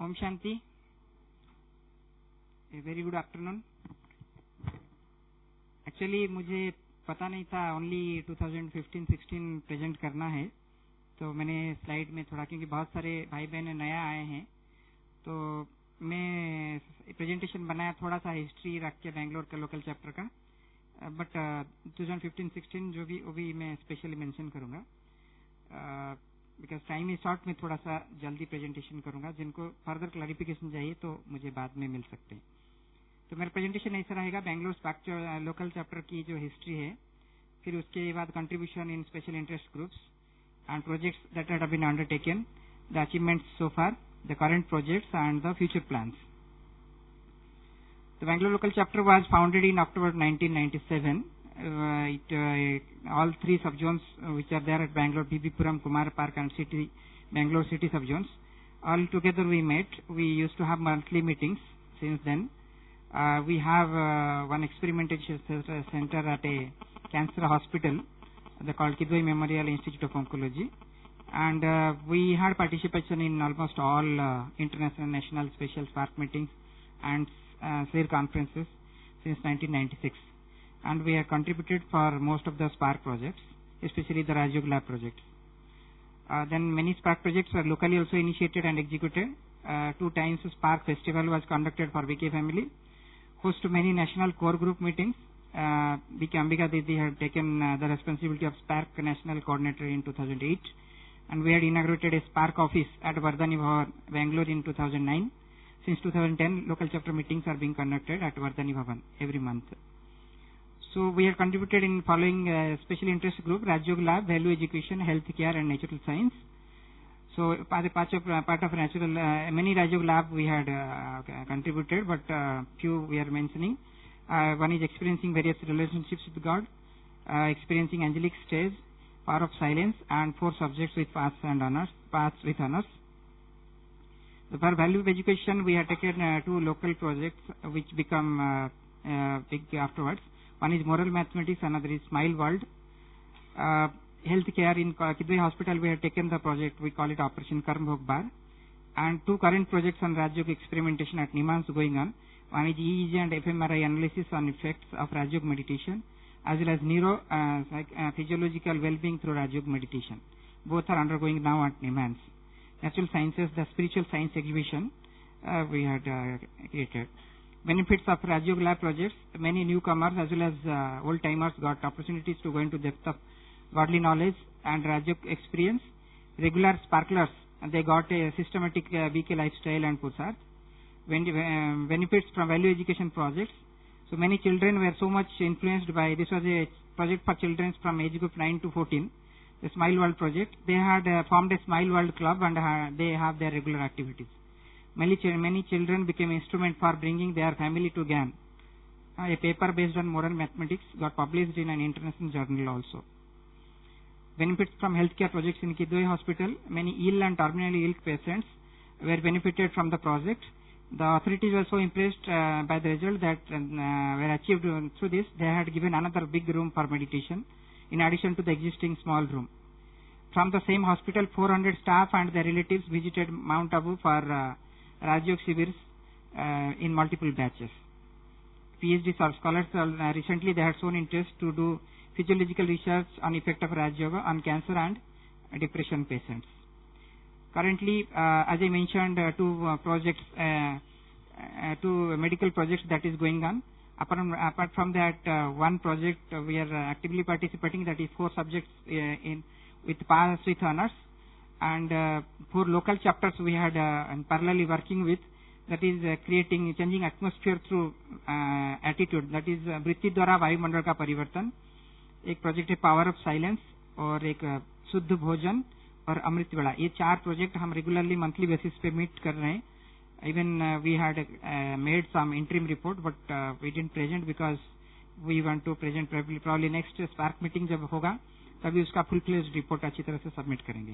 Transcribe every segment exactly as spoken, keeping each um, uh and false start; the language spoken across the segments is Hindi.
ओम शांति। A very good afternoon. Actually मुझे पता नहीं था only two thousand fifteen sixteen present करना है, तो मैंने स्लाइड में थोड़ा, क्योंकि बहुत सारे भाई बहन नया आए हैं, तो मैं प्रेजेंटेशन बनाया थोड़ा सा हिस्ट्री रख के बैंगलोर का लोकल चैप्टर का, but two thousand fifteen sixteen जो भी वो भी मैं स्पेशली मेंशन करूंगा, बिकॉज टाइम इज शॉर्ट। में थोड़ा सा जल्दी प्रेजेंटेशन करूंगा, जिनको फर्दर क्लैरिफिकेशन चाहिए तो मुझे बाद में मिल सकते हैं। तो मेरा प्रेजेंटेशन ऐसा रहेगा, बैंगलोर स्पार्क लोकल चैप्टर की जो हिस्ट्री है, फिर उसके बाद contribution in special interest groups and projects that have been undertaken, the achievements so far, the current projects and the future plans. The Bangalore local chapter was founded in October nineteen ninety-seven. Uh, it, uh, all three subzones uh, which are there at Bangalore, B B Puram, Kumar Park and City, Bangalore city subzones, all together we met. We used to have monthly meetings since then. Uh, we have uh, one experimentation center at a cancer hospital, they called Kidwai Memorial Institute of Oncology. And uh, we had participation in almost all uh, international, national, special SPARC meetings and uh, S I R conferences since nineteen ninety-six. And we have contributed for most of the SPARC projects, especially the Rajyog Lab projects. Uh, then many SPARC projects were locally also initiated and executed. Uh, two times SPARC festival was conducted for V K family, host to many national core group meetings. Uh, V K Ambika Didi had taken uh, the responsibility of SPARC national coordinator in two thousand eight, and we had inaugurated a SPARC office at Vardhani Bhavan, Bangalore in two thousand nine. Since two thousand ten, local chapter meetings are being conducted at Vardhani Bhavan every month. So we have contributed in following uh, special interest group: Rajyog Lab, Value Education, Health Care and Natural Science. So part of, part of natural, uh, many Rajyog Lab we had uh, contributed, but uh, few we are mentioning. Uh, one is experiencing various relationships with God, uh, experiencing angelic stage, power of silence, and four subjects with paths and honors, paths with honors. So for value of education, we have taken uh, two local projects uh, which become uh, uh, big afterwards. One is moral mathematics, another is Smile World. Uh, healthcare in Kidwai Hospital, we have taken the project, we call it Operation Karm Bhog Bar. And two current projects on Rajyog experimentation at Nimans going on. One is E E G and F M R I analysis on effects of Rajyog meditation, as well as neuro uh, like, uh, physiological well-being through Rajyog meditation. Both are undergoing now at Nimans. Natural sciences, the spiritual science exhibition uh, we had uh, created. Benefits of Rajyog Lab projects: many newcomers as well as uh, old timers got opportunities to go into depth of godly knowledge and Rajyog experience. Regular sparklers, they got a systematic uh, V K lifestyle and Pursarth. When, uh, benefits from value education projects: so many children were so much influenced by, this was a project for children from age group nine to fourteen, the Smile World project. They had uh, formed a Smile World club and uh, they have their regular activities. Many, ch many children became instrument for bringing their family to G A N. Uh, a paper based on moral mathematics got published in an international journal also. Benefits from healthcare projects in Kidwai Hospital: many ill and terminally ill patients were benefited from the project. The authorities were so impressed uh, by the result that uh, were achieved through this. They had given another big room for meditation in addition to the existing small room. From the same hospital, four hundred staff and their relatives visited Mount Abu for uh, Rajyog Shivers uh, in multiple batches. PhD scholars uh, recently they had shown interest to do physiological research on effect of Raj Yoga on cancer and uh, depression patients. Currently, uh, as I mentioned, uh, two uh, projects, uh, uh, two medical projects that is going on. Apart from, apart from that, uh, one project uh, we are uh, actively participating, that is four subjects uh, in with pass with honors, and uh, four local chapters we had uh, and parallelly working with, that is uh, creating, changing atmosphere through uh, attitude, that is uh, वृत्ति द्वारा वायुमंडल का परिवर्तन. एक प्रोजेक्ट है पावर ऑफ साइलेंस, और एक uh, शुद्ध भोजन और अमृत वेला. ये चार प्रोजेक्ट हम रेगुलरली मंथली बेसिस पे मीट कर रहे हैं. Even uh, we had uh, made some interim report, but uh, we didn't present because we want to present probably, probably next SPARC meeting जब होगा तभी उसका फुल फ्लेज्ड रिपोर्ट अच्छी तरह से सबमिट करेंगे.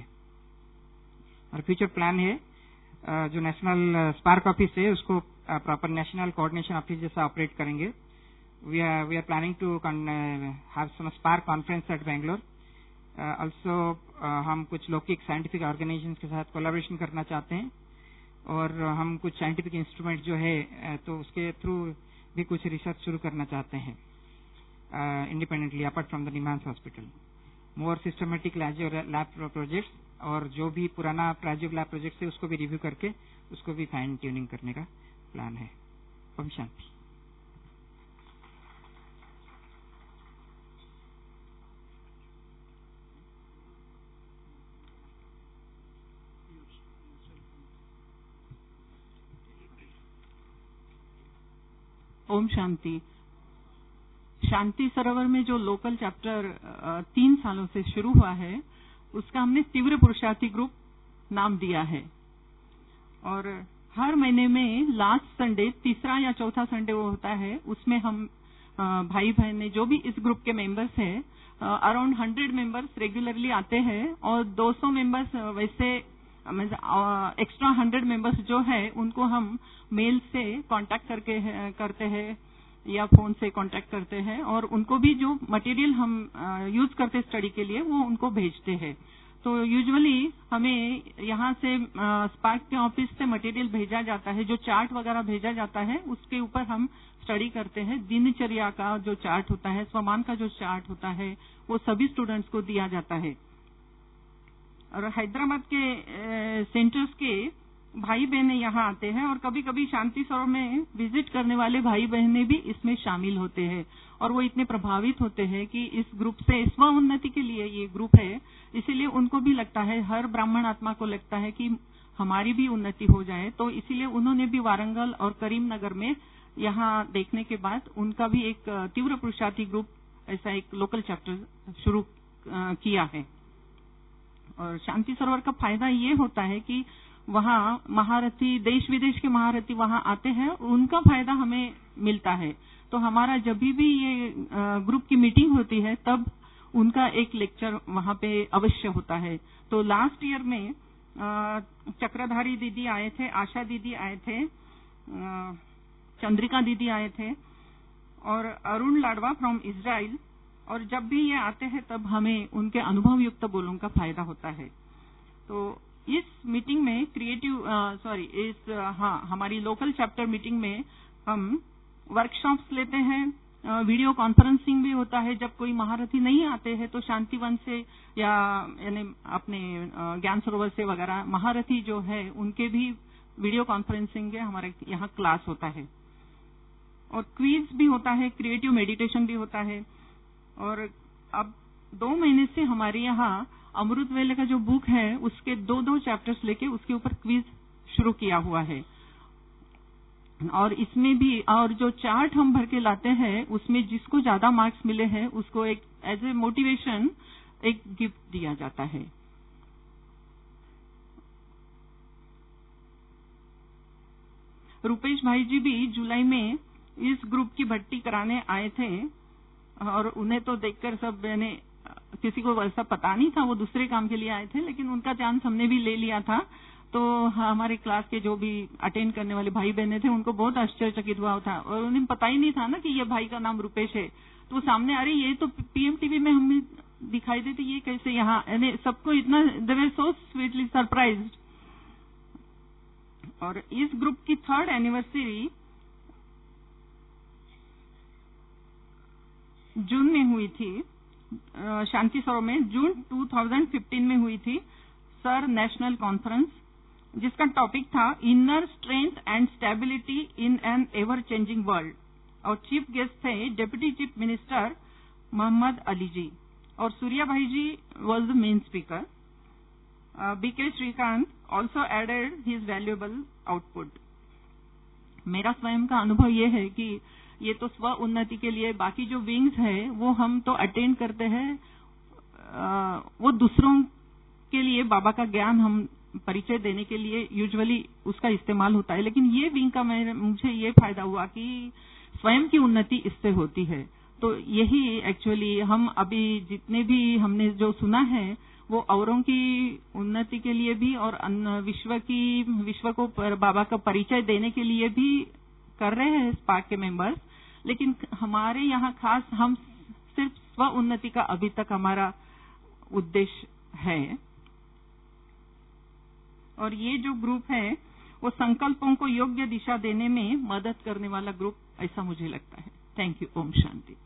और फ्यूचर प्लान है uh, जो नेशनल स्पार्क ऑफिस है उसको प्रॉपर नेशनल कोऑर्डिनेशन ऑफिस जैसा ऑपरेट करेंगे. We are we are planning to have some spark conference at Bangalore. Also हम कुछ लौकिक साइंटिफिक ऑर्गेनाइजेशंस के साथ कोलैबोरेशन करना चाहते हैं. और हम कुछ साइंटिफिक इंस्ट्रूमेंट जो है तो उसके थ्रू भी कुछ रिसर्च शुरू करना चाहते हैं independently apart from the NIMHANS hospital. More systematic lab projects और जो भी पुराना प्रायोगिक लैब प्रोजेक्ट है उसको भी रिव्यू करके उसको भी फाइन ट्यूनिंग करने का प्लान है। ओम शांति। ओम शांति। शांति सरोवर में जो लोकल चैप्टर तीन सालों से शुरू हुआ है उसका हमने तीव्र पुरुषार्थी ग्रुप नाम दिया है और हर महीने में लास्ट संडे तीसरा या चौथा संडे वो होता है, उसमें हम भाई बहन जो भी इस ग्रुप के मेंबर्स हैं अराउंड हंड्रेड मेंबर्स रेगुलरली आते हैं और दो सौ मेंबर्स वैसे एक्स्ट्रा हंड्रेड मेंबर्स जो है उनको हम मेल से कांटेक्ट करके करते हैं या फोन से कांटेक्ट करते हैं और उनको भी जो मटेरियल हम यूज करते स्टडी के लिए वो उनको भेजते हैं। तो यूजुअली हमें यहाँ से स्पार्क के ऑफिस से मटेरियल भेजा जाता है, जो चार्ट वगैरह भेजा जाता है उसके ऊपर हम स्टडी करते हैं। दिनचर्या का जो चार्ट होता है, स्वमान का जो चार्ट होता है वो सभी स्टूडेंट्स को दिया जाता है। और हैदराबाद के सेंटर्स के भाई बहने यहाँ आते हैं और कभी कभी शांति सरोवर में विजिट करने वाले भाई बहने भी इसमें शामिल होते हैं और वो इतने प्रभावित होते हैं कि इस ग्रुप से स्व उन्नति के लिए ये ग्रुप है, इसीलिए उनको भी लगता है, हर ब्राह्मण आत्मा को लगता है कि हमारी भी उन्नति हो जाए। तो इसीलिए उन्होंने भी वारंगल और करीमनगर में यहाँ देखने के बाद उनका भी एक तीव्र पुरुषार्थी ग्रुप ऐसा एक लोकल चैप्टर शुरू किया है। और शांति सरोवर का फायदा ये होता है कि वहाँ महारथी, देश विदेश के महारथी वहाँ आते हैं, उनका फायदा हमें मिलता है। तो हमारा जब भी ये ग्रुप की मीटिंग होती है तब उनका एक लेक्चर वहाँ पे अवश्य होता है। तो लास्ट ईयर में चक्रधारी दीदी आए थे, आशा दीदी आए थे, चंद्रिका दीदी आए थे और अरुण लाडवा फ्रॉम इजराइल। और जब भी ये आते हैं तब हमें उनके अनुभव युक्त बोलों का फायदा होता है। तो इस मीटिंग में क्रिएटिव सॉरी इस हाँ हमारी लोकल चैप्टर मीटिंग में हम वर्कशॉप्स लेते हैं, वीडियो कॉन्फ्रेंसिंग भी होता है। जब कोई महारथी नहीं आते हैं तो शांतिवन से या यानी अपने ज्ञान सरोवर से वगैरह महारथी जो है उनके भी वीडियो कॉन्फ्रेंसिंग के हमारे यहाँ क्लास होता है और क्विज भी होता है, क्रिएटिव मेडिटेशन भी होता है। और अब दो महीने से हमारे यहाँ अमृत वेले का जो बुक है उसके दो दो चैप्टर्स लेके उसके ऊपर क्विज शुरू किया हुआ है। और इसमें भी और जो चार्ट हम भर के लाते हैं उसमें जिसको ज्यादा मार्क्स मिले हैं उसको एक एज ए मोटिवेशन एक गिफ्ट दिया जाता है। रुपेश भाई जी भी जुलाई में इस ग्रुप की भर्ती कराने आए थे और उन्हें तो देखकर सब मैंने किसी को वैसा पता नहीं था, वो दूसरे काम के लिए आए थे, लेकिन उनका चांस हमने भी ले लिया था। तो हमारे क्लास के जो भी अटेंड करने वाले भाई बहने थे उनको बहुत आश्चर्यचकित हुआ था और उन्हें पता ही नहीं था ना कि ये भाई का नाम रुपेश है। तो सामने, अरे ये तो पीएमटीवी में हमें दिखाई देते, ये कैसे यहाँ, यानी सबको इतना दे वर सो स्वीटली सरप्राइज्ड। और इस ग्रुप की थर्ड एनिवर्सरी जून में हुई थी, शांति सरोवर में जून दो हज़ार पंद्रह में हुई थी सर नेशनल कॉन्फ्रेंस, जिसका टॉपिक था inner strength and stability in an ever changing world. और चीफ गेस्ट थे deputy chief minister Mohammed Ali ji और Surya Bhai ji was the main speaker. BK Shrikant also added his valuable output. मेरा स्वयं का अनुभव ये है कि ये तो स्व उन्नति के लिए, बाकी जो विंग्स है वो हम तो अटेंड करते हैं, वो दूसरों के लिए बाबा का ज्ञान हम परिचय देने के लिए यूजुअली उसका इस्तेमाल होता है। लेकिन ये विंग का मैं मुझे ये फायदा हुआ कि स्वयं की उन्नति इससे होती है। तो यही एक्चुअली हम अभी जितने भी हमने जो सुना है वो औरों की उन्नति के लिए भी और विश्व की विश्व को बाबा का परिचय देने के लिए भी कर रहे हैं स्पार्क के मेंबर्स। लेकिन हमारे यहाँ खास हम सिर्फ स्व उन्नति का अभी तक हमारा उद्देश्य है। और ये जो ग्रुप है वो संकल्पों को योग्य दिशा देने में मदद करने वाला ग्रुप, ऐसा मुझे लगता है। Thank you. ओम शांति।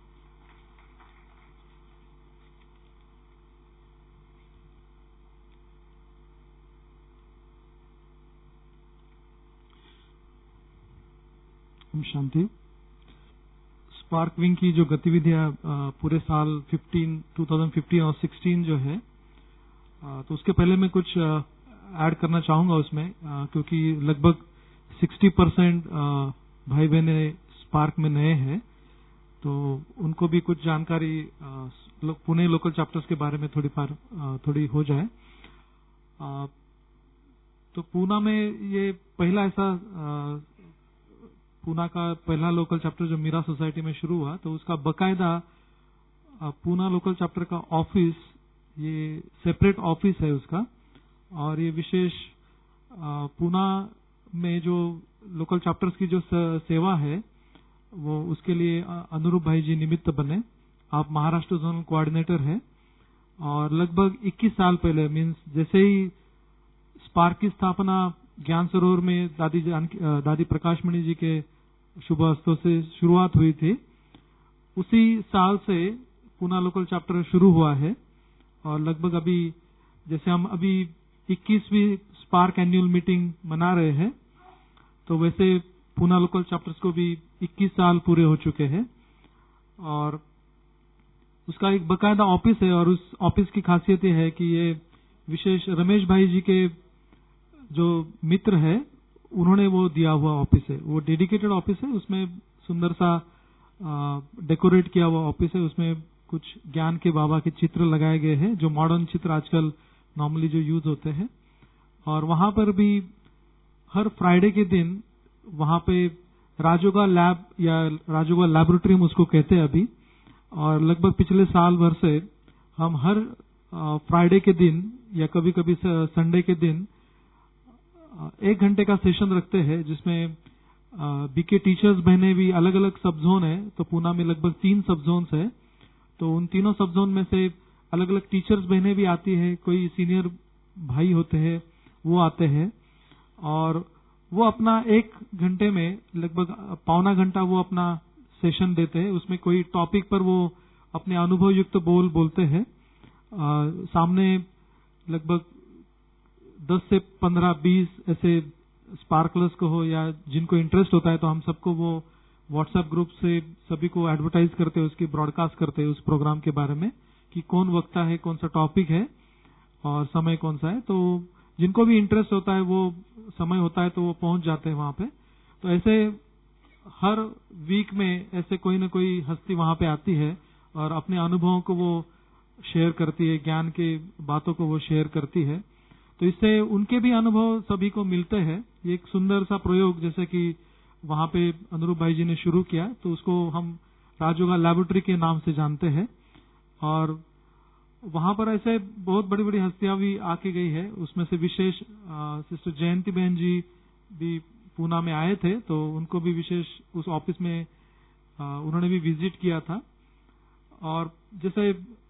ओम शांति। स्पार्क विंग की जो गतिविधियां पूरे साल पंद्रह, दो हज़ार पंद्रह और सोलह जो है, तो उसके पहले मैं कुछ ऐड करना चाहूंगा उसमें, क्योंकि लगभग साठ परसेंट भाई बहने स्पार्क में नए हैं, तो उनको भी कुछ जानकारी पुणे लोकल चैप्टर्स के बारे में थोड़ी बार थोड़ी हो जाए। तो पूना में ये पहला ऐसा पूना का पहला लोकल चैप्टर जो मीरा सोसाइटी में शुरू हुआ, तो उसका बकायदा पूना लोकल चैप्टर का ऑफिस, ये सेपरेट ऑफिस है उसका, और ये विशेष पूना में जो लोकल चैप्टर्स की जो सेवा है वो उसके लिए अनुरूप भाई जी निमित्त बने। आप महाराष्ट्र जोनल कोऑर्डिनेटर है, और लगभग इक्कीस साल पहले, मीन्स जैसे ही स्पार्क की स्थापना ज्ञान सरोवर में दादी दादी प्रकाशमणि जी के शुभ हस्तों से शुरुआत हुई थी, उसी साल से पूना लोकल चैप्टर शुरू हुआ है। और लगभग अभी जैसे हम अभी इक्कीसवीं स्पार्क एनुअल मीटिंग मना रहे हैं, तो वैसे पूना लोकल चैप्टर्स को भी इक्कीस साल पूरे हो चुके हैं, और उसका एक बकायदा ऑफिस है। और उस ऑफिस की खासियत यह है कि ये विशेष रमेश भाई जी के जो मित्र है उन्होंने वो दिया हुआ ऑफिस है। वो डेडिकेटेड ऑफिस है, उसमें सुंदर सा डेकोरेट किया हुआ ऑफिस है, उसमें कुछ ज्ञान के बाबा के चित्र लगाए गए हैं, जो मॉडर्न चित्र आजकल नॉर्मली जो यूज होते हैं। और वहां पर भी हर फ्राइडे के दिन वहां पे राजोगा लैब या राजोगा लैबोरेटरी हम उसको कहते हैं अभी, और लगभग पिछले साल भर से हम हर फ्राइडे के दिन या कभी कभी संडे के दिन एक घंटे का सेशन रखते हैं, जिसमें बीके टीचर्स बहने भी अलग अलग सब जोन है। तो पूना में लगभग तीन सब जोन्स है, तो उन तीनों सब जोन में से अलग अलग टीचर्स बहने भी आती है, कोई सीनियर भाई होते हैं वो आते हैं, और वो अपना एक घंटे में लगभग पौना घंटा वो अपना सेशन देते हैं। उसमें कोई टॉपिक पर वो अपने अनुभव युक्त बोल बोलते हैं। सामने लगभग दस से पंद्रह बीस ऐसे स्पार्कलर्स को हो या जिनको इंटरेस्ट होता है, तो हम सबको वो व्हाट्सएप ग्रुप से सभी को एडवर्टाइज करते हैं, उसकी ब्रॉडकास्ट करते हैं उस प्रोग्राम के बारे में कि कौन वक्ता है, कौन सा टॉपिक है और समय कौन सा है। तो जिनको भी इंटरेस्ट होता है, वो समय होता है तो वो पहुंच जाते हैं वहां पे। तो ऐसे हर वीक में ऐसे कोई ना कोई हस्ती वहां पे आती है और अपने अनुभवों को वो शेयर करती है, ज्ञान के बातों को वो शेयर करती है। तो इससे उनके भी अनुभव सभी को मिलते हैं। ये एक सुंदर सा प्रयोग जैसे कि वहां पे अनुरूप भाई जी ने शुरू किया, तो उसको हम राजयोगा लैबोरेटरी के नाम से जानते हैं। और वहां पर ऐसे बहुत बड़ी बड़ी हस्तियां भी आके गई है। उसमें से विशेष सिस्टर जयंती बहन जी भी पूना में आए थे, तो उनको भी विशेष उस ऑफिस में आ, उन्होंने भी विजिट किया था। और जैसे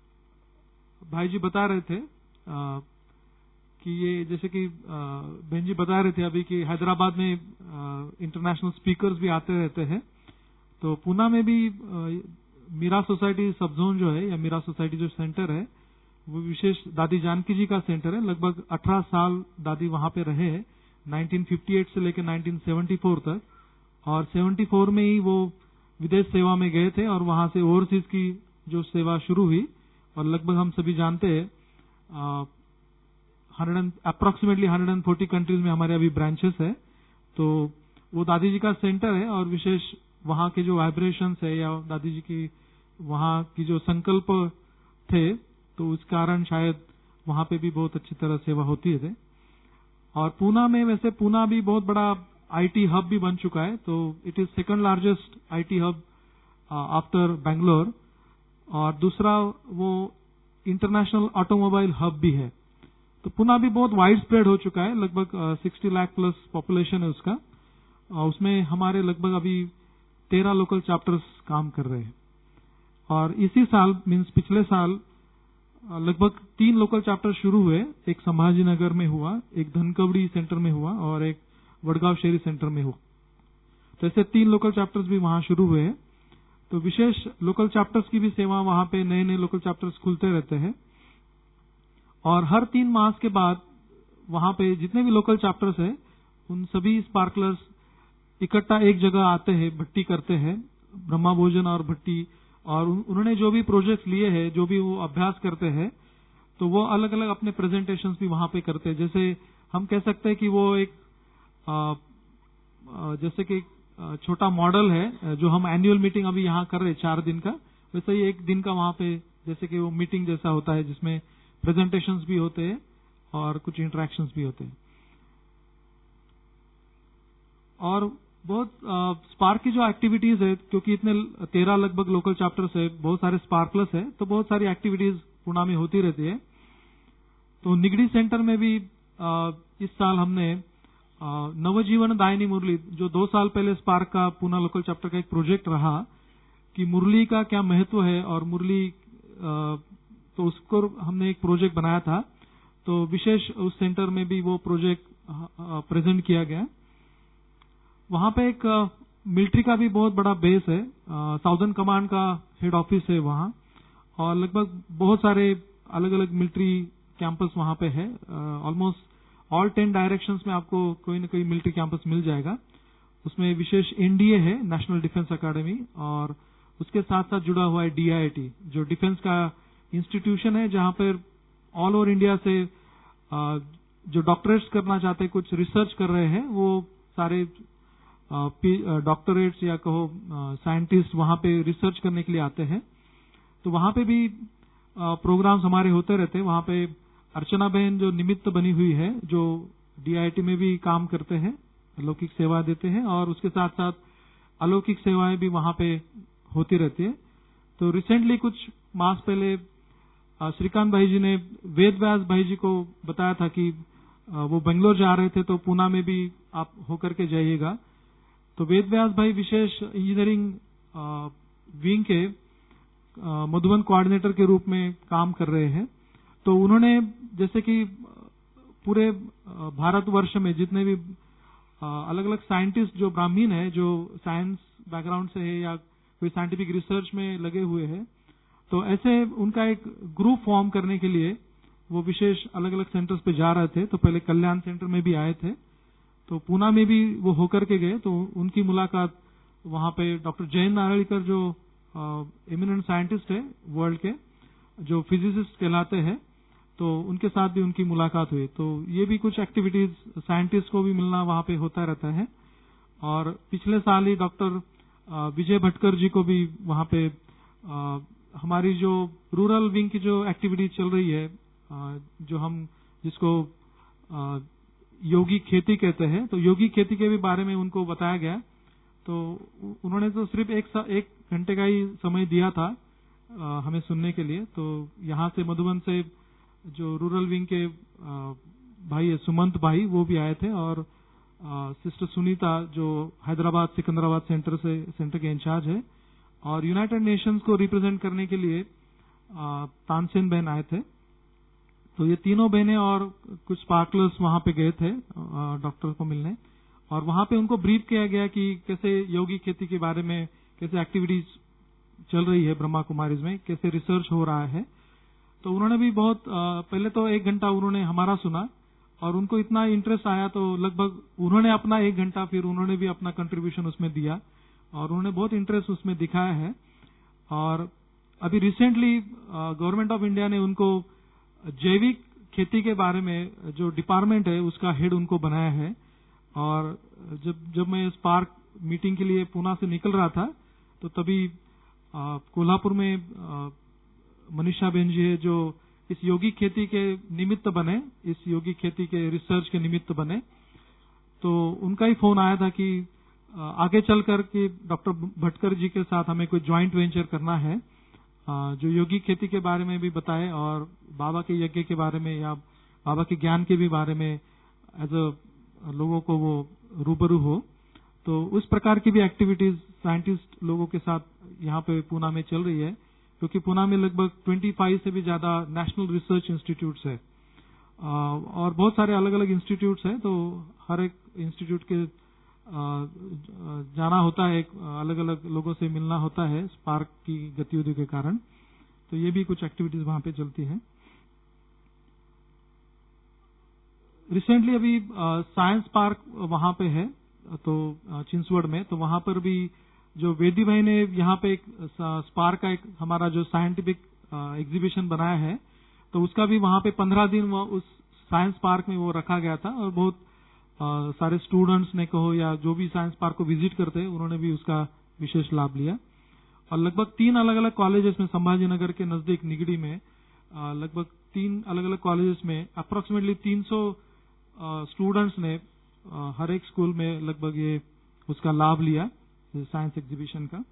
भाई जी बता रहे थे आ, कि ये जैसे कि बहन जी बता रहे थे अभी कि हैदराबाद में इंटरनेशनल स्पीकर्स भी आते रहते हैं। तो पूना में भी आ, मीरा सोसाइटी सब जोन जो है या मीरा सोसाइटी जो सेंटर है, वो विशेष दादी जानकी जी का सेंटर है। लगभग अठारह साल दादी वहां पे रहे हैं, उन्नीस सौ अट्ठावन से लेकर उन्नीस सौ चौहत्तर तक। और चौहत्तर में ही वो विदेश सेवा में गए थे और वहां से ओवरसीज की जो सेवा शुरू हुई। और लगभग हम सभी जानते हैं hundred approximately hundred and forty countries में हमारे अभी ब्रांचेस है। तो वो दादी जी का सेंटर है और विशेष वहां के जो वाइब्रेशंस है या दादी जी की वहां की जो संकल्प थे, तो उस कारण शायद वहां पे भी बहुत अच्छी तरह सेवा होती है। और पूना में वैसे पूना भी बहुत बड़ा आईटी हब भी बन चुका है। तो it is second largest IT hub after Bangalore. और दूसरा वो इंटरनेशनल ऑटोमोबाइल हब भी है। तो पूना भी बहुत वाइड स्प्रेड हो चुका है। लगभग साठ लाख प्लस पॉपुलेशन है उसका। और उसमें हमारे लगभग अभी तेरह लोकल चैप्टर्स काम कर रहे हैं। और इसी साल मीन्स पिछले साल लगभग तीन लोकल चैप्टर शुरू हुए। एक संभाजी नगर में हुआ, एक धनकवड़ी सेंटर में हुआ और एक वडगांव शेरी सेंटर में हो। तो ऐसे तीन लोकल चैप्टर्स भी वहां शुरू हुए हैं। तो विशेष लोकल चैप्टर्स की भी सेवा वहां पे नए नए लोकल चैप्टर्स खुलते रहते हैं और हर तीन मास के बाद वहां पे जितने भी लोकल चैप्टर्स हैं उन सभी स्पार्कलर्स इकट्ठा एक जगह आते हैं, भट्टी करते हैं, ब्रह्मा भोजन और भट्टी, और उन्होंने जो भी प्रोजेक्ट लिए हैं, जो भी वो अभ्यास करते हैं, तो वो अलग अलग अपने प्रेजेंटेशंस भी वहां पे करते हैं। जैसे हम कह सकते हैं कि वो एक आ, आ, जैसे कि छोटा मॉडल है जो हम एनुअल मीटिंग अभी यहाँ कर रहे हैं चार दिन का, वैसे ही एक दिन का वहां पे जैसे कि वो मीटिंग जैसा होता है जिसमें प्रेजेंटेशंस भी होते हैं और कुछ इंटरेक्शंस भी होते हैं। और बहुत स्पार्क की जो एक्टिविटीज है, क्योंकि इतने तेरह लगभग लोकल चैप्टर्स है, बहुत सारे स्पार्कलर्स है, तो बहुत सारी एक्टिविटीज पुणे में होती रहती है। तो निगड़ी सेंटर में भी आ, इस साल हमने आ, नवजीवन दायिनी मुरली, जो दो साल पहले स्पार्क का पुणे लोकल चैप्टर का एक प्रोजेक्ट रहा कि मुरली का क्या महत्व है, और मुरली आ, तो उसको हमने एक प्रोजेक्ट बनाया था। तो विशेष उस सेंटर में भी वो प्रोजेक्ट प्रेजेंट किया गया। वहां पे एक मिलिट्री का भी बहुत बड़ा बेस है, साउदर्न कमांड का हेड ऑफिस है वहां, और लगभग बहुत सारे अलग अलग मिलिट्री कैंपस वहां पे है। ऑलमोस्ट ऑल टेन डायरेक्शंस में आपको कोई न कोई मिलिट्री कैंपस मिल जाएगा। उसमें विशेष एनडीए है, नेशनल डिफेंस अकेडमी, और उसके साथ साथ जुड़ा हुआ है डीआईटी, जो डिफेंस का इंस्टीट्यूशन है, जहां पर ऑल ओवर इंडिया से जो डॉक्टरेट्स करना चाहते हैं, कुछ रिसर्च कर रहे हैं, वो सारे डॉक्टरेट्स या कहो साइंटिस्ट वहां पे रिसर्च करने के लिए आते हैं। तो वहां पे भी प्रोग्राम्स हमारे होते रहते हैं। वहां पे अर्चना बहन जो निमित्त बनी हुई है, जो डीआईटी में भी काम करते हैं, अलौकिक सेवा देते हैं, और उसके साथ साथ अलौकिक सेवाएं भी वहां पे होती रहती है। तो रिसेंटली कुछ मास पहले श्रीकांत भाई जी ने वेद व्यास भाई जी को बताया था कि वो बेंगलोर जा रहे थे, तो पूना में भी आप होकर के जाइएगा। तो वेद व्यास भाई विशेष इंजीनियरिंग विंग के मधुबन कोऑर्डिनेटर के रूप में काम कर रहे हैं। तो उन्होंने जैसे कि पूरे भारतवर्ष में जितने भी अलग अलग साइंटिस्ट जो ब्राह्मीण है, जो साइंस बैकग्राउंड से है या कोई साइंटिफिक रिसर्च में लगे हुए हैं, तो ऐसे उनका एक ग्रुप फॉर्म करने के लिए वो विशेष अलग अलग सेंटर्स पे जा रहे थे। तो पहले कल्याण सेंटर में भी आए थे, तो पूना में भी वो होकर के गए। तो उनकी मुलाकात वहां पे डॉक्टर जयंत नारळीकर, जो एमिनेंट साइंटिस्ट है वर्ल्ड के, जो फिजिसिस्ट कहलाते हैं, तो उनके साथ भी उनकी मुलाकात हुई। तो ये भी कुछ एक्टिविटीज, साइंटिस्ट को भी मिलना वहां पे होता रहता है। और पिछले साल ही डॉक्टर विजय भटकर जी को भी वहां पे आ, हमारी जो रूरल विंग की जो एक्टिविटीज चल रही है, आ, जो हम जिसको आ, योगी खेती कहते हैं, तो योगी खेती के भी बारे में उनको बताया गया। तो उन्होंने तो सिर्फ एक एक घंटे का ही समय दिया था आ, हमें सुनने के लिए। तो यहाँ से मधुबन से जो रूरल विंग के आ, भाई है सुमंत भाई, वो भी आए थे, और आ, सिस्टर सुनीता जो हैदराबाद सिकंदराबाद सेंटर से सेंटर के इंचार्ज है, और यूनाइटेड नेशंस को रिप्रेजेंट करने के लिए तानसेन बहन आए थे। तो ये तीनों बहनें और कुछ स्पार्कलर्स वहां पे गए थे डॉक्टर को मिलने, और वहां पे उनको ब्रीफ किया गया कि कैसे योगी खेती के बारे में, कैसे एक्टिविटीज चल रही है ब्रह्मा कुमारीज में, कैसे रिसर्च हो रहा है। तो उन्होंने भी बहुत पहले तो एक घंटा उन्होंने हमारा सुना, और उनको इतना इंटरेस्ट आया तो लगभग उन्होंने अपना एक घंटा फिर उन्होंने भी अपना कंट्रीब्यूशन उसमें दिया, और उन्होंने बहुत इंटरेस्ट उसमें दिखाया है। और अभी रिसेंटली गवर्नमेंट ऑफ इंडिया ने उनको जैविक खेती के बारे में जो डिपार्टमेंट है उसका हेड उनको बनाया है। और जब जब मैं स्पार्क मीटिंग के लिए पुणे से निकल रहा था, तो तभी कोल्हापुर में आ, मनीषा बहन जी है, जो इस योगी खेती के निमित्त बने, इस योगी खेती के रिसर्च के निमित्त बने। तो उनका ही फोन आया था कि आगे चलकर के डॉक्टर भटकर जी के साथ हमें कोई ज्वाइंट वेंचर करना है, जो योगी खेती के बारे में भी बताए, और बाबा के यज्ञ के बारे में या बाबा के ज्ञान के भी बारे में एज अ लोगों को वो रूबरू हो। तो उस प्रकार की भी एक्टिविटीज साइंटिस्ट लोगों के साथ यहाँ पे पुणे में चल रही है, क्योंकि पुणे में लगभग पच्चीस से भी ज्यादा नेशनल रिसर्च इंस्टीट्यूट्स है, और बहुत सारे अलग अलग इंस्टीट्यूट्स हैं। तो हर एक इंस्टीट्यूट के जाना होता है, अलग अलग लोगों से मिलना होता है स्पार्क की गतिविधियों के कारण। तो ये भी कुछ एक्टिविटीज वहां पे चलती है। रिसेंटली अभी साइंस पार्क वहां पे है, तो चिंसवड में, तो वहां पर भी जो वेदी भाई ने यहाँ पे एक स्पार्क का एक हमारा जो साइंटिफिक एग्जीबिशन बनाया है, तो उसका भी वहां पे पंद्रह दिन वो उस साइंस पार्क में वो रखा गया था। और बहुत आ, सारे स्टूडेंट्स ने कहो या जो भी साइंस पार्क को विजिट करते हैं उन्होंने भी उसका विशेष लाभ लिया। और लगभग तीन अलग अलग कॉलेजेस में, संभाजी नगर के नजदीक निगड़ी में लगभग तीन अलग अलग कॉलेजेस में अप्रोक्सीमेटली तीन सौ स्टूडेंट्स ने आ, हर एक स्कूल में लगभग ये उसका लाभ लिया साइंस एग्जीबिशन का।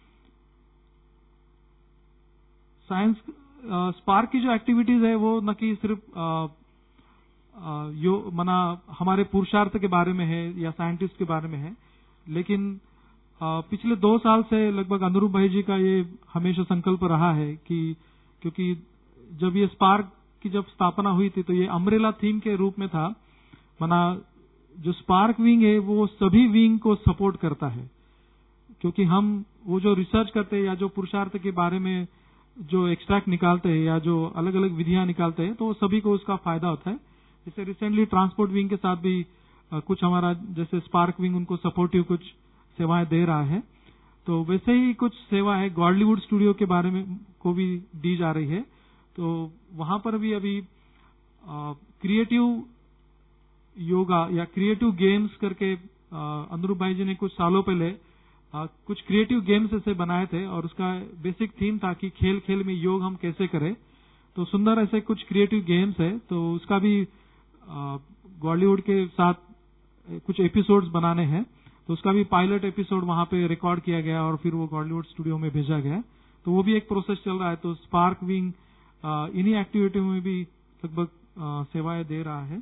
साइंस स्पार्क की जो एक्टिविटीज है वो न कि सिर्फ आ, आ, यो मना हमारे पुरुषार्थ के बारे में है या साइंटिस्ट के बारे में है, लेकिन आ, पिछले दो साल से लगभग अनुरूप भाई जी का ये हमेशा संकल्प रहा है कि क्योंकि जब ये स्पार्क की जब स्थापना हुई थी तो ये अम्ब्रेला थीम के रूप में था। मना जो स्पार्क विंग है वो सभी विंग को सपोर्ट करता है, क्योंकि हम वो जो रिसर्च करते हैं या जो पुरुषार्थ के बारे में जो एक्सट्रैक्ट निकालते हैं या जो अलग अलग विधियां निकालते हैं तो सभी को उसका फायदा होता है। जैसे रिसेंटली ट्रांसपोर्ट विंग के साथ भी आ, कुछ हमारा जैसे स्पार्क विंग उनको सपोर्टिव कुछ सेवाएं दे रहा है, तो वैसे ही कुछ सेवा है गॉडलीवुड स्टूडियो के बारे में को भी दी जा रही है। तो वहां पर भी अभी क्रिएटिव योगा या क्रिएटिव गेम्स करके अनुरूप भाई जी ने कुछ सालों पहले आ, कुछ क्रिएटिव गेम्स ऐसे बनाए थे और उसका बेसिक थीम था कि खेल खेल में योग हम कैसे करें। तो सुंदर ऐसे कुछ क्रिएटिव गेम्स है, तो उसका भी बॉलीवुड के साथ कुछ एपिसोड्स बनाने हैं, तो उसका भी पायलट एपिसोड वहां पे रिकॉर्ड किया गया और फिर वो बॉलीवुड स्टूडियो में भेजा गया। तो वो भी एक प्रोसेस चल रहा है। तो स्पार्क विंग इन्हीं एक्टिविटी में भी लगभग सेवाएं दे रहा है।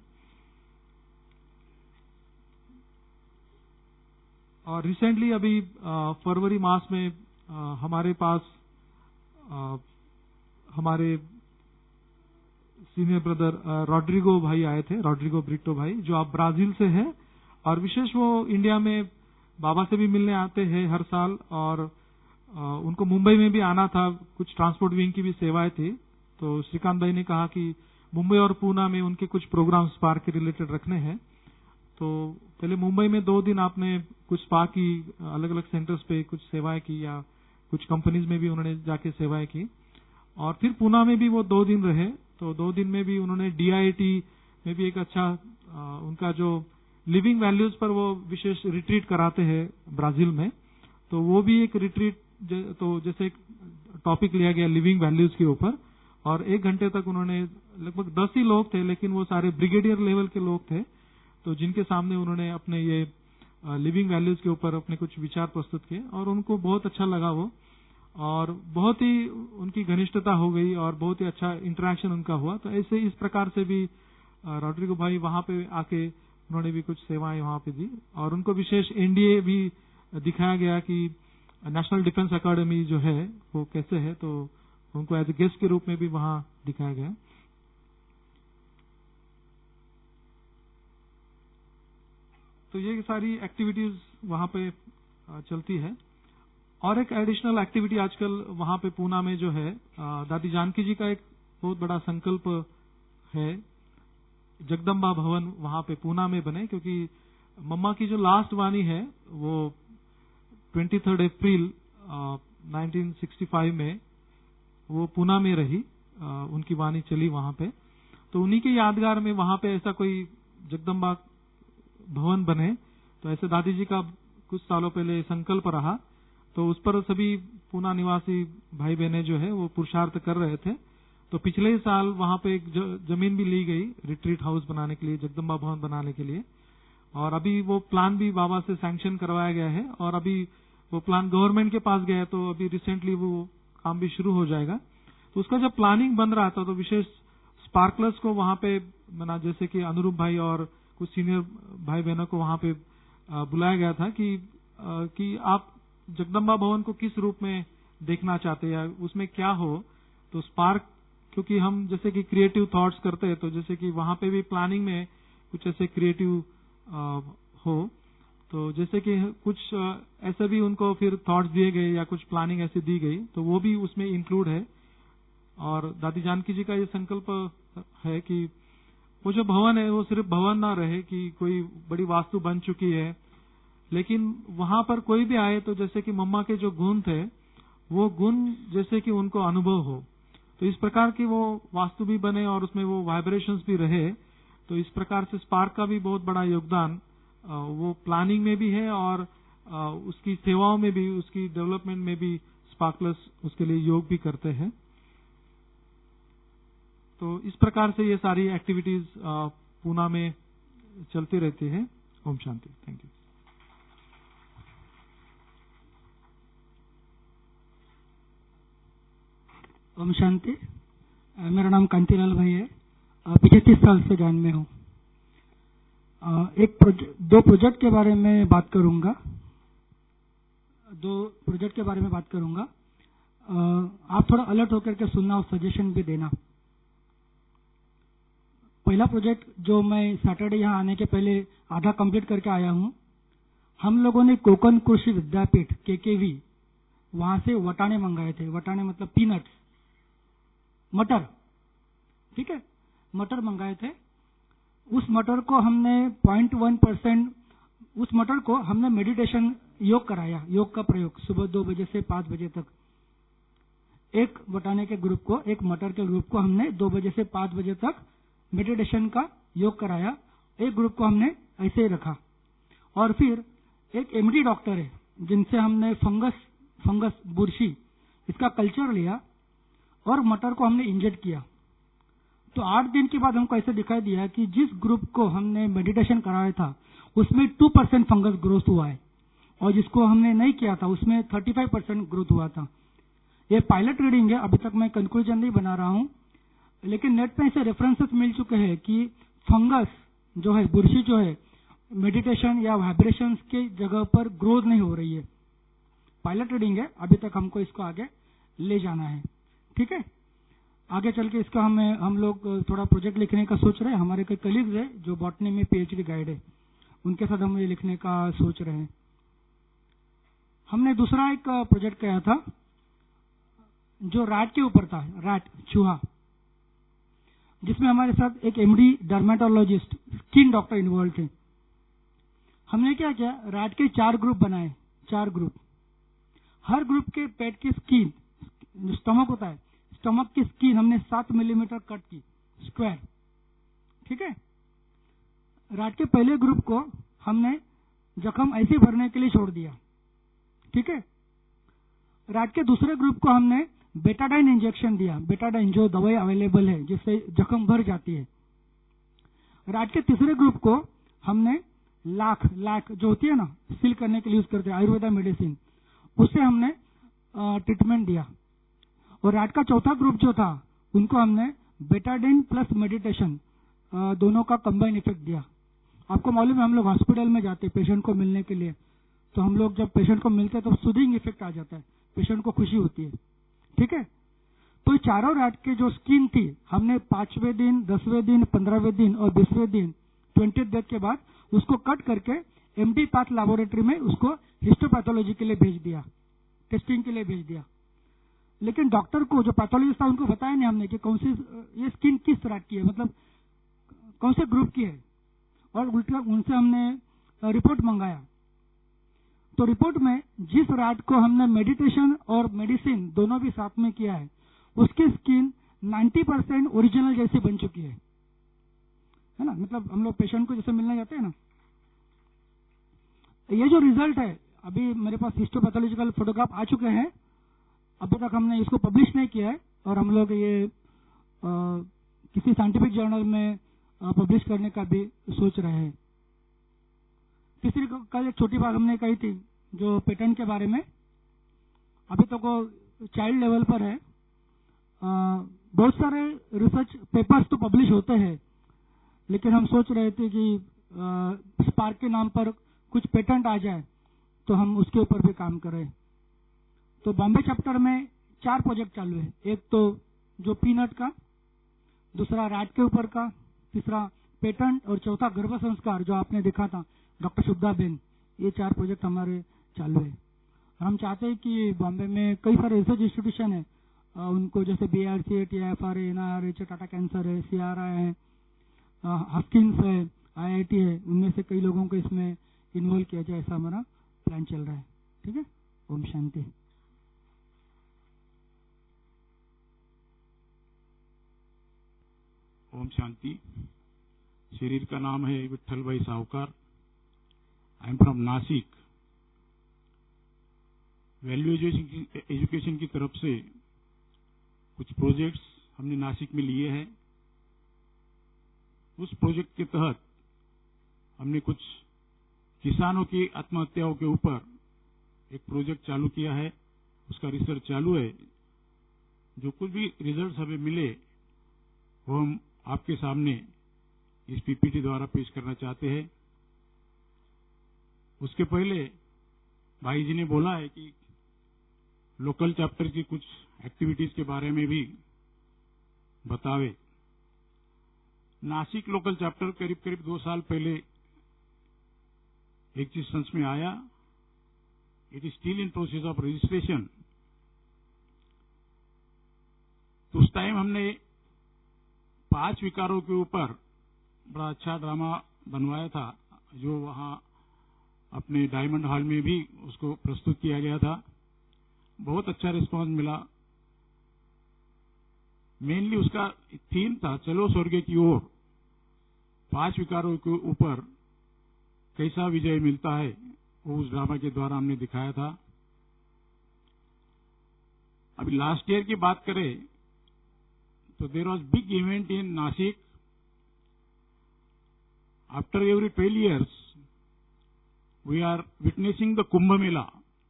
और रिसेंटली अभी फरवरी मास में आ, हमारे पास आ, हमारे सीनियर ब्रदर रॉड्रिगो भाई आए थे, रॉड्रिगो ब्रिटो भाई, जो आप ब्राजील से हैं और विशेष वो इंडिया में बाबा से भी मिलने आते हैं हर साल। और आ, उनको मुंबई में भी आना था, कुछ ट्रांसपोर्ट विंग की भी सेवाएं थी। तो श्रीकांत भाई ने कहा कि मुंबई और पूना में उनके कुछ प्रोग्राम स्पार्क के रिलेटेड रखने हैं। तो पहले मुंबई में दो दिन आपने कुछ स्पार्क की अलग अलग सेंटर्स पे कुछ सेवाएं की या कुछ कंपनीज में भी उन्होंने जाके सेवाएं की, और फिर पूना में भी वो दो दिन रहे। तो दो दिन में भी उन्होंने डीआईटी में भी एक अच्छा आ, उनका जो लिविंग वैल्यूज पर वो विशेष रिट्रीट कराते हैं ब्राजील में, तो वो भी एक रिट्रीट तो जैसे टॉपिक लिया गया लिविंग वैल्यूज के ऊपर, और एक घंटे तक उन्होंने लगभग दस ही लोग थे, लेकिन वो सारे ब्रिगेडियर लेवल के लोग थे, तो जिनके सामने उन्होंने अपने ये लिविंग वैल्यूज के ऊपर अपने कुछ विचार प्रस्तुत किए और उनको बहुत अच्छा लगा वो, और बहुत ही उनकी घनिष्ठता हो गई और बहुत ही अच्छा इंटरेक्शन उनका हुआ। तो ऐसे इस प्रकार से भी रॉड्रिगो भाई वहां पे आके उन्होंने भी कुछ सेवाएं वहां पे दी, और उनको विशेष एनडीए भी दिखाया गया कि नेशनल डिफेंस अकादमी जो है वो कैसे है, तो उनको एज ए गेस्ट के रूप में भी वहां दिखाया गया। तो ये सारी एक्टिविटीज वहां पे चलती है। और एक एडिशनल एक्टिविटी आजकल वहां पे पूना में जो है, दादी जानकी जी का एक बहुत बड़ा संकल्प है, जगदम्बा भवन वहां पे पूना में बने, क्योंकि मम्मा की जो लास्ट वाणी है वो तेईस अप्रैल नाइनटीन सिक्सटी फाइव में वो पूना में रही, उनकी वाणी चली वहां पे। तो उन्हीं के यादगार में वहां पे ऐसा कोई जगदम्बा भवन बने, तो ऐसे दादी जी का कुछ सालों पहले संकल्प रहा, तो उस पर सभी पूना निवासी भाई बहनें जो है वो पुरुषार्थ कर रहे थे। तो पिछले ही साल वहां पे एक जमीन भी ली गई रिट्रीट हाउस बनाने के लिए, जगदम्बा भवन बनाने के लिए, और अभी वो प्लान भी बाबा से सैंक्शन करवाया गया है, और अभी वो प्लान गवर्नमेंट के पास गया है, तो अभी रिसेंटली वो काम भी शुरू हो जाएगा। तो उसका जब प्लानिंग बन रहा था तो विशेष स्पार्कलर्स को वहां पे मना, जैसे कि अनुरूप भाई और कुछ सीनियर भाई बहनों को वहां पे बुलाया गया था कि कि आप जगदम्बा भवन को किस रूप में देखना चाहते हैं, उसमें क्या हो। तो स्पार्क, क्योंकि हम जैसे कि क्रिएटिव थॉट्स करते हैं, तो जैसे कि वहां पे भी प्लानिंग में कुछ ऐसे क्रिएटिव हो। तो जैसे कि कुछ ऐसे भी उनको फिर थॉट्स दिए गए या कुछ प्लानिंग ऐसी दी गई, तो वो भी उसमें इंक्लूड है। और दादी जानकी जी का ये संकल्प है कि वो जो भवन है वो सिर्फ भवन ना रहे कि कोई बड़ी वास्तु बन चुकी है, लेकिन वहां पर कोई भी आए तो जैसे कि मम्मा के जो गुण थे वो गुण जैसे कि उनको अनुभव हो, तो इस प्रकार की वो वास्तु भी बने और उसमें वो वाइब्रेशंस भी रहे। तो इस प्रकार से स्पार्क का भी बहुत बड़ा योगदान वो प्लानिंग में भी है और उसकी सेवाओं में भी, उसकी डेवलपमेंट में भी स्पार्कलर्स उसके लिए योग भी करते हैं। तो इस प्रकार से ये सारी एक्टिविटीज पूना में चलती रहती है। ओम शांति। Thank you. ओम शांति। मेरा नाम कांतिलाल भाई है। पिछले तीस साल से ज्ञान में हूँ। एक प्रोजेक्ट, दो प्रोजेक्ट के बारे में बात करूंगा दो प्रोजेक्ट के बारे में बात करूंगा आप थोड़ा अलर्ट होकर के सुनना और सजेशन भी देना। पहला प्रोजेक्ट जो मैं सैटरडे यहाँ आने के पहले आधा कंप्लीट करके आया हूँ, हम लोगों ने कोकण कृषि विद्यापीठ केकेवी वहां से वटाने मंगाए थे। वटाने मतलब पीनट्स, मटर, ठीक है, मटर मंगाए थे। उस मटर को हमने पॉइंट वन परसेंट उस मटर को हमने मेडिटेशन योग कराया, योग का प्रयोग सुबह दो बजे से पांच बजे तक। एक वटाने के ग्रुप को, एक मटर के ग्रुप को हमने दो बजे से पांच बजे तक मेडिटेशन का योग कराया। एक ग्रुप को हमने ऐसे ही रखा। और फिर एक एमडी डॉक्टर है जिनसे हमने फंगस फंगस बुरशी इसका कल्चर लिया और मटर को हमने इंजेक्ट किया। तो आठ दिन के बाद हमको ऐसे दिखाई दिया कि जिस ग्रुप को हमने मेडिटेशन कराया था उसमें टू परसेंट फंगस ग्रोथ हुआ है और जिसको हमने नहीं किया था उसमें थर्टी फाइव परसेंट ग्रोथ हुआ था। ये पायलट रीडिंग है, अभी तक मैं कंक्लूजन नहीं बना रहा हूं, लेकिन नेट पे ऐसे रेफरेंसेस मिल चुके हैं कि फंगस जो है, बुरशी जो है, मेडिटेशन या वाइब्रेशंस के जगह पर ग्रोथ नहीं हो रही है। पायलट रीडिंग है, अभी तक हमको इसको आगे ले जाना है। ठीक है, आगे चल के इसका हमें हम लोग थोड़ा प्रोजेक्ट लिखने का सोच रहे हैं। हमारे कई कलीग्स है जो बॉटनी में पीएचडी गाइड है, उनके साथ हम ये लिखने का सोच रहे हैं। हमने दूसरा एक प्रोजेक्ट किया था जो रैट के ऊपर था, रैट, चूहा, जिसमें हमारे साथ एक MD dermatologist, skin doctor involve थे। हमने क्या किया, रैट के चार ग्रुप बनाए, चार ग्रुप। हर ग्रुप के पेट की स्किन, जो स्टमक होता है, स्टमक की स्किन हमने सात मिलीमीटर कट की, स्क्वायर। ठीक है, रैट के पहले ग्रुप को हमने जख्म ऐसे भरने के लिए छोड़ दिया। ठीक है, रैट के दूसरे ग्रुप को हमने बेटाडाइन इंजेक्शन दिया, बेटाडाइन जो दवाई अवेलेबल है जिससे जख्म भर जाती है। रैट के तीसरे ग्रुप को हमने लाख लाख जो होती है ना, सील करने के लिए यूज करते हैं, आयुर्वेदा मेडिसिन, उससे हमने ट्रीटमेंट दिया। और रैट का चौथा ग्रुप जो था उनको हमने बेटाडाइन प्लस मेडिटेशन दोनों का कंबाइन इफेक्ट दिया। आपको मालूम है हम लोग हॉस्पिटल में जाते हैं पेशेंट को मिलने के लिए, तो हम लोग जब पेशेंट को मिलते हैं तो सूदिंग इफेक्ट आ जाता है, पेशेंट को खुशी होती है। ठीक है, तो चारों रैट के जो स्किन थी हमने पांचवें दिन, दसवें दिन, पंद्रहवें दिन और बीसवें दिन, ट्वेंटी डेज के बाद उसको कट करके एमडी पाथ लैबोरेटरी में उसको हिस्टोपैथोलॉजी के लिए भेज दिया, टेस्टिंग के लिए भेज दिया। लेकिन डॉक्टर को, जो पैथोलॉजिस्ट था, उनको बताया नहीं हमने कि कौन सी ये स्किन किस रैट की है, मतलब कौन से ग्रुप की है। और उल्टा उनसे हमने रिपोर्ट मंगाया, तो रिपोर्ट में जिस रैट को हमने मेडिटेशन और मेडिसिन दोनों भी साथ में किया है उसकी स्किन नब्बे परसेंट ओरिजिनल जैसी बन चुकी है, है ना। मतलब हम लोग पेशेंट को जैसे मिलने जाते हैं ना, ये जो रिजल्ट है, अभी मेरे पास हिस्टोपैथोलॉजिकल फोटोग्राफ आ चुके हैं, अभी तक हमने इसको पब्लिश नहीं किया है और हम लोग ये आ, किसी साइंटिफिक जर्नल में पब्लिश करने का भी सोच रहे हैं। तीसरी कल एक छोटी बात हमने कही थी जो पेटेंट के बारे में, अभी तक वो चाइल्ड लेवल पर है। आ, बहुत सारे रिसर्च पेपर्स तो पब्लिश होते हैं, लेकिन हम सोच रहे थे कि स्पार्क के नाम पर कुछ पेटेंट आ जाए तो हम उसके ऊपर भी काम करें। तो बॉम्बे चैप्टर में चार प्रोजेक्ट चालू है, एक तो जो पीनट का, दूसरा रैट के ऊपर का, तीसरा पेटेंट और चौथा गर्भ संस्कार जो आपने देखा था डॉक्टर शुद्धा बेन, ये चार प्रोजेक्ट हमारे चालू है। और हम चाहते हैं कि बॉम्बे में कई सारे रिसर्च इंस्टीट्यूशन है, उनको जैसे B R C, T F R, N R H, Tata cancer है, सी आर आई है, हॉपकिंस है, आई आई टी है, उनमें से कई लोगों को इसमें इन्वॉल्व किया जाए, ऐसा हमारा प्लान चल रहा है। ठीक है, ओम शांति। ओम शांति। शरीर का नाम है Vithal Bhai Sahukar. I am from Nashik. Value education education की तरफ से कुछ प्रोजेक्ट्स हमने नासिक में लिए हैं। उस प्रोजेक्ट के तहत हमने कुछ किसानों की आत्महत्याओं के ऊपर एक प्रोजेक्ट चालू किया है। उसका रिसर्च चालू है। जो कुछ भी रिजल्ट्स हमें मिले वो हम आपके सामने इस पीपीटी द्वारा पेश करना चाहते हैं। उसके पहले भाई जी ने बोला है कि लोकल चैप्टर की कुछ एक्टिविटीज के बारे में भी बतावे। नासिक लोकल चैप्टर करीब करीब दो साल पहले एक्जिस्टेंस में आया। It is still in process of registration. तो उस टाइम हमने पांच विकारों के ऊपर बड़ा अच्छा ड्रामा बनवाया था, जो वहां अपने डायमंड हॉल में भी उसको प्रस्तुत किया गया था। बहुत अच्छा रिस्पांस मिला। मेनली उसका थीम था चलो स्वर्ग की ओर। पांच विकारों के ऊपर कैसा विजय मिलता है वो उस ड्रामा के द्वारा हमने दिखाया था। अभी लास्ट ईयर की बात करें तो there was big event in Nashik. After every twelve years we are witnessing the Kumbh Mela.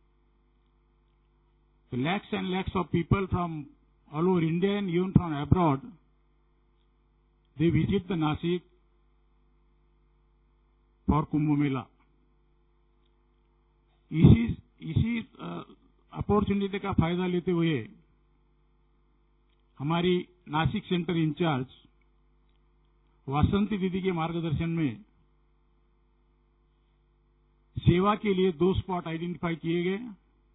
The lakhs and lakhs of people from all over India and even from abroad, they visit the Nasik for Kumbh Mela. इसी इसी अपॉर्चुनिटी का फायदा लेते हुए हमारी नासिक सेंटर इंचार्ज वासंती दीदी के मार्गदर्शन में सेवा के लिए दो स्पॉट आइडेंटिफाई किए गए।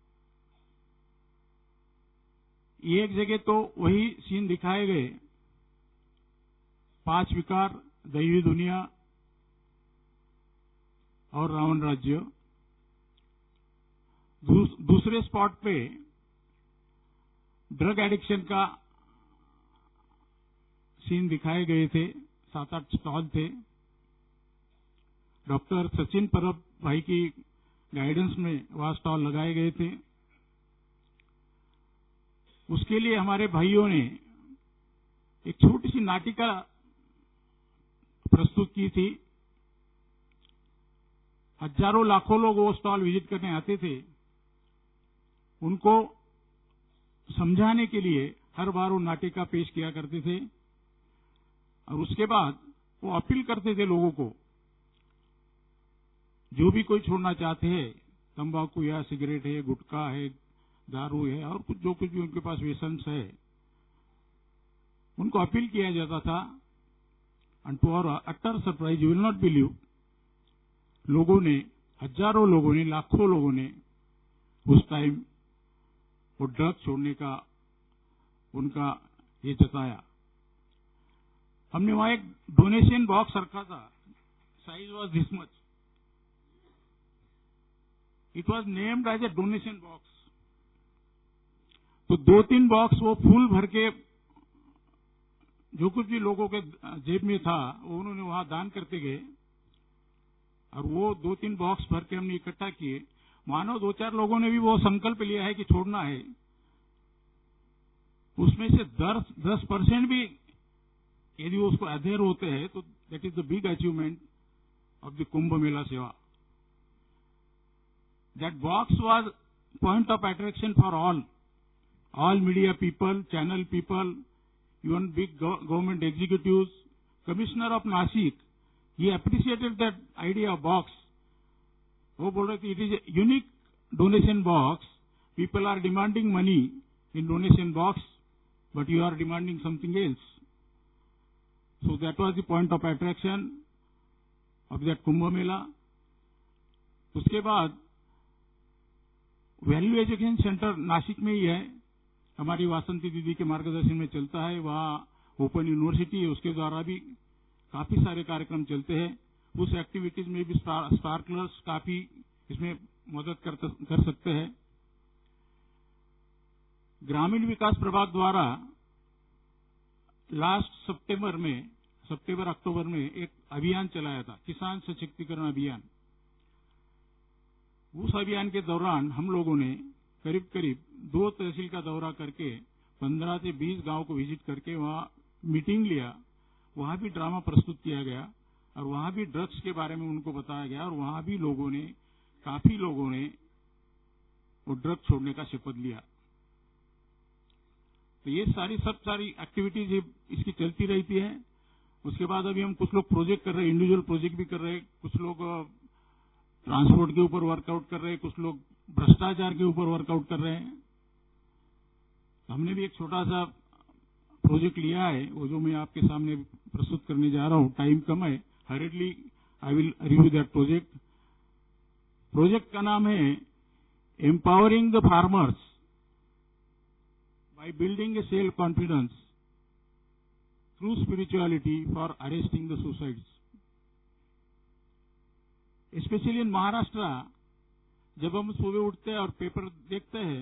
एक जगह तो वही सीन दिखाए गए, पांच विकार, दैवी दुनिया और रावण राज्य। दूस, दूसरे स्पॉट पे ड्रग एडिक्शन का सीन दिखाए गए थे। सात आठ स्टॉल थे। डॉक्टर सचिन परब भाई की गाइडेंस में वह स्टॉल लगाए गए थे। उसके लिए हमारे भाइयों ने एक छोटी सी नाटिका प्रस्तुत की थी। हजारों लाखों लोग वो स्टॉल विजिट करने आते थे। उनको समझाने के लिए हर बार वो नाटिका पेश किया करते थे और उसके बाद वो अपील करते थे लोगों को, जो भी कोई छोड़ना चाहते हैं, तंबाकू या सिगरेट है, गुटखा है, दारू है और कुछ जो कुछ भी उनके पास व्यसन्स है, उनको अपील किया जाता था। And to our utter surprise, you will not believe, लोगों ने, हजारों लोगों ने, लाखों लोगों ने उस टाइम वो ड्रग छोड़ने का उनका ये जताया। हमने वहां एक डोनेशन बॉक्स रखा था। Size was this much. It was named as a donation box. तो दो तीन बॉक्स वो फूल भर के जो कुछ भी लोगों के जेब में था वो उन्होंने वहां दान करते गए और वो दो तीन बॉक्स भर के हमने इकट्ठा किए। मानो दो चार लोगों ने भी वो संकल्प लिया है कि छोड़ना है। उसमें से दस दस परसेंट भी यदि वो उसको अधेर होते हैं तो that is the big achievement of the Kumbh Mela seva. That box was point of attraction for all all media people, channel people, even big government executives. Commissioner of Nasik, he appreciated that idea of box. वो बोल रहे थे it is a unique donation box. People are demanding money in donation box, but you are demanding something else. So that was the point of attraction of that Kumbh Mela. उसके बाद वैल्यू एजुकेशन सेंटर नासिक में ही है, हमारी वासंती दीदी के मार्गदर्शन में चलता है। वहाँ ओपन यूनिवर्सिटी है, उसके द्वारा भी काफी सारे कार्यक्रम चलते हैं। उस एक्टिविटीज में भी स्टार, स्टार क्लर्स काफी इसमें मदद कर, कर सकते हैं। ग्रामीण विकास प्रभाग द्वारा लास्ट सितंबर में सितंबर अक्टूबर में एक अभियान चलाया था, किसान सशक्तिकरण अभियान। उस अभियान के दौरान हम लोगों ने करीब करीब दो तहसील का दौरा करके पंद्रह से बीस गांव को विजिट करके वहां मीटिंग लिया। वहां भी ड्रामा प्रस्तुत किया गया और वहां भी ड्रग्स के बारे में उनको बताया गया और वहां भी लोगों ने काफी लोगों ने वो ड्रग छोड़ने का शपथ लिया। तो ये सारी सब सारी एक्टिविटीज इसकी चलती रहती है। उसके बाद अभी हम कुछ लोग प्रोजेक्ट कर रहे हैं, इंडिविजुअल प्रोजेक्ट भी कर रहे हैं, कुछ लोग ट्रांसपोर्ट के ऊपर वर्कआउट कर रहे हैं, कुछ लोग भ्रष्टाचार के ऊपर वर्कआउट कर रहे हैं। हमने भी एक छोटा सा प्रोजेक्ट लिया है, वो जो मैं आपके सामने प्रस्तुत करने जा रहा हूं। टाइम कम है, hurriedly I will review that project. Project का नाम है empowering the farmers by building a self confidence through spirituality for arresting the suicides. Especially in Maharashtra, जब हम सुबह उठते हैं और पेपर देखते हैं,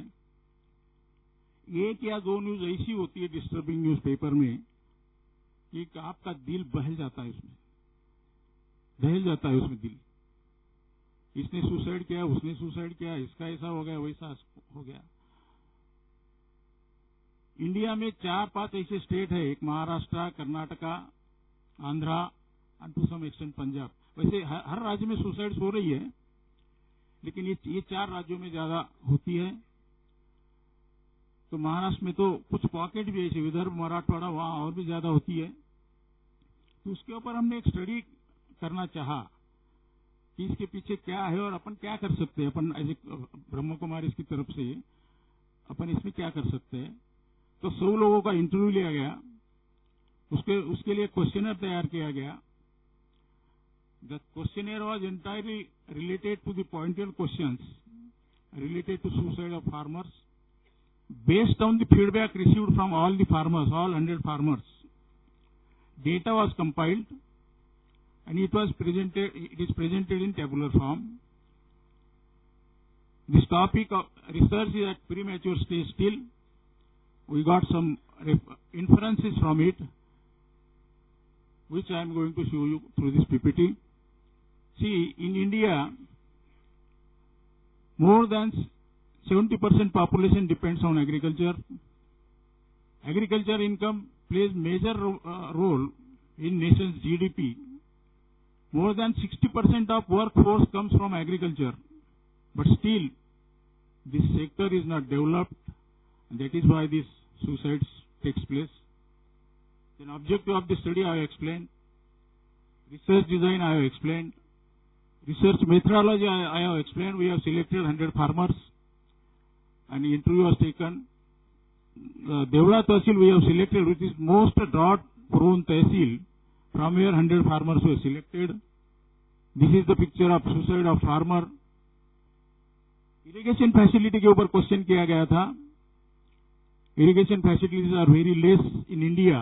एक या दो न्यूज ऐसी होती है डिस्टर्बिंग न्यूज पेपर में कि आपका दिल बहल जाता है, उसमें बहल जाता है उसमें दिल। इसने सुसाइड किया, उसने सुसाइड किया, इसका ऐसा हो गया, वैसा हो गया। इंडिया में चार पांच ऐसे स्टेट है, एक Maharashtra, Karnataka, Andhra and to some extent Punjab. वैसे हर राज्य में सुसाइड्स हो रही है, लेकिन ये ये चार राज्यों में ज्यादा होती है। तो महाराष्ट्र में तो कुछ पॉकेट भी ऐसे, विदर्भ, मराठवाड़ा, वहां और भी ज्यादा होती है। तो उसके ऊपर हमने एक स्टडी करना चाहा कि इसके पीछे क्या है और अपन क्या कर सकते हैं। अपन एज ए ब्रह्म कुमारी की तरफ से अपन इसमें क्या कर सकते हैं। तो सौ लोगों का इंटरव्यू लिया गया, उसके उसके लिए क्वेश्चनर तैयार किया गया। The questionnaire was entirely related to the pointed questions related to suicide of farmers based on the feedback received from all the farmers, all hundred farmers. Data was compiled and it was presented. It is presented in tabular form. This topic of research is at premature stage still. We got some inferences from it, which I am going to show you through this P P T. See, in India, more than seventy percent population depends on agriculture. Agriculture income plays major uh, role in nation's G D P. More than sixty percent of workforce comes from agriculture, but still this sector is not developed, and that is why this suicides takes place. Then objective of the study I have explained. Research design I have explained. Research methodology I, I have explained. We have selected one hundred farmers and interview was taken. Uh, Devla Tehsil we have selected, which is most drought prone Tehsil, from where one hundred farmers were selected. This is the picture of suicide of farmer. Irrigation facility के ऊपर क्वेश्चन किया गया था. Irrigation facilities are very less in India.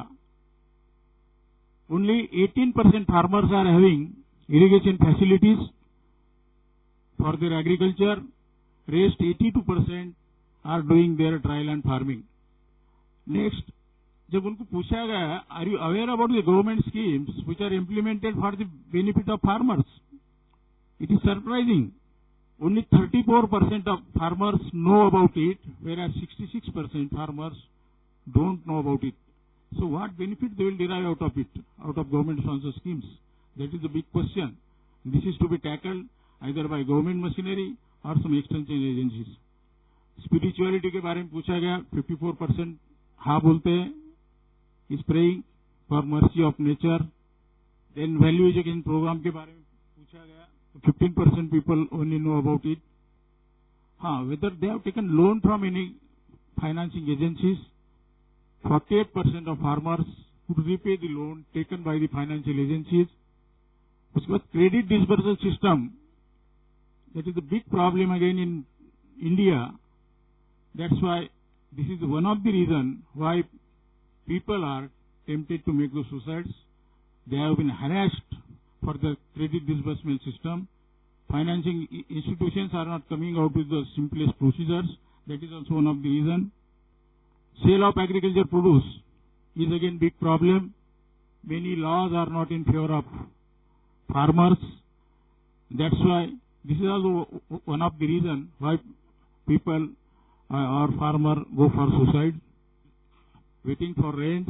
Only eighteen percent farmers are having irrigation facilities for their agriculture. Rest eighty-two percent are doing their dry land farming. Next, जब उनको पूछा गया, are you aware about the government schemes which are implemented for the benefit of farmers? It is surprising. Only thirty-four percent of farmers know about it, whereas sixty-six percent farmers don't know about it. So what benefit they will derive out of it, out of government sponsored schemes? That is the big question. This is to be tackled either by government machinery or some extension agencies. Spirituality के बारे में पूछा गया, fifty-four percent हाँ बोलते हैं, is praying for mercy of nature. Then value education program के बारे में पूछा गया, fifteen percent people only know about it. हाँ, whether they have taken loan from any financing agencies. forty-eight percent of farmers could repay the loan taken by the financial agencies. उसके बाद credit disbursal system, that is a big problem again in India. That's why this is one of the reason why people are tempted to make those suicides. They have been harassed for the credit disbursement system. Financing institutions are not coming out with the simplest procedures. That is also one of the reason. Sale of agriculture produce is again big problem. Many laws are not in favor of farmers. That's why this is also one of the reason why people uh, or farmer go for suicide. Waiting for rains.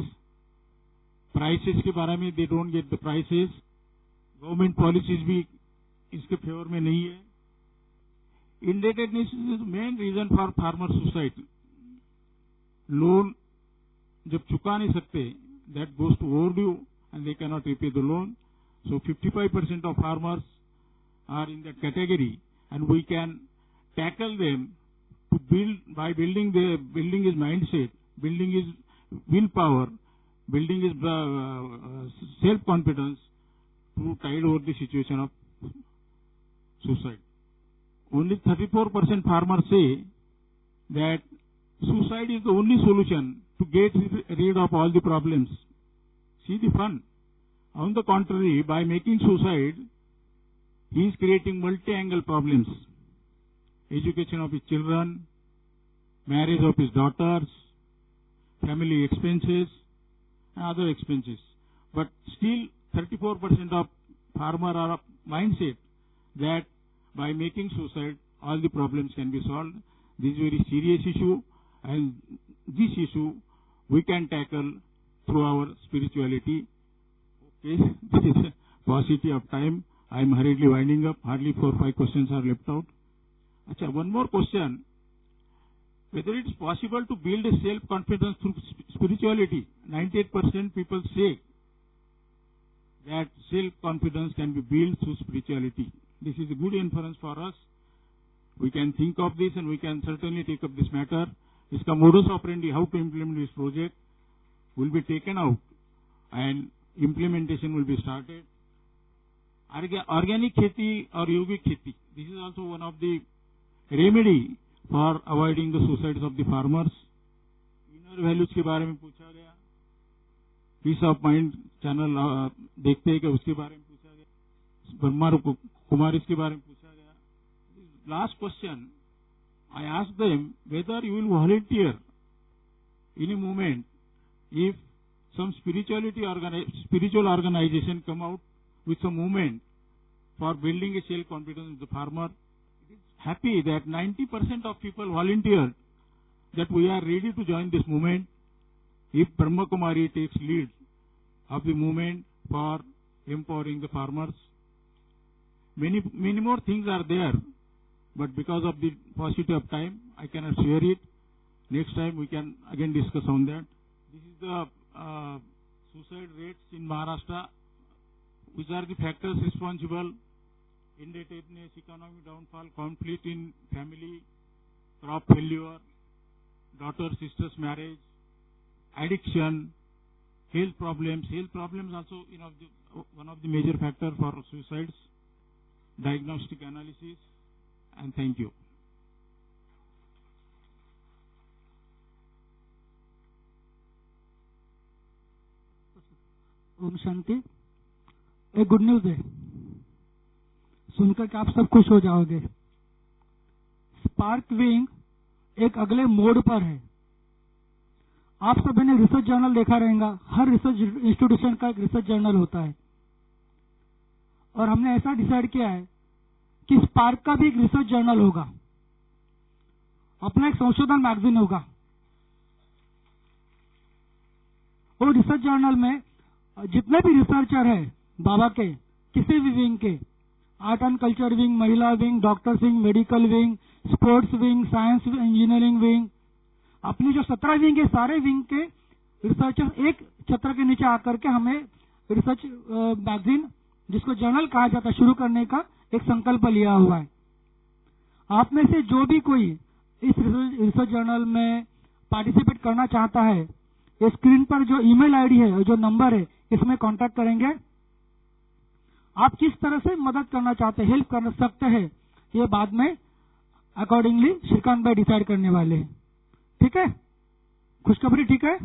Prices के बारे में they don't get the prices. Government policies भी इसके फेवर में नहीं है. Indebtedness is the main reason for farmer suicide. Loan जब चुका नहीं सकते, that goes to overdue and they cannot repay the loan. So fifty-five percent of farmers are in that category, and we can tackle them to build by building the building is mindset, building is willpower, building is uh, uh, self-confidence to tide over the situation of suicide. Only thirty-four percent farmers say that suicide is the only solution to get rid of all the problems. See the fun. On the contrary, by making suicide, he is creating multi-angle problems. Education of his children, marriage of his daughters, family expenses, and other expenses. But still, thirty-four percent of farmer are of mindset that by making suicide, all the problems can be solved. This is a very serious issue, and this issue we can tackle through our spirituality. Okay, this is a paucity of time. I am hurriedly winding up. Hardly four or five questions are left out. Achha, one more question. Whether it is possible to build a self-confidence through spirituality. ninety-eight percent people say that self-confidence can be built through spirituality. This is a good inference for us. We can think of this and we can certainly take up this matter. Iska modus operandi, how to implement this project, will be taken out and implementation will be started. Organic kheti or yogic kheti. This is also one of the remedy for avoiding the suicides of the farmers. Inner values के बारे में पूछा गया. Peace of Mind channel uh, देखते हैं कि उसके बारे में पूछा गया. ब्रह्मा कुमारी के बारे में पूछा गया. Last question, I asked them whether you will volunteer in a movement if some spirituality organi spiritual organization come out with some movement for building a self-confidence in the farmer. It is happy that ninety percent of people volunteered that we are ready to join this movement if Brahma Kumari takes lead of the movement for empowering the farmers. Many, many more things are there, but because of the paucity of time, I cannot share it. Next time we can again discuss on that. This is the uh, suicide rates in Maharashtra. Which are the factors responsible? Indebtedness, economic downfall, conflict in family, crop failure, daughter-sisters marriage, addiction, health problems. Health problems also you know, the, one of the major factors for suicides. Diagnostic analysis, and thank you. Om Shanti. एक गुड न्यूज है, सुनकर के आप सब खुश हो जाओगे. स्पार्क विंग एक अगले मोड पर है. आप सब ने रिसर्च जर्नल देखा रहेगा. हर रिसर्च इंस्टीट्यूशन का एक रिसर्च जर्नल होता है, और हमने ऐसा डिसाइड किया है कि स्पार्क का भी एक रिसर्च जर्नल होगा, अपना एक संशोधन मैगजीन होगा. वो रिसर्च जर्नल में जितने भी रिसर्चर है बाबा के किसी भी विंग के, आर्ट एंड कल्चर विंग, महिला wing, doctors wing, medical wing, sports wing, science engineering wing, अपनी जो सत्रह विंग है सारे विंग के रिसर्चर्स एक छत्र के नीचे आकर के हमें रिसर्च मैगजीन जिसको जर्नल कहा जाता है शुरू करने का एक संकल्प लिया हुआ है. आप में से जो भी कोई इस रिसर्च जर्नल में पार्टिसिपेट करना चाहता है, ये स्क्रीन पर जो ईमेल आईडी है और जो नंबर है इसमें कांटेक्ट करेंगे। आप किस तरह से मदद करना चाहते हैं, हेल्प कर सकते हैं, ये बाद में अकॉर्डिंगली श्रीकांत भाई डिसाइड करने वाले हैं। ठीक है, खुशखबरी ठीक है।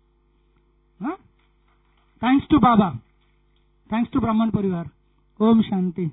Thanks to Baba, thanks to ब्राह्मण परिवार। ओम शांति।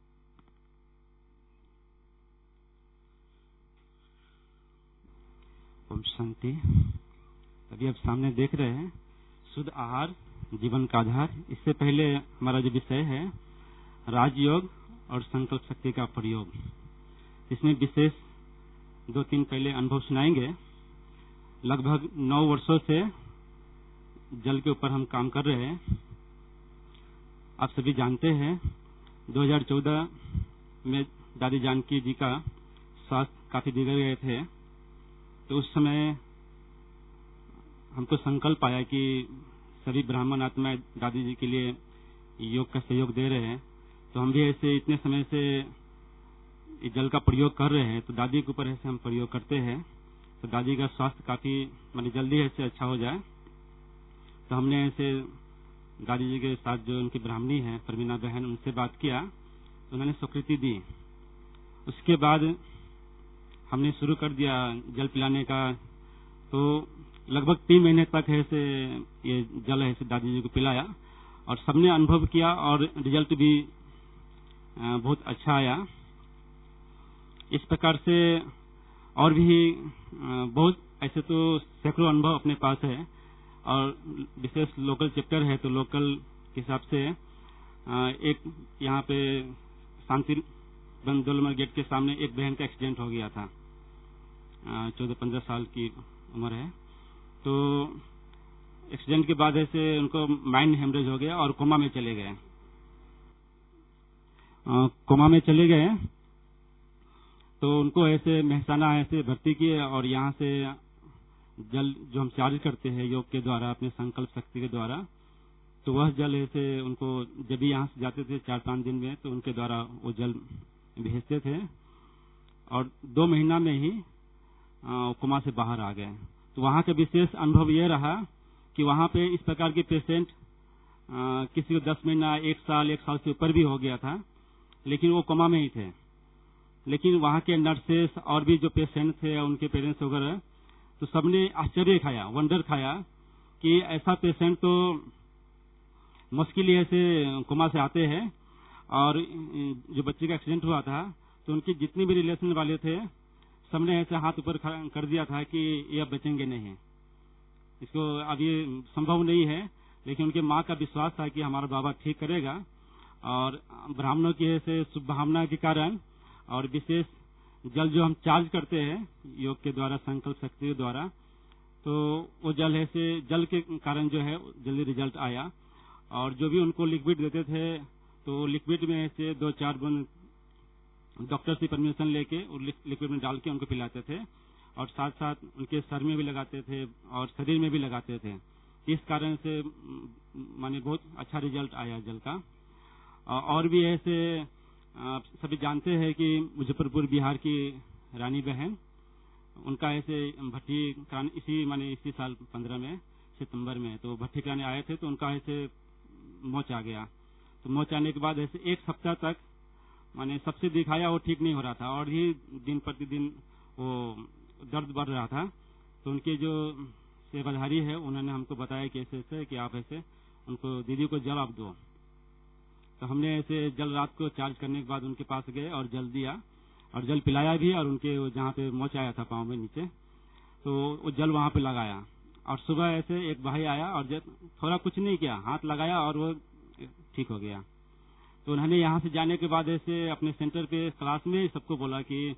ओम शांति। अभी आप सामने देख रहे हैं शुद्ध आहार जीवन का आधार। इससे पहले हमारा जो विषय है राजयोग और संकल्प शक्ति का प्रयोग, इसमें विशेष दो तीन पहले अनुभव सुनाएंगे। लगभग नौ वर्षों से जल के ऊपर हम काम कर रहे हैं। आप सभी जानते हैं दो हज़ार चौदह में दादी जानकी जी का स्वास्थ्य काफी बिगड़ गए थे, तो उस समय हमको संकल्प आया कि सभी ब्राह्मण आत्माएं दादी जी के लिए योग का सहयोग दे रहे हैं, तो हम भी ऐसे इतने समय से इस जल का प्रयोग कर रहे हैं, तो दादी के ऊपर ऐसे हम प्रयोग करते हैं तो दादी का स्वास्थ्य काफी माने जल्दी ऐसे अच्छा हो जाए। तो हमने ऐसे दादी जी के साथ जो उनकी ब्राह्मणी है परमीना बहन, उनसे बात किया, तो उन्होंने स्वीकृति दी। उसके बाद हमने शुरू कर दिया जल पिलाने का। तो लगभग तीन महीने तक ऐसे ये जल ऐसे दादी जी को पिलाया और सबने अनुभव किया और रिजल्ट भी बहुत अच्छा आया। इस प्रकार से और भी बहुत ऐसे तो सैकड़ों अनुभव अपने पास है और विशेष लोकल चैप्टर है, तो लोकल के हिसाब से एक यहाँ पे शांति बंदोलमर गेट के सामने एक बहन का एक्सीडेंट हो गया था, चौदह पंद्रह साल की उम्र है। तो एक्सीडेंट के बाद ऐसे उनको माइंड हेमरेज हो गया और कोमा में चले गए। कोमा में चले गए तो उनको ऐसे महसाना ऐसे भर्ती किए और यहाँ से जल जो हम चार्ज करते हैं योग के द्वारा अपने संकल्प शक्ति के द्वारा, तो वह जल ऐसे उनको जब भी यहाँ से जाते थे चार पांच दिन में, तो उनके द्वारा वो जल भेजते थे और दो महीना में ही कोमा से बाहर आ गए। तो वहाँ का विशेष अनुभव यह रहा कि वहाँ पे इस प्रकार के पेशेंट किसी को दस महीना एक साल एक साल से ऊपर भी हो गया था, लेकिन वो कोमा में ही थे। लेकिन वहाँ के नर्सेस और भी जो पेशेंट थे उनके पेरेंट्स वगैरह, तो सबने आश्चर्य खाया, वंडर खाया कि ऐसा पेशेंट तो मुश्किल ही ऐसे कोमा से आते हैं। और जो बच्चे का एक्सीडेंट हुआ था तो उनके जितने भी रिलेशन वाले थे सबने ऐसे हाथ ऊपर कर दिया था कि ये अब बचेंगे नहीं, इसको अब ये संभव नहीं है। लेकिन उनके माँ का विश्वास था कि हमारा बाबा ठीक करेगा और ब्राह्मणों की ऐसे शुभ भावना के कारण और विशेष जल जो हम चार्ज करते हैं योग के द्वारा संकल्प शक्ति के द्वारा, तो वो जल ऐसे जल के कारण जो है जल्दी रिजल्ट आया। और जो भी उनको लिक्विड देते थे तो लिक्विड में ऐसे दो चार बूंद डॉक्टर से परमिशन लेके लिक्विड में डाल के उनको पिलाते थे और साथ साथ उनके सर में भी लगाते थे और शरीर में भी लगाते थे। इस कारण से माने बहुत अच्छा रिजल्ट आया जल का। और भी ऐसे आप सभी जानते हैं कि मुजफ्फरपुर बिहार की रानी बहन, उनका ऐसे भट्टी कराने इसी माने इसी साल पंद्रह में सितंबर में तो भट्टी कराने आए थे, तो उनका ऐसे मोच आ गया। तो मोच आने के बाद ऐसे एक सप्ताह तक माने सबसे दिखाया वो ठीक नहीं हो रहा था और ही दिन प्रतिदिन वो दर्द बढ़ रहा था। तो उनके जो सेवाधारी है उन्होंने हमको बताया कि ऐसे ऐसे कि आप ऐसे उनको दीदी को जल आप दो। तो हमने ऐसे जल रात को चार्ज करने के बाद उनके पास गए और जल दिया और जल पिलाया भी और उनके जहाँ पे मोच आया था पाँव में नीचे, तो वो जल वहां पे लगाया। और सुबह ऐसे एक भाई आया और जब थोड़ा कुछ नहीं किया, हाथ लगाया और वो ठीक हो गया। तो उन्होंने यहाँ से जाने के बाद ऐसे अपने सेंटर पे क्लास में सबको बोला कि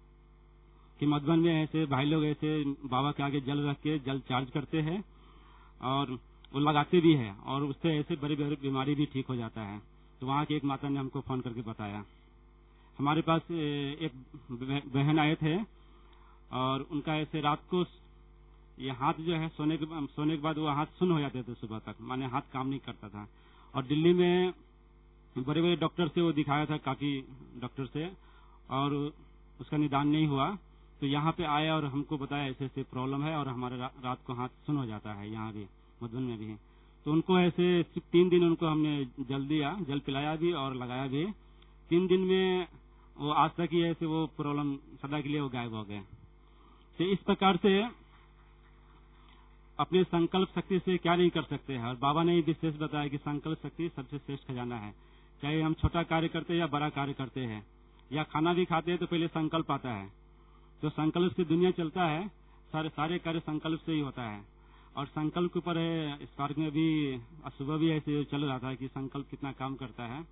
कि मधुबन में ऐसे भाई लोग ऐसे बाबा के आगे जल रख के जल चार्ज करते हैं और वो लगाते भी है और उससे ऐसे बड़ी बड़ी बीमारी भी ठीक हो जाता है। तो वहाँ की एक माता ने हमको फोन करके बताया। हमारे पास एक बहन आए थे और उनका ऐसे रात को ये हाथ जो है सोने के सोने के बाद वो हाथ सुन्न हो जाते थे सुबह तक, माने हाथ काम नहीं करता था। और दिल्ली में बड़े बड़े डॉक्टर से वो दिखाया था, काफी डॉक्टर से, और उसका निदान नहीं हुआ। तो यहाँ पे आया और हमको बताया ऐसे ऐसे प्रॉब्लम है और हमारे रा, रात को हाथ सुन हो जाता है, यहाँ भी मधुबन में भी। तो उनको ऐसे तीन दिन उनको हमने जल दिया, जल पिलाया भी और लगाया भी। तीन दिन में वो आज तक ही ऐसे वो प्रॉब्लम सदा के लिए वो गायब हो गए। तो इस प्रकार से अपने संकल्प शक्ति से क्या नहीं कर सकते हैं। और बाबा ने विशेष बताया कि संकल्प शक्ति सबसे श्रेष्ठ खजाना है। चाहे हम छोटा कार्य करते हैं या बड़ा कार्य करते हैं, या खाना भी खाते हैं तो पहले संकल्प आता है। तो संकल्प से दुनिया चलता है, सारे सारे कार्य संकल्प से ही होता है। और संकल्प के ऊपर है, इस पार्क में भी सुबह भी ऐसे चल रहा था कि संकल्प कितना काम करता है।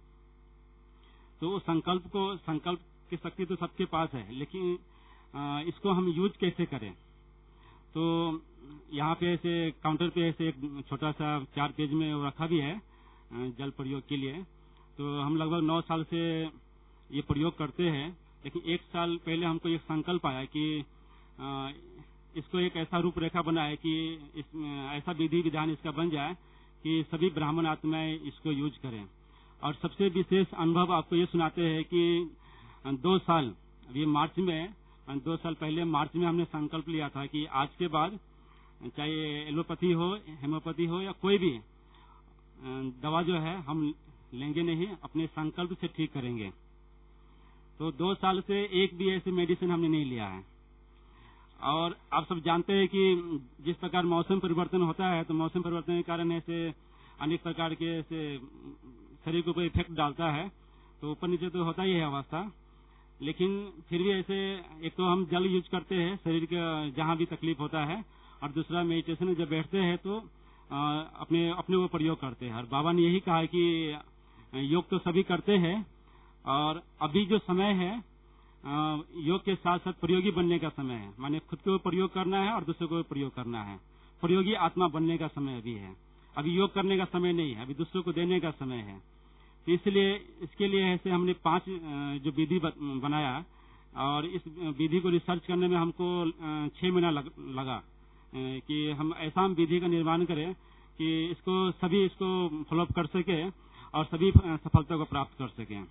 तो संकल्प को, संकल्प की शक्ति तो सबके पास है, लेकिन आ, इसको हम यूज कैसे करें। तो यहाँ पे ऐसे काउंटर पे ऐसे एक छोटा सा चार पेज में वो रखा भी है जल प्रयोग के लिए। तो हम लगभग नौ साल से ये प्रयोग करते हैं, लेकिन एक साल पहले हमको एक संकल्प आया कि आ, इसको एक ऐसा रूपरेखा बनाए कि इस ऐसा विधि विधान इसका बन जाए कि सभी ब्राह्मण आत्माएं इसको यूज करें। और सबसे विशेष अनुभव आपको ये सुनाते हैं कि दो साल अभी मार्च में दो साल पहले मार्च में हमने संकल्प लिया था कि आज के बाद चाहे एलोपैथी हो, हेमोपैथी हो या कोई भी दवा जो है हम लेंगे नहीं, अपने संकल्प से ठीक करेंगे। तो दो साल से एक भी ऐसी मेडिसिन हमने नहीं लिया है। और आप सब जानते हैं कि जिस प्रकार मौसम परिवर्तन होता है, तो मौसम परिवर्तन के कारण ऐसे अनेक प्रकार के ऐसे शरीर के ऊपर इफेक्ट डालता है। तो ऊपर नीचे तो होता ही है अवस्था, लेकिन फिर भी ऐसे एक तो हम जल यूज करते हैं शरीर का जहां भी तकलीफ होता है, और दूसरा मेडिटेशन में जब बैठते हैं तो आ, अपने अपने वो प्रयोग करते हैं। और बाबा ने यही कहा कि योग तो सभी करते हैं, और अभी जो समय है आ, योग के साथ साथ प्रयोगी बनने का समय है। माने खुद को प्रयोग करना है और दूसरे को प्रयोग करना है। प्रयोगी आत्मा बनने का समय अभी है। अभी योग करने का समय नहीं है, अभी दूसरों को देने का समय है। तो इसलिए इसके लिए ऐसे हमने पांच जो विधि बनाया, और इस विधि को रिसर्च करने में हमको छह महीना लग, लगा कि हम ऐसा विधि का निर्माण करें कि इसको सभी इसको फॉलोअप कर सके और सभी सफलता को प्राप्त कर सकें।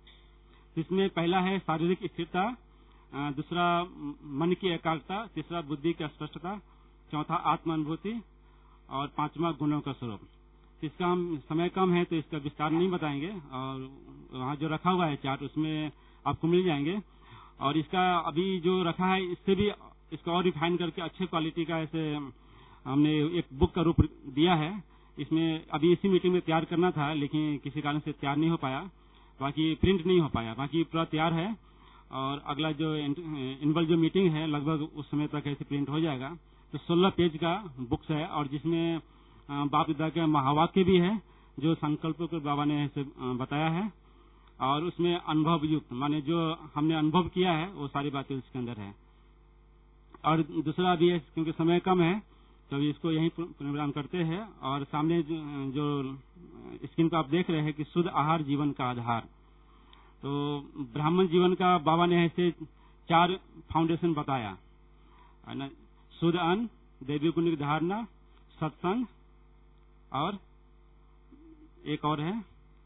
इसमें पहला है शारीरिक स्थिरता, दूसरा मन की एकाग्रता, तीसरा बुद्धि की स्पष्टता, चौथा आत्मानुभूति, और पांचवा गुणों का स्वरूप। इसका हम समय कम है तो इसका विस्तार नहीं बताएंगे, और वहाँ जो रखा हुआ है चार्ट उसमें आपको मिल जाएंगे। और इसका अभी जो रखा है इससे भी इसको और रिफाइन करके अच्छे क्वालिटी का ऐसे हमने एक बुक का रूप दिया है। इसमें अभी इसी मीटिंग में तैयार करना था, लेकिन किसी कारण से तैयार नहीं हो पाया, बाकी प्रिंट नहीं हो पाया, बाकी पूरा तैयार है। और अगला जो इनवल जो मीटिंग है लगभग उस समय तक ऐसे प्रिंट हो जाएगा। तो सोलह पेज का बुक्स है, और जिसमें बाप दादा के महावाक्य भी है जो संकल्पों को बाबा ने ऐसे बताया है, और उसमें अनुभव युक्त माने जो हमने अनुभव किया है वो सारी बातें उसके अंदर है। और दूसरा भी है, क्योंकि समय कम है तो इसको यही प्रोग्राम करते हैं। और सामने जो, जो स्क्रीन पर आप देख रहे हैं कि शुद्ध आहार जीवन का आधार। तो ब्राह्मण जीवन का बाबा ने ऐसे चार फाउंडेशन बताया, शुद्ध अन्न, देवी गुण की धारणा, सत्संग, और एक और है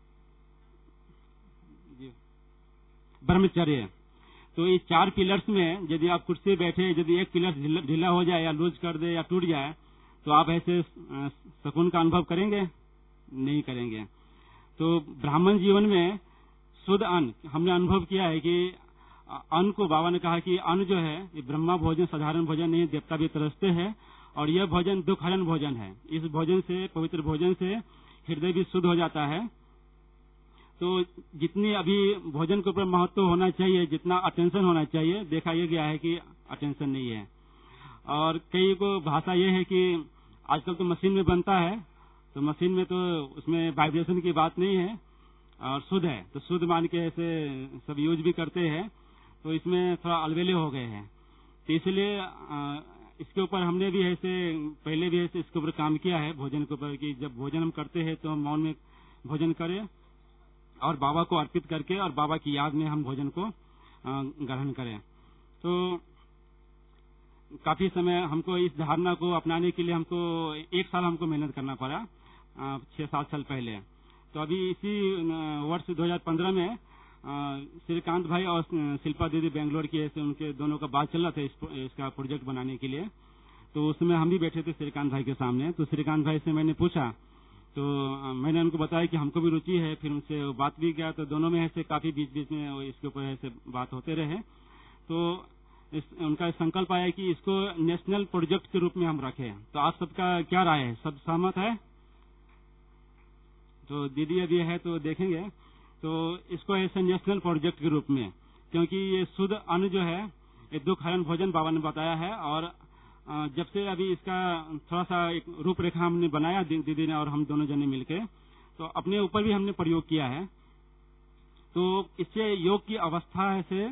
ब्रह्मचर्य। तो ये चार पिलर्स में यदि आप कुर्सी बैठे, यदि एक पिलर ढीला हो जाए या लूज कर दे या टूट जाए तो आप ऐसे सुकून का अनुभव करेंगे? नहीं करेंगे। तो ब्राह्मण जीवन में शुद्ध अन्न हमने अनुभव किया है कि अन्न को बाबा ने कहा कि अन्न जो है ये ब्रह्मा भोजन साधारण भोजन नहीं, देवता भी तरसते हैं, और यह भोजन दुखहरण भोजन है। इस भोजन से, पवित्र भोजन से हृदय भी शुद्ध हो जाता है। तो जितनी अभी भोजन के ऊपर महत्व होना चाहिए, जितना अटेंशन होना चाहिए, देखा यह गया है कि अटेंशन नहीं है। और कई को भाषा यह है कि आजकल तो मशीन में बनता है, तो मशीन में तो उसमें वाइब्रेशन की बात नहीं है और शुद्ध है, तो शुद्ध मान के ऐसे सब यूज भी करते हैं। तो इसमें थोड़ा अलबेले हो गए हैं। तो इसलिए इसके ऊपर हमने भी ऐसे पहले भी ऐसे इसके ऊपर काम किया है, भोजन के ऊपर, कि जब भोजन हम करते हैं तो हम मौन में भोजन करें और बाबा को अर्पित करके और बाबा की याद में हम भोजन को ग्रहण करें। तो काफी समय हमको इस धारणा को अपनाने के लिए हमको एक साल हमको मेहनत करना पड़ा, छह सात साल पहले। तो अभी इसी वर्ष दो हज़ार पंद्रह में श्रीकांत भाई और शिल्पा दीदी बेंगलोर की ऐसे उनके दोनों का बात चल रहा था इस, इसका प्रोजेक्ट बनाने के लिए। तो उसमें हम भी बैठे थे श्रीकांत भाई के सामने। तो श्रीकांत भाई से मैंने पूछा, तो मैंने उनको बताया कि हमको भी रुचि है। फिर उनसे बात भी किया, तो दोनों में ऐसे काफी बीच बीच में इसके ऊपर ऐसे बात होते रहे। तो इस, उनका संकल्प आया कि इसको नेशनल प्रोजेक्ट के रूप में हम रखें। तो आप सबका क्या राय है, सब सहमत है? तो दीदी अभी है तो देखेंगे। तो इसको ऐसे नेशनल प्रोजेक्ट के रूप में, क्योंकि ये शुद्ध अन्न जो है ये दुख हरण भोजन बाबा ने बताया है। और जब से अभी इसका थोड़ा सा एक रूपरेखा हमने बनाया दीदी ने और हम दोनों जने मिलके, तो अपने ऊपर भी हमने प्रयोग किया है। तो इससे योग की अवस्था है से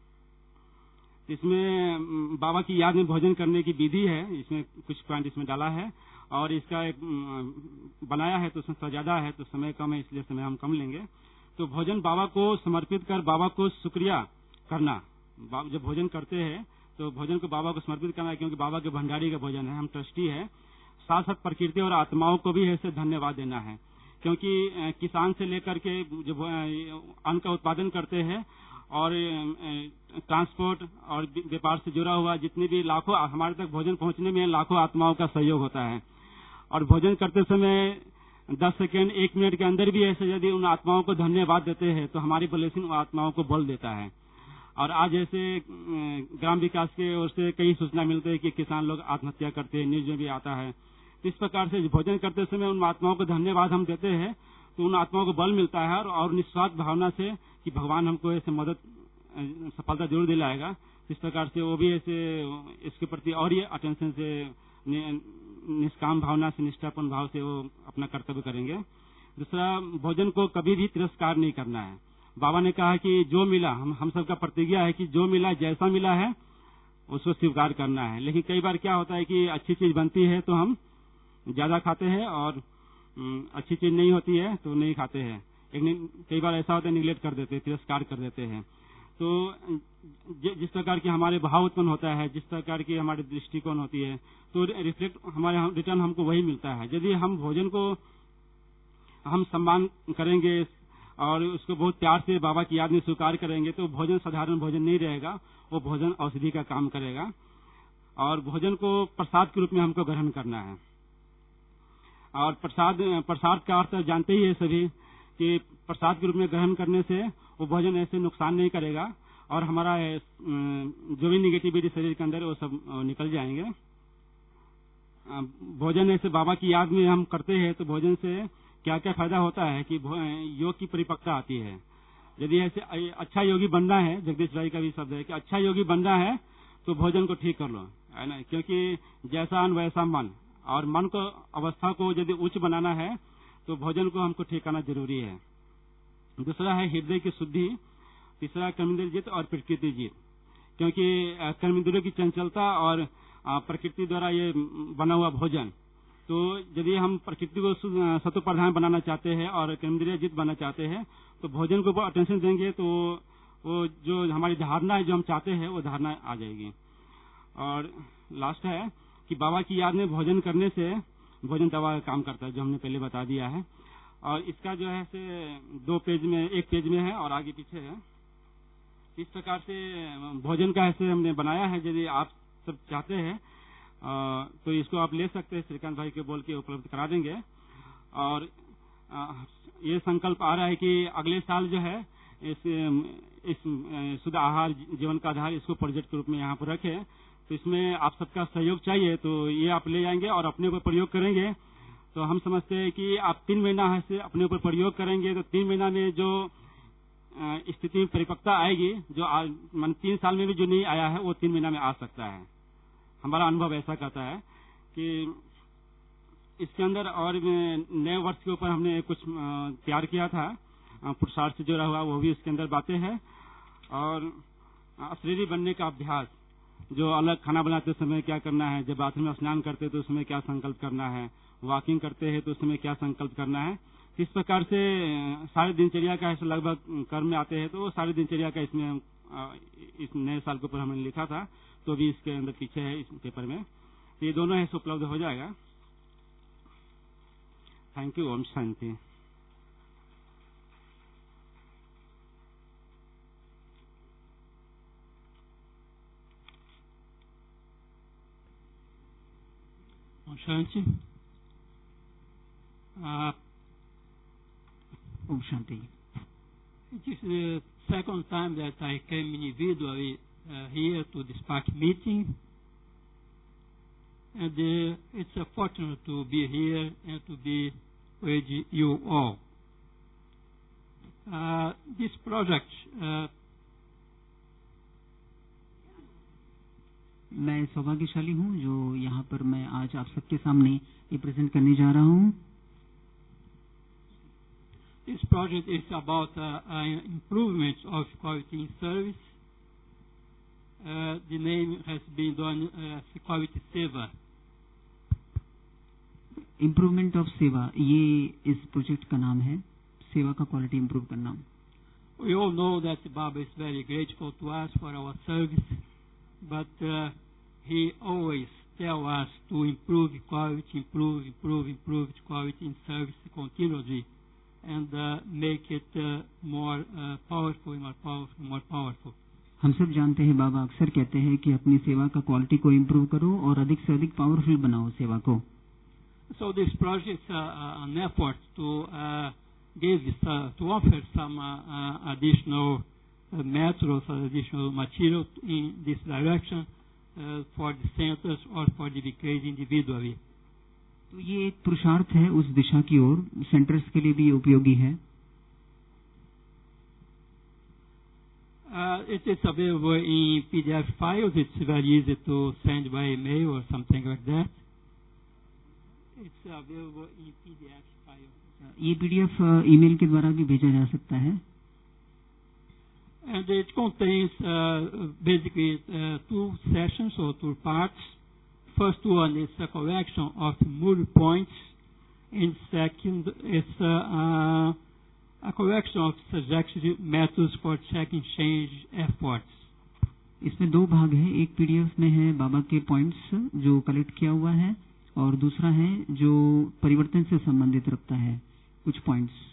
इसमें बाबा की याद में भोजन करने की विधि है, इसमें कुछ पॉइंट इसमें डाला है। और इसका एक बनाया है तो उसमें ज्यादा है, तो समय कम है इसलिए समय हम कम लेंगे। तो भोजन बाबा को समर्पित कर बाबा को शुक्रिया करना। जब भोजन करते हैं तो भोजन को बाबा को समर्पित करना है, क्योंकि बाबा के भंडारी का भोजन है, हम ट्रस्टी है। साथ साथ प्रकृति और आत्माओं को भी ऐसे धन्यवाद देना है, क्योंकि किसान से लेकर के जो अन्न का उत्पादन करते हैं और ट्रांसपोर्ट और व्यापार से जुड़ा हुआ जितने भी लाखों हमारे तक भोजन पहुंचने में लाखों आत्माओं का सहयोग होता है। और भोजन करते समय दस सेकेंड एक मिनट के अंदर भी ऐसे यदि उन आत्माओं को धन्यवाद देते हैं तो हमारी ब्लेसिंग आत्माओं को बल देता है। और आज ऐसे ग्राम विकास की ओर से कई सूचना मिलते हैं कि किसान लोग आत्महत्या करते हैं, न्यूज में भी आता है। तो इस प्रकार से भोजन करते समय उन आत्माओं को धन्यवाद हम देते हैं तो उन आत्माओं को बल मिलता है। और निस्वार्थ भावना से कि भगवान हमको ऐसे मदद सफलता जरूर दिलाएगा, इस प्रकार से वो भी ऐसे इसके प्रति और ये अटेंशन से निष्काम भावना से निष्ठापन भाव से वो अपना कर्तव्य करेंगे। दूसरा, भोजन को कभी भी तिरस्कार नहीं करना है। बाबा ने कहा कि जो मिला, हम हम सबका प्रतिज्ञा है कि जो मिला जैसा मिला है उसको स्वीकार करना है। लेकिन कई बार क्या होता है कि अच्छी चीज बनती है तो हम ज्यादा खाते हैं और अच्छी चीज नहीं होती है तो नहीं खाते हैं। एक कई बार ऐसा होता है निगलेक्ट कर देते हैं, तिरस्कार कर देते हैं। तो जिस प्रकार की हमारे भाव उत्पन्न होता है, जिस प्रकार की हमारी दृष्टिकोण होती है, तो रिफ्लेक्ट हमारे रिटर्न हमको वही मिलता है। यदि हम भोजन को हम सम्मान करेंगे और उसको बहुत प्यार से बाबा की याद में स्वीकार करेंगे तो भोजन साधारण भोजन नहीं रहेगा, वो भोजन औषधि का काम करेगा। और भोजन को प्रसाद के रूप में हमको ग्रहण करना है। और प्रसाद प्रसाद का अर्थ जानते ही है सभी कि प्रसाद के रूप में ग्रहण करने से वो भोजन ऐसे नुकसान नहीं करेगा और हमारा जो भी निगेटिविटी शरीर के अंदर वो सब निकल जाएंगे। भोजन ऐसे बाबा की याद में हम करते हैं तो भोजन से क्या क्या फायदा होता है कि योग की परिपक्वता आती है। यदि ऐसे अच्छा योगी बनना है, जगदीश भाई का भी शब्द है कि अच्छा योगी बनना है तो भोजन को ठीक कर लो, है ना, क्योंकि जैसा अन्न वैसा मन। और मन को अवस्था को यदि उच्च बनाना है तो भोजन को हमको ठीक करना जरूरी है। दूसरा है हृदय की शुद्धि। तीसरा कर्मेंद्रिय जीत और प्रकृति जीत, क्योंकि कर्मेंद्रियों की चंचलता और प्रकृति द्वारा ये बना हुआ भोजन, तो यदि हम प्रकृति को सत्व प्रधान बनाना चाहते हैं और कर्मेंद्रिय जीत बनना चाहते हैं तो भोजन को अटेंशन देंगे तो वो जो हमारी धारणा है जो हम चाहते हैं वो धारणा आ जाएगी। और लास्ट है कि बाबा की याद में भोजन करने से भोजन दवा का काम करता है, जो हमने पहले बता दिया है। और इसका जो है से दो पेज में, एक पेज में है और आगे पीछे है। इस प्रकार से भोजन का ऐसे हमने बनाया है। यदि आप सब चाहते हैं तो इसको आप ले सकते हैं, श्रीकांत भाई के बोल के उपलब्ध करा देंगे। और ये संकल्प आ रहा है कि अगले साल जो है इस इस शुद्ध आहार जीवन का आधार इसको प्रोजेक्ट के रूप में यहाँ पर रखें। तो इसमें आप सबका सहयोग चाहिए, तो ये आप ले जाएंगे और अपने ऊपर प्रयोग करेंगे। तो हम समझते हैं कि आप तीन महीना से अपने ऊपर प्रयोग करेंगे तो तीन महीना में जो स्थिति में परिपक्वता आएगी, जो मन तीन साल में भी जो नहीं आया है वो तीन महीना में आ सकता है। हमारा अनुभव ऐसा कहता है कि इसके अंदर और नए वर्ष के ऊपर हमने कुछ तैयार किया था, पुरुषार्थ से जुड़ा हुआ, वो भी इसके अंदर बातें हैं। और अशरीरी बनने का अभ्यास, जो अलग खाना बनाते समय क्या करना है, जब बाथरूम में स्नान करते तो उसमें क्या संकल्प करना है, वॉकिंग करते हैं तो उसमें क्या संकल्प करना है। इस प्रकार से सारे दिनचर्या का ऐसे लगभग कर्म में आते हैं, तो वो सारी दिनचर्या का इसमें इस नए साल के ऊपर हमने लिखा था, तो भी इसके अंदर पीछे है इस पेपर में। तो ये दोनों ऐसे उपलब्ध हो जाएगा। Thank you. ओम शांति। Om Shanti. Uh, Om Shanti. It is the second time that I came individually uh, here to this park meeting, and uh, it's a fortune to be here and to be with you all. Uh, this project, uh, मैं सौभाग्यशाली हूँ जो यहाँ पर मैं आज आप सबके सामने ये प्रेजेंट करने जा रहा हूँ. This project is about uh, uh, improvement of quality in service. Uh, the name has been done as uh, Quality Seva. Improvement of seva, ये इस प्रोजेक्ट का नाम है. सेवा का क्वालिटी इम्प्रूव करना. We all know that Baba is very grateful to us for our service, but uh, he always tells us to improve quality, improve, improve, improve quality in service continually, and uh, make it uh, more uh, powerful, more powerful, more powerful. हम सब जानते हैं, बाबा अक्सर कहते हैं कि अपनी सेवा का क्वालिटी को इम्प्रूव करो और अधिक से अधिक पावरफुल बनाओ सेवा को. So this project is uh, an effort to uh, give uh, to offer some uh, uh, additional uh, methods or additional material in this direction uh, for the centers or for the V Ks individually. तो ये एक पुरुषार्थ है उस दिशा की ओर. सेंटर्स के लिए भी ये उपयोगी है. Uh, it is available in P D F files. It's very easy to send by email or something like that. It's available in P D F files. ये पीडीएफ ईमेल के द्वारा भी भेजा जा सकता है. And it contains uh, basically uh, two sessions or two parts. First one is a collection of mood points, and second is uh, uh, a collection of suggested methods for checking change efforts. इसमें दो भाग हैं. एक पीडीएफ में है बाबा के पॉइंट्स जो कलेक्ट किया हुआ है, और दूसरा है जो परिवर्तन से संबंधित रखता है कुछ points.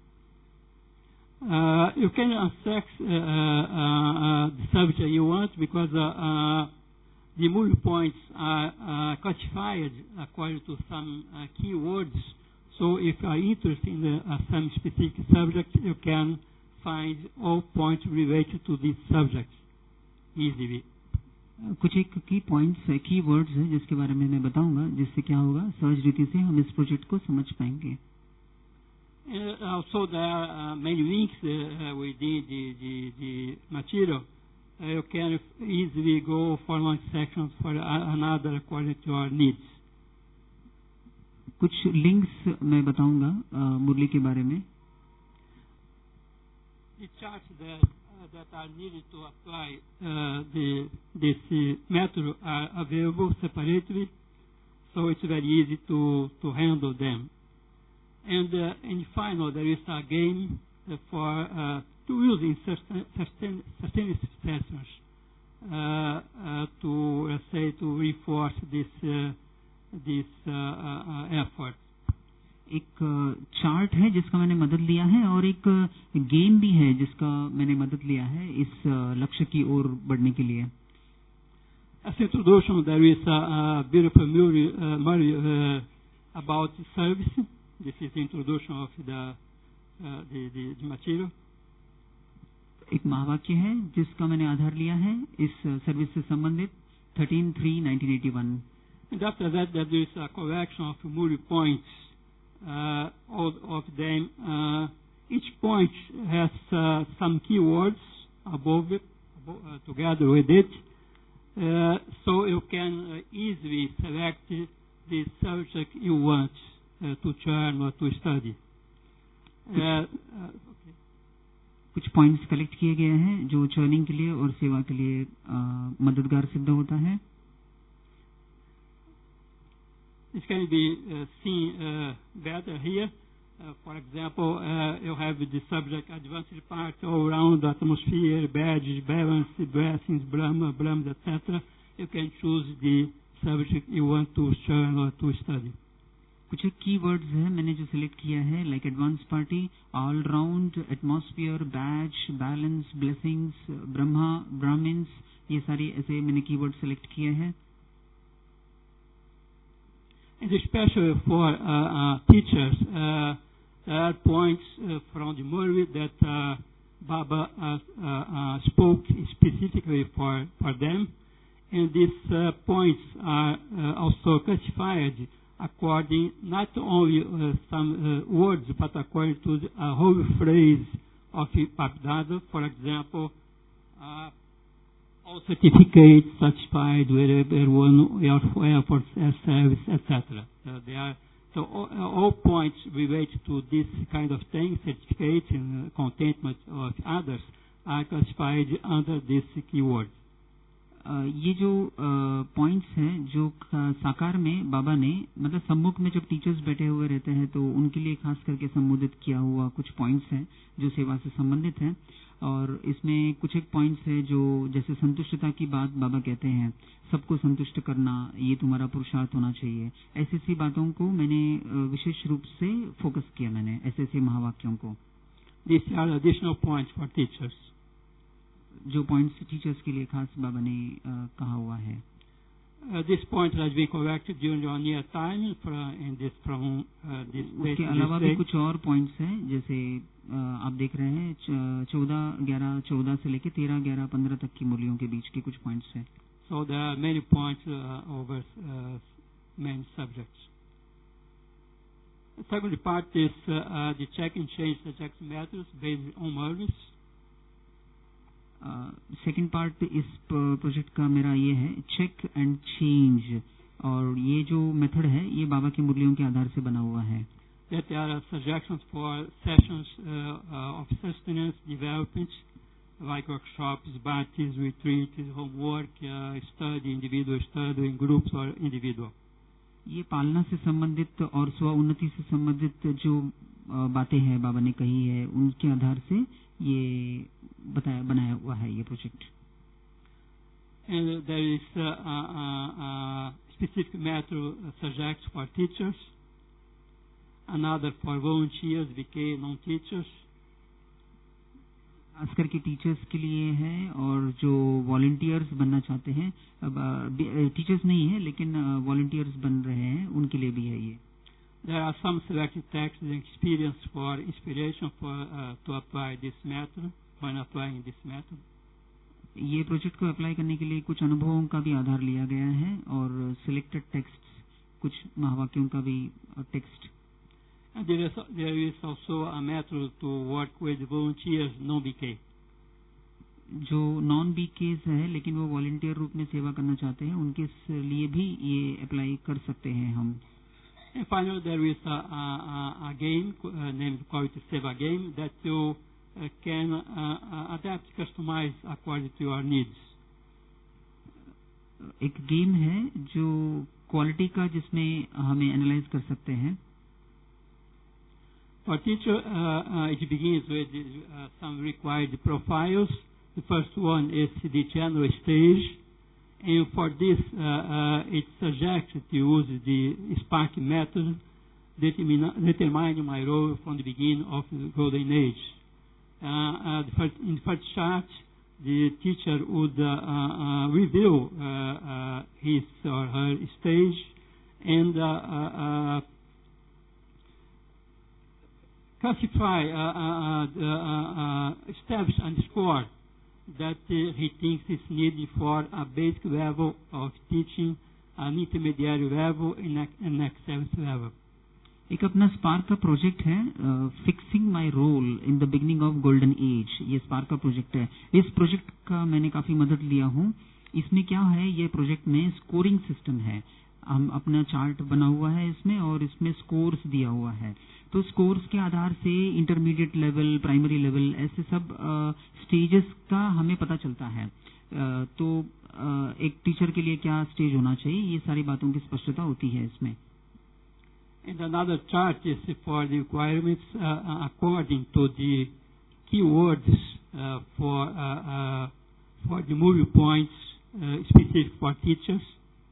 Uh, you can access uh, uh, uh, the subject you want because uh, uh, the mood points are uh, classified according to some uh, keywords. So if you are interested in uh, some specific subject, you can find all points related to this subject easily. कुछ एक की पॉइंट्स है, की वर्ड्स है जिसके बारे में मैं बताऊंगा, जिससे क्या होगा सहज रीति से हम इस प्रोजेक्ट को समझ पाएंगे. Uh, also there are uh, many links uh, within the, the, the material. Uh, you can easily go from one section for another according to your needs. कुछ लिंक्स मैं बताऊंगा मुरली के बारे में. The charts that, uh, that are needed to apply uh, the, this uh, method are available separately, so it's very easy to, to handle them. And uh, in final, there is a game uh, for uh, to use in sustain, sustain, sustained sessions uh, uh, to, let's say, to reinforce this uh, this uh, uh, effort. एक चार्ट है जिसका मैंने मदद लिया है, और एक गेम भी है जिसका मैंने मदद लिया है इस लक्ष्य की ओर बढ़ने के लिए. As introduction, there is a, a beautiful movie, uh, movie uh, about service. This is the introduction of the, uh, the, the, the material. एक महावाक्य है जिसका मैंने आधार लिया है इस सर्विस से संबंधित thirteen three nineteen eighty-one. And after that, there is a collection of mood points. Uh, all of them, uh, each point has uh, some keywords above it, above, uh, together with it, uh, so you can uh, easily select the subject you want uh, to learn or to study. Uh, uh, okay. कुछ पॉइंट्स कलेक्ट किए गए हैं जो चर्निंग के लिए और सेवा के लिए uh, मददगार सिद्ध होता है. This can be uh, seen uh, better here. Uh, for example, uh, you have the subject advanced part all around atmosphere, badges, balance, blessings, Brahma, Brahms, et cetera. You can choose the subject you want to learn or to study. कुछ की वर्ड्स है मैंने जो सिलेक्ट किया है, like advance party, all round, atmosphere, batch, balance, blessings, Brahma, Brahmins, ये सारी ऐसे मैंने कीवर्ड सिलेक्ट किए हैं. And especially for uh, uh, teachers, uh, there are points uh, from the movie that uh, Baba uh, uh, uh, spoke specifically for, for them. And these uh, points are uh, also classified according not only uh, some uh, words, but according to the uh, whole phrase of Babdada. For example, uh, all certificates certified with everyone welfare for service, et cetera. So they are so all, all points related to this kind of thing, certificates and contentment of others, are classified under this keyword. Uh, ये जो पॉइंट्स uh, हैं जो साकार में बाबा ने मतलब सम्मुख में जब टीचर्स बैठे हुए रहते हैं तो उनके लिए खास करके संबोधित किया हुआ कुछ पॉइंट्स हैं जो सेवा से संबंधित हैं और इसमें कुछ एक पॉइंट्स है जो जैसे संतुष्टता की बात बाबा कहते हैं, सबको संतुष्ट करना ये तुम्हारा पुरुषार्थ होना चाहिए। ऐसी सी बातों को मैंने विशेष रूप से फोकस किया, मैंने ऐसे ऐसे महावाक्यों को। These are additional points for teachers. जो पॉइंट्स टीचर्स के लिए खास बाबा ने uh, कहा हुआ है। Uh, this point has been corrected during your near time from, in this, from uh, this उसके अलावा भी कुछ और पॉइंट्स हैं जैसे uh, आप देख रहे हैं चौदह ग्यारह चौदह से लेके तेरह ग्यारह पंद्रह तक की मूल्यों के बीच के कुछ पॉइंट्स हैं। So there are many points uh, over uh, main subjects. The second part is uh, uh, the check and change suggest methods based on Mervis. Second uh, part इस प्रोजेक्ट का मेरा ये है चेक एंड चेंज, और ये जो मेथड है ये बाबा के मुरलियों के आधार से बना हुआ है। That there are suggestions for sessions uh, uh, of sustenance development, like workshops, bhaktis, retreats, homework, uh, study, individual study in groups or individual. ये पालना से संबंधित और स्व उन्नति से संबंधित जो बातें हैं बाबा ने कही है उनके आधार से ये बताया बनाया हुआ है ये project. And there is a, a, a specific method subject for teachers, another for volunteers, V K non-teachers. खास करके टीचर्स के लिए है और जो वॉलंटियर्स बनना चाहते हैं, टीचर्स नहीं है लेकिन वॉलंटियर्स बन रहे हैं उनके लिए भी है ये। There are some selected texts and experience for inspiration for uh, to apply this method when applying this method. ये प्रोजेक्ट को अप्लाई करने के लिए कुछ अनुभवों का भी आधार लिया गया है और सिलेक्टेड टेक्स्ट कुछ महावाक्यों का भी text. And there is, there is also a method to work with volunteers non-B K. जो नॉन बी केस है लेकिन वो वॉलंटियर रूप में सेवा करना चाहते हैं उनके लिए भी ये अप्लाई कर सकते हैं हम। And finally, there is a, a, a game uh, named Quality Seva Game that you uh, can uh, uh, adapt, customize according to your needs. एक गेम है जो क्वालिटी का जिसमें हमें एनालाइज कर सकते हैं। For teacher, uh, uh, it begins with uh, some required profiles. The first one is the general stage. And for this, uh, uh, it suggests to use the Spark method, determine, determine my role from the beginning of the Golden Age. Uh, uh, the first, in the first chart, the teacher would uh, uh, reveal uh, uh, his or her stage and uh, uh, classify, uh, uh, uh, uh, establish and score that uh, he thinks is needed for a basic level of teaching, an intermediate level, and an excellent level. एक अपना स्पार्क का प्रोजेक्ट है, fixing my role in the beginning of golden age, ये स्पार्क का प्रोजेक्ट है। इस प्रोजेक्ट का मैंने काफी मदद लिया हूँ। इसमें क्या है, ये प्रोजेक्ट में स्कोरिंग सिस्टम है। हम अपना चार्ट बना हुआ है इसमें और इसमें स्कोर्स दिया हुआ है। तो स्कोर्स के आधार से इंटरमीडिएट लेवल, प्राइमरी लेवल, ऐसे सब स्टेजेस uh, का हमें पता चलता है। uh, तो uh, एक टीचर के लिए क्या स्टेज होना चाहिए, ये सारी बातों की स्पष्टता होती है इसमें। And another chart is for the requirements uh, according to the keywords uh, for uh, uh, for the movie points uh, specific for teachers.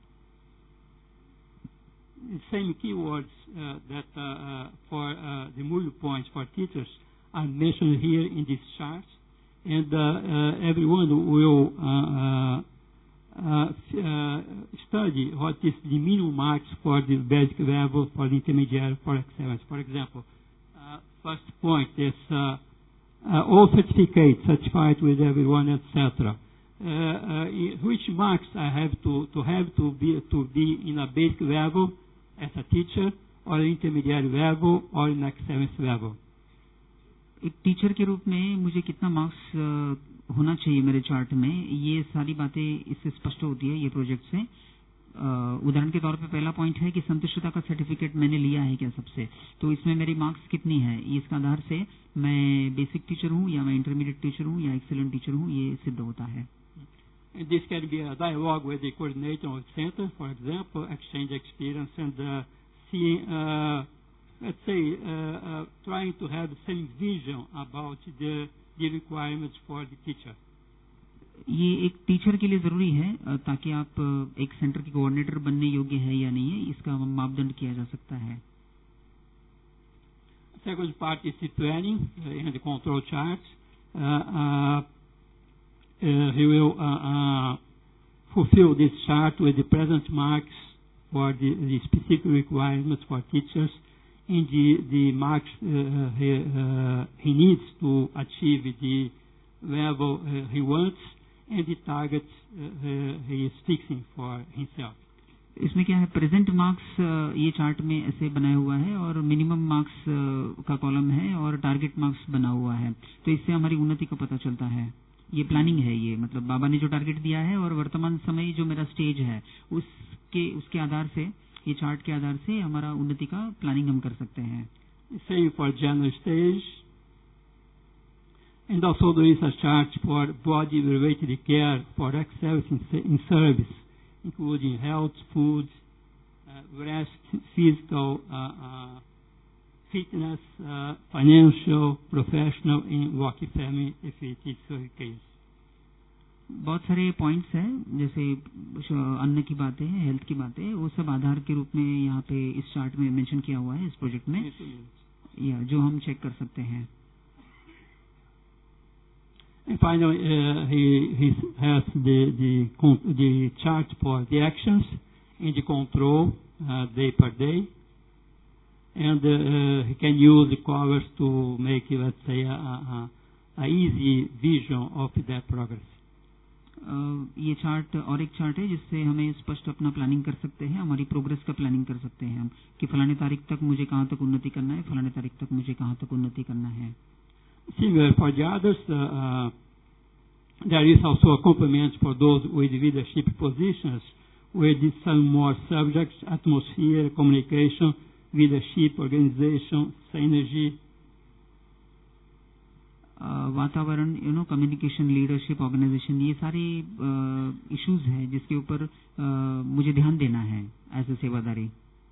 The same keywords uh, that uh, uh, for uh, the movie points for teachers are mentioned here in this chart, and uh, uh, everyone will uh, uh, uh, study what is the minimum marks for the basic level, for the intermediate, for excellence. For example, uh, first point is uh, uh, all certificates, certified with everyone, et cetera. Uh, uh, which marks I have to, to have to be to be in a basic level as a teacher, or intermediate level, or in excellence level. एक टीचर के रूप में मुझे कितना मार्क्स होना चाहिए मेरे चार्ट में, ये सारी बातें इससे स्पष्ट होती है ये प्रोजेक्ट से। उदाहरण के तौर पे पहला पॉइंट है कि संतुष्टता का सर्टिफिकेट मैंने लिया है क्या सबसे, तो इसमें मेरी मार्क्स कितनी है, इसका आधार से मैं बेसिक टीचर हूँ या मैं इंटरमीडिएट टीचर हूँ या एक्सीलेंट टीचर हूँ, ये सिद्ध होता है। This can be a dialogue with the coordinator of the center, for example, exchange experience and uh, seeing, uh, let's say, uh, uh, trying to have the same vision about the, the requirements for the teacher. ये एक टीचर के लिए जरूरी है ताकि आप एक सेंटर के कोऑर्डिनेटर बनने योग्य है या नहीं है, इसका मापदंड किया जा सकता है। Second part is the planning uh, and the control charts. Uh, uh, Uh, he will uh, uh, fulfill this chart with the present marks for the, the specific requirements for teachers and the, the marks uh, he, uh, he needs to achieve the level uh, he wants and the targets uh, he is fixing for himself. इसमें क्या है, प्रेजेंट मार्क्स ये चार्ट में ऐसे बनाया हुआ है और मिनिमम मार्क्स का कॉलम है और टारगेट मार्क्स बना हुआ है, तो इससे हमारी उन्नति का पता चलता है। ये प्लानिंग है, ये मतलब बाबा ने जो टारगेट दिया है और वर्तमान समय जो मेरा स्टेज है उसके उसके आधार से, ये चार्ट के आधार से हमारा उन्नति का प्लानिंग हम कर सकते हैं। Same for general stage, and also there is a chart for body related care for excellence in, in service, including health, food, uh, rest, physical uh, uh, fitness, uh, financial, professional, in work family, if it is the case. बहुत सारे पॉइंट्स हैं, जैसे अन्न की बातें हैं, हेल्थ की बातें, वो सब आधार के रूप में यहाँ पे इस चार्ट में मेंशन किया हुआ है इस प्रोजेक्ट में, या जो हम चेक कर सकते हैं। And finally, uh, he, he has the, the, the chart for the actions and the control uh, day per day. And uh, he can use the colors to make, let's say, a, a, a easy vision of that progress. Uh, ये चार्ट और एक चार्ट है जिससे हमें स्पष्ट अपना प्लानिंग कर सकते हैं, हमारी प्रोग्रेस का प्लानिंग कर सकते हैं हम कि फलाने तारीख तक मुझे कहाँ तक उन्नति करना है, फलाने तारीख तक मुझे कहाँ तक उन्नति करना है। Similar for the others, uh, uh, there is also a complement for those with leadership positions, with some more subjects: atmosphere, communication, leadership, organization, synergy. वातावरण, you know, communication, leadership, organisation, ये सारे इश्यूज हैं जिसके ऊपर uh, मुझे ध्यान देना है एज ए सेवादारी।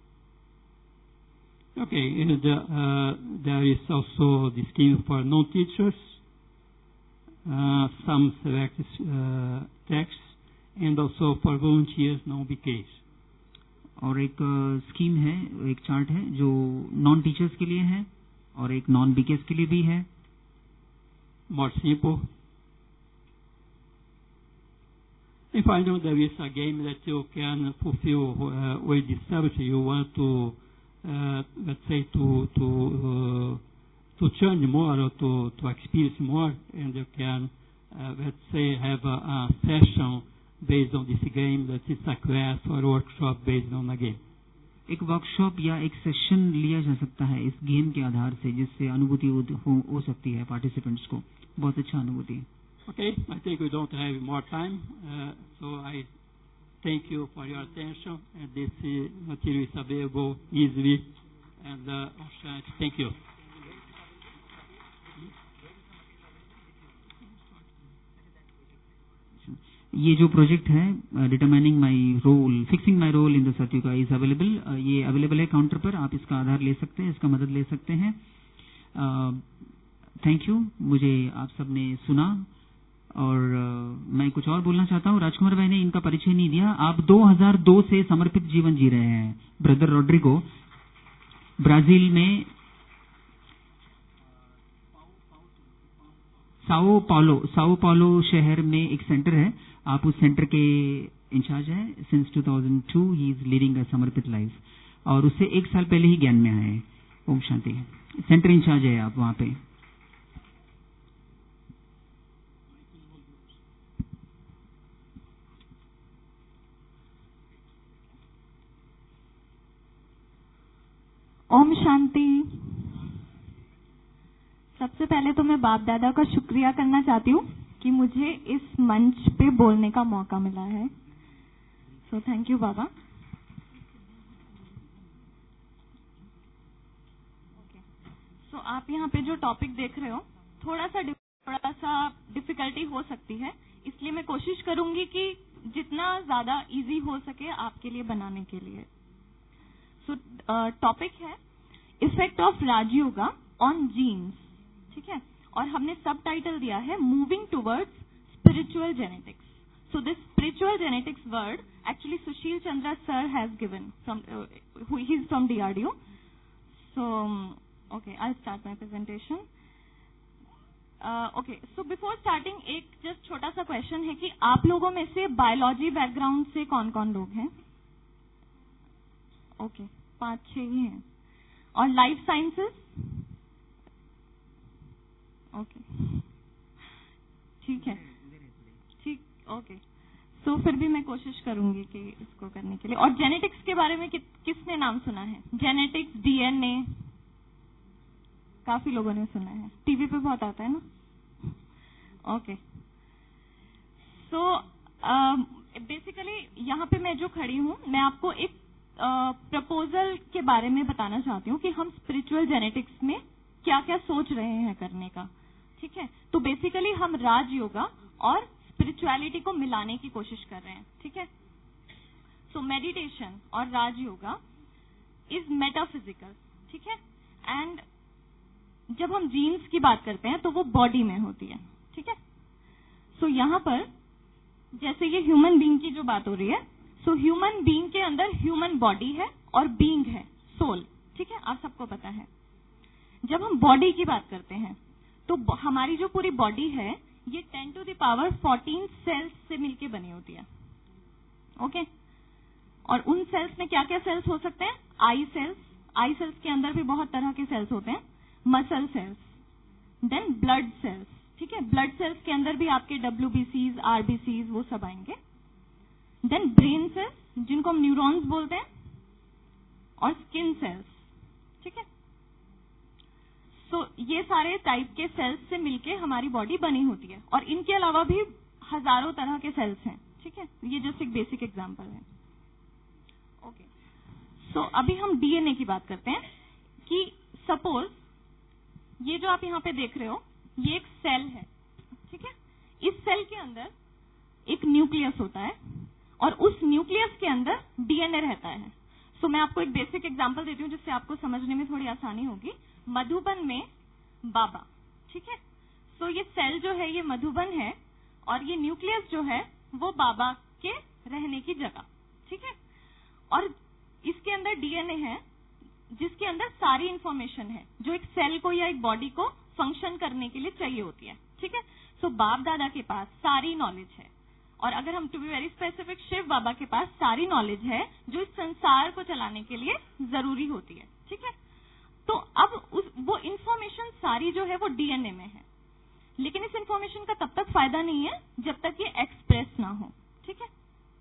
Okay, and uh, there is also the scheme for non-teachers, uh, some select uh, texts, and also for volunteers, non-B Ks. और एक स्कीम है, एक चार्ट है जो नॉन टीचर्स के लिए है और एक नॉन बीकेस के लिए भी है। More simple. If I know there is a game that you can fulfill uh, with the subject you want to, uh, let's say, to to uh, to change more or to to experience more, and you can, uh, let's say, have a, a session based on this game, that is a class or workshop based on a game. एक वर्कशॉप या एक सेशन लिया जा सकता है इस गेम के आधार से, जिससे अनुभूति हो, हो सकती है पार्टिसिपेंट्स को, बहुत अच्छा अनुभूति। Okay, I think we don't have more time, uh, so I thank you for your attention, and this uh, material is available easily, and uh, thank you. ये जो प्रोजेक्ट है determining my role, fixing my role in the Satyuga is available, ये अवेलेबल है काउंटर पर, आप इसका आधार ले सकते हैं, इसका मदद ले सकते हैं। थैंक uh, यू, मुझे आप सबने सुना और uh, मैं कुछ और बोलना चाहता हूँ। राजकुमार भाई ने इनका परिचय नहीं दिया। आप दो हज़ार दो से समर्पित जीवन जी रहे हैं। ब्रदर रोड्रिगो ब्राजील में साओ पाउलो साओ पाउलो शहर में एक सेंटर है, आप उस सेंटर के इंचार्ज है। Since two thousand two he is leading a समर्पित लाइफ, और उससे एक साल पहले ही ज्ञान में आए हैं। ओम शांति। सेंटर इंचार्ज है आप वहां पे। ओम शांति। सबसे पहले तो मैं बाप दादा का शुक्रिया करना चाहती हूँ कि मुझे इस मंच पे बोलने का मौका मिला है। So thank you Baba. So so, आप यहाँ पे जो टॉपिक देख रहे हो थोड़ा सा थोड़ा सा डिफिकल्टी हो सकती है, इसलिए मैं कोशिश करूंगी कि जितना ज्यादा इजी हो सके आपके लिए बनाने के लिए। सो टॉपिक है effect of Rajyoga on genes, ठीक है, और हमने सब टाइटल दिया है moving towards spiritual genetics. So this spiritual genetics word actually Sushil Chandra sir has given from he is from DRDO. So okay, I start my presentation. Okay, so before starting एक जस्ट छोटा सा क्वेश्चन है कि आप लोगों में से बायोलॉजी बैकग्राउंड से कौन कौन लोग हैं? ओके okay, पांच छह ही हैं। और लाइफ साइंसेस? ओके, ठीक है, ठीक, ओके। सो फिर भी मैं कोशिश करूंगी कि इसको करने के लिए। और जेनेटिक्स के बारे में कि, किसने नाम सुना है? जेनेटिक्स, डीएनए, काफी लोगों ने सुना है, टीवी पे बहुत आता है ना। ओके, सो बेसिकली यहाँ पे मैं जो खड़ी हूँ, मैं आपको एक प्रपोजल uh, के बारे में बताना चाहती हूँ कि हम स्पिरिचुअल जेनेटिक्स में क्या क्या सोच रहे हैं करने का, ठीक है। तो बेसिकली हम राज योगा और स्पिरिचुअलिटी को मिलाने की कोशिश कर रहे हैं, ठीक है। सो मेडिटेशन और राज योगा इज मेटाफिजिकल, ठीक है। एंड जब हम जीन्स की बात करते हैं तो वो बॉडी में होती है, ठीक है। सो यहाँ पर जैसे ये ह्यूमन बीइंग की जो बात हो रही है, सो ह्यूमन बीइंग के अंदर ह्यूमन बॉडी है और बीइंग है सोल, ठीक है, आप सबको पता है। जब हम बॉडी की बात करते हैं तो हमारी जो पूरी बॉडी है ये ten to the power fourteen cells से मिलके बनी होती है, ओके। और उन सेल्स में क्या क्या सेल्स हो सकते हैं? आई सेल्स, आई सेल्स के अंदर भी बहुत तरह के सेल्स होते हैं, muscle cells, then blood cells, ठीक है। ब्लड सेल्स के अंदर भी आपके डब्ल्यूबीसीज, आरबीसीज वो सब आएंगे। देन ब्रेन सेल्स जिनको हम न्यूरॉन्स बोलते हैं, और स्किन सेल्स, ठीक है। सो so, ये सारे टाइप के सेल्स से मिलके हमारी बॉडी बनी होती है, और इनके अलावा भी हजारों तरह के सेल्स हैं, ठीक है। ये जस्ट एक बेसिक एग्जांपल है, ओके। सो अभी हम डीएनए की बात करते हैं कि सपोज ये जो आप यहाँ पे देख रहे हो ये एक सेल है, ठीक है। इस सेल के अंदर एक न्यूक्लियस होता है और उस न्यूक्लियस के अंदर डीएनए रहता है। सो so, मैं आपको एक बेसिक एग्जांपल देती हूँ जिससे आपको समझने में थोड़ी आसानी होगी। मधुबन में बाबा, ठीक है। सो so, ये सेल जो है ये मधुबन है और ये न्यूक्लियस जो है वो बाबा के रहने की जगह, ठीक है। और इसके अंदर डीएनए है जिसके अंदर सारी इंफॉर्मेशन है जो एक सेल को या एक बॉडी को फंक्शन करने के लिए चाहिए होती है, ठीक है। सो so, बाप दादा के पास सारी नॉलेज है, और अगर हम to be very specific Shiv Baba के पास सारी नॉलेज है जो इस संसार को चलाने के लिए जरूरी होती है, ठीक है। तो अब उस वो इन्फॉर्मेशन सारी जो है वो डीएनए में है, लेकिन इस इन्फॉर्मेशन का तब तक फायदा नहीं है जब तक ये एक्सप्रेस ना हो, ठीक है।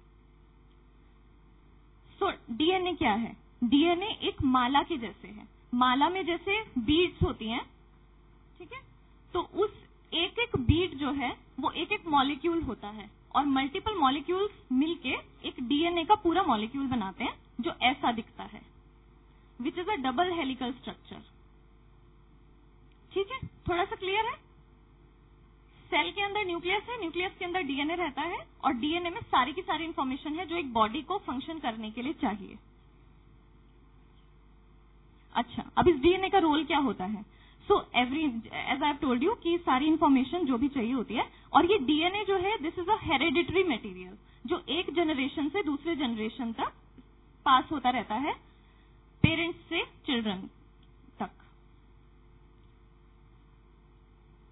सो डीएनए क्या है? डीएनए एक माला के जैसे है, माला में जैसे बीड्स होती हैं, ठीक है। तो उस एक एक बीड जो है वो एक एक मॉलिक्यूल होता है, और मल्टीपल मॉलिक्यूल्स मिलके एक डीएनए का पूरा मॉलिक्यूल बनाते हैं जो ऐसा दिखता है, which is a double helical structure, ठीक है। थोड़ा सा क्लियर है? सेल के अंदर न्यूक्लियस है, न्यूक्लियस के अंदर डीएनए रहता है, और डीएनए में सारी की सारी इंफॉर्मेशन है जो एक बॉडी को फंक्शन करने के लिए चाहिए। अच्छा, अब इस डीएनए का रोल क्या होता है? So every as I have told you कि सारी इंफॉर्मेशन जो भी चाहिए होती है, और ये डीएनए जो है this is a hereditary material जो एक जनरेशन से दूसरे जनरेशन तक पास होता रहता है, पेरेंट्स से चिल्ड्रन तक।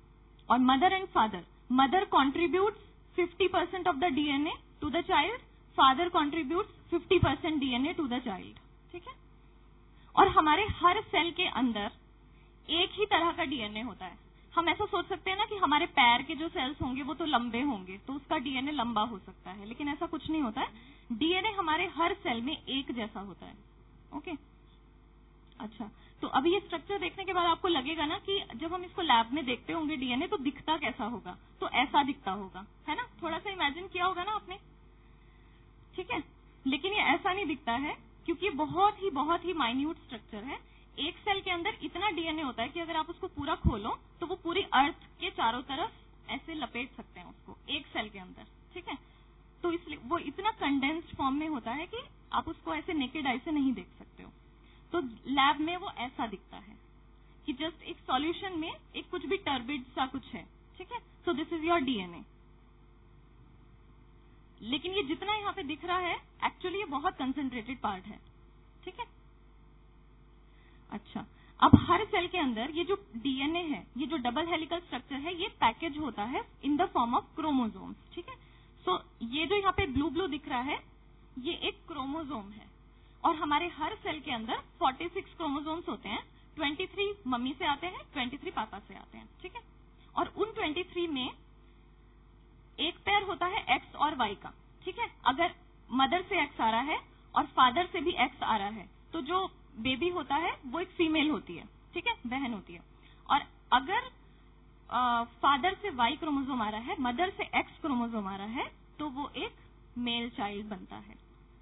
और mother and father, mother contributes fifty percent of the DNA to the child, father contributes fifty percent DNA to the child, ठीक है। और हमारे हर सेल के अंदर एक ही तरह का डीएनए होता है। हम ऐसा सोच सकते हैं ना कि हमारे पैर के जो सेल्स होंगे वो तो लंबे होंगे, तो उसका डीएनए लंबा हो सकता है, लेकिन ऐसा कुछ नहीं होता है। डीएनए हमारे हर सेल में एक जैसा होता है। ओके, अच्छा, तो अभी ये स्ट्रक्चर देखने के बाद आपको लगेगा ना कि जब हम इसको लैब में देखते होंगे डीएनए तो दिखता कैसा होगा, तो ऐसा दिखता होगा, है ना। थोड़ा सा इमेजिन किया होगा ना आपने, ठीक है। लेकिन ये ऐसा नहीं दिखता है क्योंकि बहुत ही बहुत ही माइन्यूट स्ट्रक्चर है। एक सेल के अंदर इतना डीएनए होता है कि अगर आप उसको पूरा खोलो तो वो पूरी अर्थ के चारों तरफ ऐसे लपेट सकते हैं उसको एक सेल के अंदर, ठीक है। तो इसलिए वो इतना कंडेंस्ड फॉर्म में होता है कि आप उसको ऐसे नेकेड आई से नहीं देख सकते हो। तो लैब में वो ऐसा दिखता है कि जस्ट एक सॉल्यूशन में एक कुछ भी टर्बिड सा कुछ है, ठीक है। So this is your DNA. लेकिन ये जितना यहाँ पे दिख रहा है एक्चुअली ये बहुत कंसंट्रेटेड पार्ट है, ठीक है। अच्छा, अब हर सेल के अंदर ये जो डीएनए है, ये जो डबल हेलिकल स्ट्रक्चर है, ये पैकेज होता है in the form of chromosomes, ठीक है। सो ये जो यहाँ पे ब्लू ब्लू दिख रहा है ये एक क्रोमोसोम है और हमारे हर सेल के अंदर छियालीस क्रोमोसोम्स होते हैं। तेईस मम्मी से आते हैं, तेईस पापा से आते हैं, ठीक है। और उन तेईस में एक पेयर होता है एक्स और वाई का, ठीक है। अगर मदर से एक्स आ रहा है और फादर से भी एक्स आ रहा है तो जो बेबी होता है वो एक फीमेल होती है, ठीक है, बहन होती है। और अगर फादर से वाई क्रोमोसोम आ रहा है, मदर से एक्स क्रोमोसोम आ रहा है, तो वो एक मेल चाइल्ड बनता है।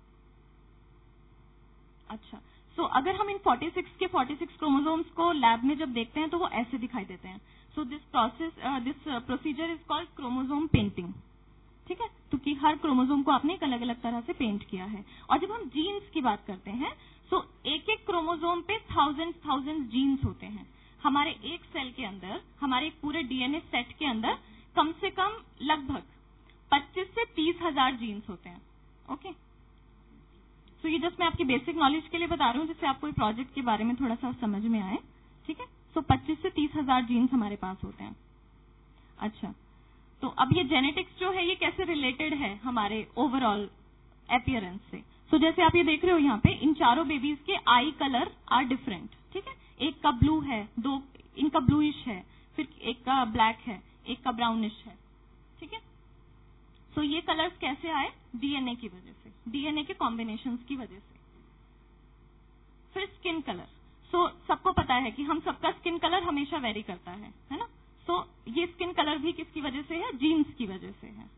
अच्छा, सो so, अगर हम इन छियालीस के छियालीस क्रोमोसोम्स को लैब में जब देखते हैं तो वो ऐसे दिखाई देते हैं। So this process this procedure is called chromosome painting, ठीक है। तो कि हर क्रोमोसोम को आपने एक अलग अलग तरह से पेंट किया है। और जब हम जीन्स की बात करते हैं तो एक एक क्रोमोसोम पे थाउजेंड थाउजेंड जीन्स होते हैं। हमारे एक सेल के अंदर, हमारे एक पूरे डीएनए सेट के अंदर कम से कम लगभग पच्चीस से तीस हजार जीन्स होते हैं। ओके, सो ये जस्ट मैं आपकी बेसिक नॉलेज के लिए बता रही हूँ जिससे आपको प्रोजेक्ट के बारे में थोड़ा सा समझ में आए, ठीक है। सो पच्चीस से तीस हजार जीन्स हमारे पास होते हैं। अच्छा, तो अब ये जेनेटिक्स जो है ये कैसे रिलेटेड है हमारे ओवरऑल अपीयरेंस से। तो so, जैसे आप ये देख रहे हो यहाँ पे इन चारों बेबीज के आई कलर आर डिफरेंट, ठीक है। एक का ब्लू है, दो इनका ब्लूइश है, फिर एक का ब्लैक है, एक का ब्राउनिश है, ठीक है। सो so, ये कलर्स कैसे आए? डीएनए की वजह से, डीएनए के कॉम्बिनेशंस की वजह से। फिर स्किन कलर, सो so, सबको पता है कि हम सबका स्किन कलर हमेशा वेरी करता है, है ना। सो so, ये स्किन कलर भी किसकी वजह से है? जीन्स की वजह से है।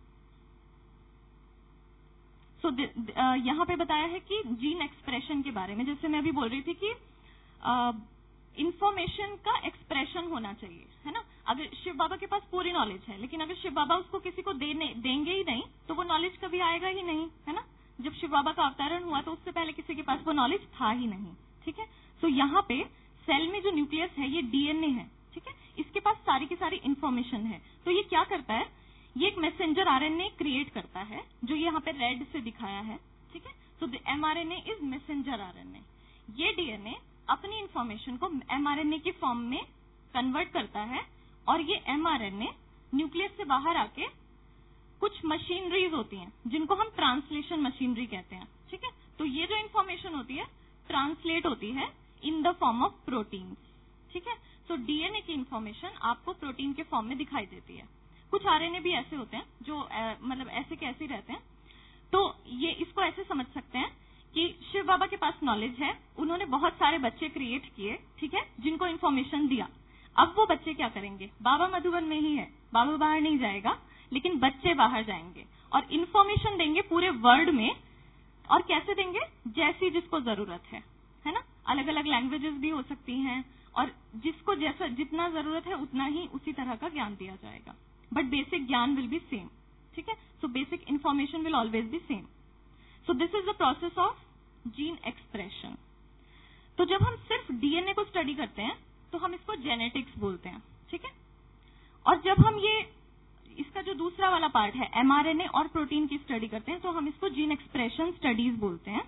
सो so, uh, यहाँ पे बताया है कि जीन एक्सप्रेशन के बारे में, जैसे मैं अभी बोल रही थी कि इंफॉर्मेशन uh, का एक्सप्रेशन होना चाहिए, है ना। अगर शिव बाबा के पास पूरी नॉलेज है लेकिन अगर शिव बाबा उसको किसी को देने देंगे ही नहीं तो वो नॉलेज कभी आएगा ही नहीं, है ना। जब शिव बाबा का अवतरण हुआ तो उससे पहले किसी के पास वो नॉलेज था ही नहीं, ठीक है। तो यहाँ पे सेल में जो न्यूक्लियस है ये डीएनए है, ठीक है। इसके पास सारी की सारी इंफॉर्मेशन है। तो ये क्या करता है? ये एक मैसेंजर आरएनए क्रिएट करता है जो ये यहाँ पे रेड से दिखाया है, ठीक है। So the mRNA is messenger RNA. ये डीएनए अपनी इंफॉर्मेशन को एमआरएनए के फॉर्म में कन्वर्ट करता है और ये एमआरएनए न्यूक्लियस से बाहर आके कुछ मशीनरीज होती हैं जिनको हम ट्रांसलेशन मशीनरी कहते हैं, ठीक है। तो ये जो इंफॉर्मेशन होती है ट्रांसलेट होती है in the form of protein, ठीक है। तो डीएनए की इंफॉर्मेशन आपको प्रोटीन के फॉर्म में दिखाई देती है। कुछ आरएनए भी ऐसे होते हैं जो आ, मतलब ऐसे कैसे रहते हैं। तो ये इसको ऐसे समझ सकते हैं कि शिव बाबा के पास नॉलेज है, उन्होंने बहुत सारे बच्चे क्रिएट किए, ठीक है, जिनको इन्फॉर्मेशन दिया। अब वो बच्चे क्या करेंगे? बाबा मधुबन में ही है, बाबा बाहर नहीं जाएगा, लेकिन बच्चे बाहर जाएंगे और इन्फॉर्मेशन देंगे पूरे वर्ल्ड में। और कैसे देंगे? जैसी जिसको जरूरत है, है ना। अलग अलग लैंग्वेजेस भी हो सकती हैं और जिसको जैसा जितना जरूरत है उतना ही उसी तरह का ज्ञान दिया जाएगा, बट बेसिक ज्ञान विल बी सेम, ठीक है। So basic information will always be same. So this is the process of gene expression. तो जब हम सिर्फ डीएनए को स्टडी करते हैं तो हम इसको जेनेटिक्स बोलते हैं, ठीक है। और जब हम ये इसका जो दूसरा वाला पार्ट है एमआरएनए और प्रोटीन की स्टडी करते हैं तो हम इसको जीन एक्सप्रेशन स्टडीज बोलते हैं।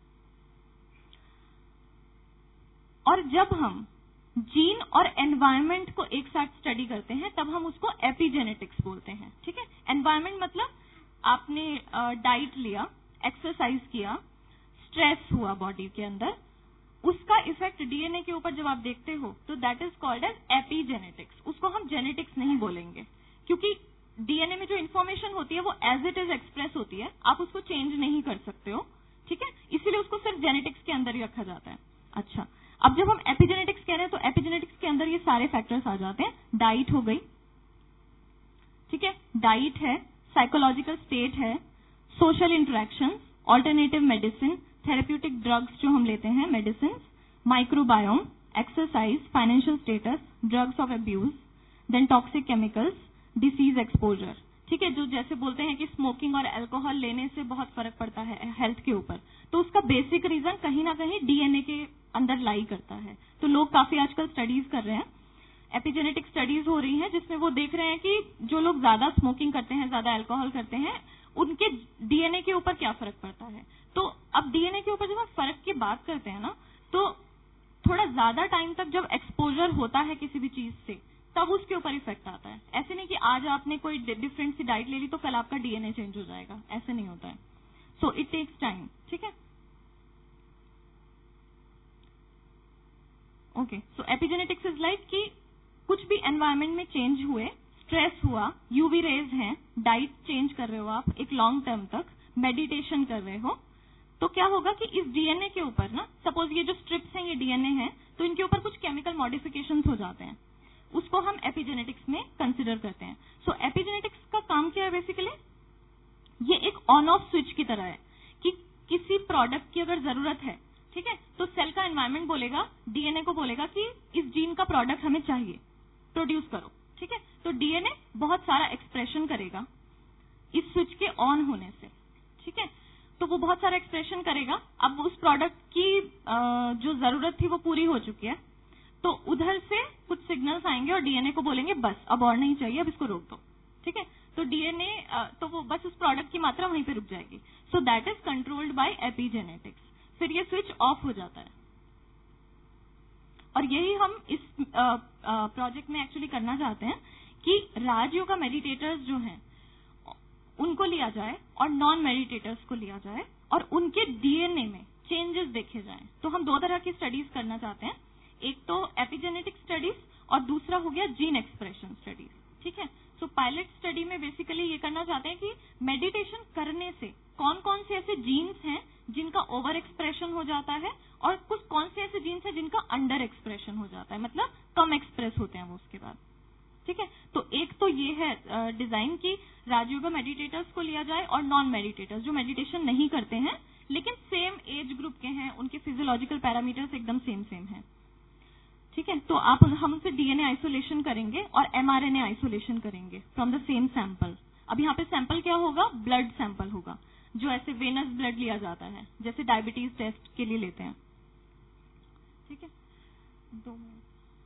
और जब हम जीन और एनवायरनमेंट को एक साथ स्टडी करते हैं तब हम उसको एपिजेनेटिक्स बोलते हैं, ठीक है। एनवायरनमेंट मतलब आपने डाइट लिया, एक्सरसाइज किया, स्ट्रेस हुआ बॉडी के अंदर, उसका इफेक्ट डीएनए के ऊपर जब आप देखते हो तो that is called as epigenetics. उसको हम जेनेटिक्स नहीं बोलेंगे, क्योंकि डीएनए में जो इन्फॉर्मेशन होती है वो एज इट इज एक्सप्रेस होती है, आप उसको चेंज नहीं कर सकते हो, ठीक है, इसीलिए उसको सिर्फ जेनेटिक्स के अंदर ही रखा जाता है। अच्छा, अब जब हम एपिजेनेटिक्स कह रहे हैं तो एपिजेनेटिक्स के अंदर ये सारे फैक्टर्स आ जाते हैं। डाइट हो गई, ठीक है, डाइट है, साइकोलॉजिकल स्टेट है, social interaction, alternative medicine, therapeutic drugs जो हम लेते हैं, medicine, microbiome, exercise, financial status, drugs of abuse, then toxic chemicals, disease exposure, ठीक है, जो जैसे बोलते हैं कि स्मोकिंग और अल्कोहल लेने से बहुत फर्क पड़ता है हेल्थ के ऊपर, तो उसका बेसिक रीजन कहीं ना कहीं डीएनए के अंदर लाई करता है। तो लोग काफी आजकल स्टडीज कर रहे हैं, एपिजेनेटिक स्टडीज हो रही हैं, जिसमें वो देख रहे हैं कि जो लोग ज्यादा स्मोकिंग करते हैं, ज्यादा अल्कोहल करते हैं, उनके डीएनए के ऊपर क्या फर्क पड़ता है। तो अब डीएनए के ऊपर जब हम फर्क की बात करते हैं ना, तो थोड़ा ज्यादा टाइम तक जब एक्सपोजर होता है किसी भी चीज से, तब उसके ऊपर इफेक्ट आता है। ऐसे नहीं कि आज आपने कोई डिफरेंट सी डाइट ले ली तो कल आपका डीएनए चेंज हो जाएगा, ऐसे नहीं होता है। सो इट टेक्स टाइम, ठीक है। Okay, so epigenetics is like कि कुछ भी एनवायरमेंट में चेंज हुए, स्ट्रेस हुआ, यूवी रेज हैं, डाइट चेंज कर रहे हो आप एक लॉन्ग टर्म तक, मेडिटेशन कर रहे हो, तो क्या होगा कि इस डीएनए के ऊपर ना, सपोज ये जो स्ट्रिप्स हैं ये डीएनए हैं, तो इनके ऊपर कुछ केमिकल मॉडिफिकेशंस हो जाते हैं, उसको हम एपिजेनेटिक्स में कंसिडर करते हैं। सो so, एपिजेनेटिक्स का काम क्या है बेसिकली, ये एक ऑन ऑफ स्विच की तरह है कि किसी प्रोडक्ट की अगर जरूरत है, ठीक है, तो सेल का एनवायरमेंट बोलेगा, डीएनए को बोलेगा कि इस जीन का प्रोडक्ट हमें चाहिए, प्रोड्यूस करो, ठीक है। तो डीएनए बहुत सारा एक्सप्रेशन करेगा इस स्विच के ऑन होने से, ठीक है, तो वो बहुत सारा एक्सप्रेशन करेगा। अब उस प्रोडक्ट की जो जरूरत थी वो पूरी हो चुकी है, तो उधर से कुछ सिग्नल्स आएंगे और डीएनए को बोलेंगे बस अब और नहीं चाहिए, अब इसको रोक दो, ठीक है। तो डीएनए तो वो बस उस प्रोडक्ट की मात्रा वहीं पे रुक जाएगी। So that is controlled by epigenetics. फिर ये स्विच ऑफ हो जाता है, और यही हम इस प्रोजेक्ट में एक्चुअली करना चाहते हैं कि राजयोगा मेडिटेटर्स जो हैं उनको लिया जाए और नॉन मेडिटेटर्स को लिया जाए और उनके डीएनए में चेंजेस देखे जाएं। तो हम दो तरह की स्टडीज करना चाहते हैं, एक तो एपिजेनेटिक स्टडीज और दूसरा हो गया जीन एक्सप्रेशन स्टडीज, ठीक है। सो पायलट स्टडी में बेसिकली ये करना चाहते हैं कि मेडिटेशन करने से कौन कौन से ऐसे जीन्स हैं जिनका ओवर एक्सप्रेशन हो जाता है और कुछ कौन से ऐसे जीन्स हैं जिनका अंडर एक्सप्रेशन हो जाता है, मतलब कम एक्सप्रेस होते हैं वो उसके बाद, ठीक है। तो एक तो ये है डिजाइन की राजयोगा मेडिटेटर्स को लिया जाए और नॉन मेडिटेटर्स जो मेडिटेशन नहीं करते हैं लेकिन सेम एज ग्रुप के हैं, उनके फिजियोलॉजिकल पैरामीटर्स एकदम सेम सेम हैं, ठीक है। तो आप हम उनसे डीएनए आइसोलेशन करेंगे और एमआरएनए आइसोलेशन करेंगे फ्रॉम द सेम सैंपल। अब यहाँ पे सैंपल क्या होगा, ब्लड सैंपल होगा, जो ऐसे वेनस ब्लड लिया जाता है जैसे डायबिटीज टेस्ट के लिए लेते हैं, ठीक है, दो मिनट,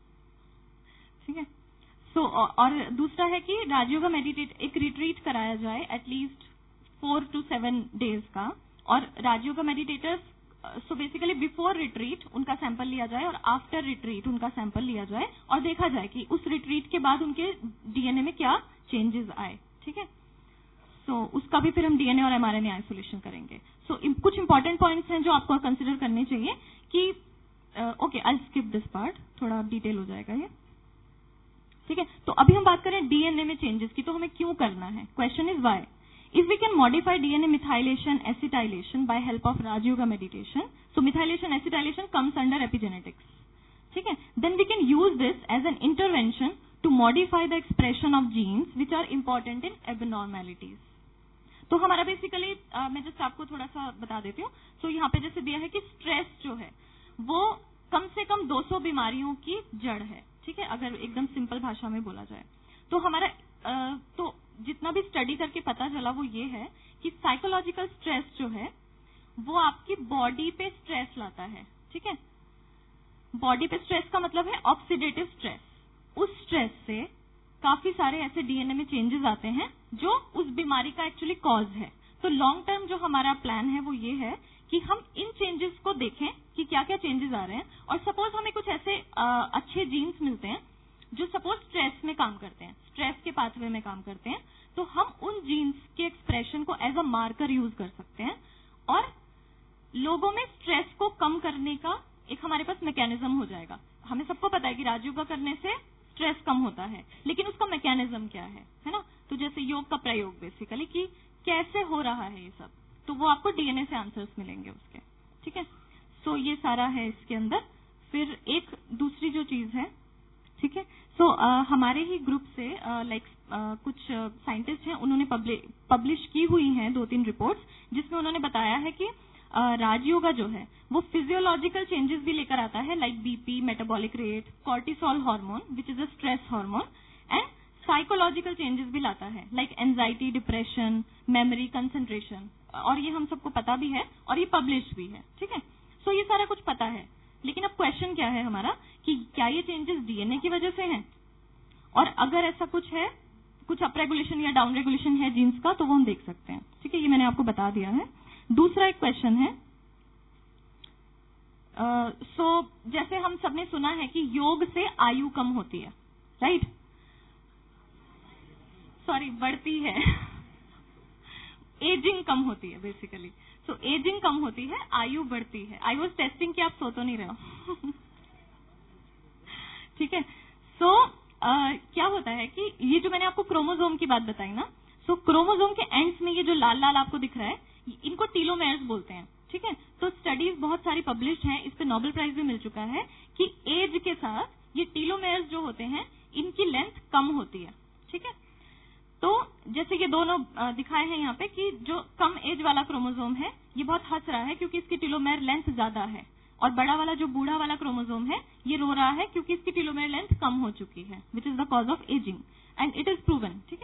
ठीक है। सो और दूसरा है कि राजयोगा मेडिटेट एक रिट्रीट कराया जाए at least four to seven days का, और Rajyoga meditators so basically before retreat उनका सैंपल लिया जाए और आफ्टर रिट्रीट उनका सैंपल लिया जाए और देखा जाए कि उस रिट्रीट के बाद उनके डीएनए में क्या चेंजेस आए, ठीक है। सो so, उसका भी फिर हम डीएनए और एमआरएनए आइसोलेशन करेंगे। सो so, कुछ इंपॉर्टेंट पॉइंट्स हैं जो आपको कंसिडर करने चाहिए कि okay I skip this part, थोड़ा डिटेल हो जाएगा ये, ठीक है। तो अभी हम बात करें डीएनए में चेंजेस की, तो हमें क्यों करना है, question is why. If we can modify D N A methylation acetylation by help of Raj Yoga meditation, so methylation acetylation comes under epigenetics, ठीक है, then we can use this as an intervention to modify the expression of genes which are important in abnormalities. तो हमारा बेसिकली uh, मैं जस्ट आपको थोड़ा सा बता देती हूँ। तो so, यहाँ पे जैसे दिया है कि स्ट्रेस जो है वो कम से कम दो सौ बीमारियों की जड़ है, ठीक है, अगर एकदम सिंपल भाषा में बोला जाए। तो हमारा uh, तो जितना भी स्टडी करके पता चला वो ये है कि साइकोलॉजिकल स्ट्रेस जो है वो आपकी बॉडी पे स्ट्रेस लाता है, ठीक है। बॉडी पे स्ट्रेस का मतलब है ऑक्सीडेटिव स्ट्रेस। उस स्ट्रेस से काफी सारे ऐसे डीएनए में चेंजेस आते हैं जो उस बीमारी का एक्चुअली कॉज है। तो लॉन्ग टर्म जो हमारा प्लान है वो ये है कि हम इन चेंजेस को देखें कि क्या क्या चेंजेस आ रहे हैं, और सपोज हमें कुछ ऐसे आ, अच्छे जीन्स मिलते हैं जो सपोज स्ट्रेस में काम करते हैं, स्ट्रेस के पाथवे में काम करते हैं, तो हम उन जीन्स के एक्सप्रेशन को एज अ मार्कर यूज कर सकते हैं लोगों में स्ट्रेस को कम करने का एक हमारे पास मैकेनिज्म हो जाएगा। हमें सबको पता है कि राजयोगा करने से स्ट्रेस कम होता है, लेकिन उसका मैकेनिज्म क्या है, है ना? तो जैसे योग का प्रयोग बेसिकली कि कैसे हो रहा है ये सब, तो वो आपको डीएनए से आंसर्स मिलेंगे उसके, ठीक है? सो ये सारा है इसके अंदर। फिर एक दूसरी जो चीज है, ठीक है, सो so, हमारे ही ग्रुप से लाइक कुछ साइंटिस्ट हैं, उन्होंने पब्लिश की हुई हैं दो तीन रिपोर्ट्स जिसमें उन्होंने बताया है कि uh, राजयोगा जो है वो फिजियोलॉजिकल चेंजेस भी लेकर आता है, like BP, metabolic rate, cortisol hormone which is a stress hormone, and psychological changes भी लाता है, like anxiety, depression, memory, concentration, और ये हम सबको पता भी है और ये पब्लिश भी है, ठीक है? सो so, ये सारा कुछ पता है, लेकिन अब क्वेश्चन क्या है हमारा कि क्या ये चेंजेस डीएनए की वजह से हैं, और अगर ऐसा कुछ है, कुछ अप रेगुलेशन या डाउन रेगुलेशन है जीन्स का, तो वो हम देख सकते हैं, ठीक है? ये मैंने आपको बता दिया है। दूसरा एक क्वेश्चन है, सो uh, so, जैसे हम सबने सुना है कि योग से आयु कम होती है, राइट? सॉरी, बढ़ती है एजिंग कम होती है बेसिकली। सो एजिंग कम होती है, आयु बढ़ती है। आई वॉज टेस्टिंग कि आप सो तो नहीं रहे हो ठीक है। सो so, uh, क्या होता है कि ये जो मैंने आपको क्रोमोसोम की बात बताई ना, सो so, क्रोमोसोम के एंड्स में ये जो लाल लाल आपको दिख रहा है, इनको टीलोमेयर्स बोलते हैं, ठीक है? तो स्टडीज बहुत सारी पब्लिश हैं, इस पे नोबेल प्राइज भी मिल चुका है कि एज के साथ ये टीलोमेयर्स जो होते हैं इनकी लेंथ कम होती है, ठीक है? तो जैसे ये दोनों दिखाए हैं यहाँ पे कि जो कम एज वाला क्रोमोसोम है ये बहुत हंस रहा है क्योंकि इसकी टीलोमेयर लेंथ ज्यादा है, और बड़ा वाला जो बूढ़ा वाला क्रोमोसोम है ये रो रहा है क्योंकि इसकी टीलोमेयर लेंथ कम हो चुकी है, which is the cause of ageing, and it is proven, ठीक है?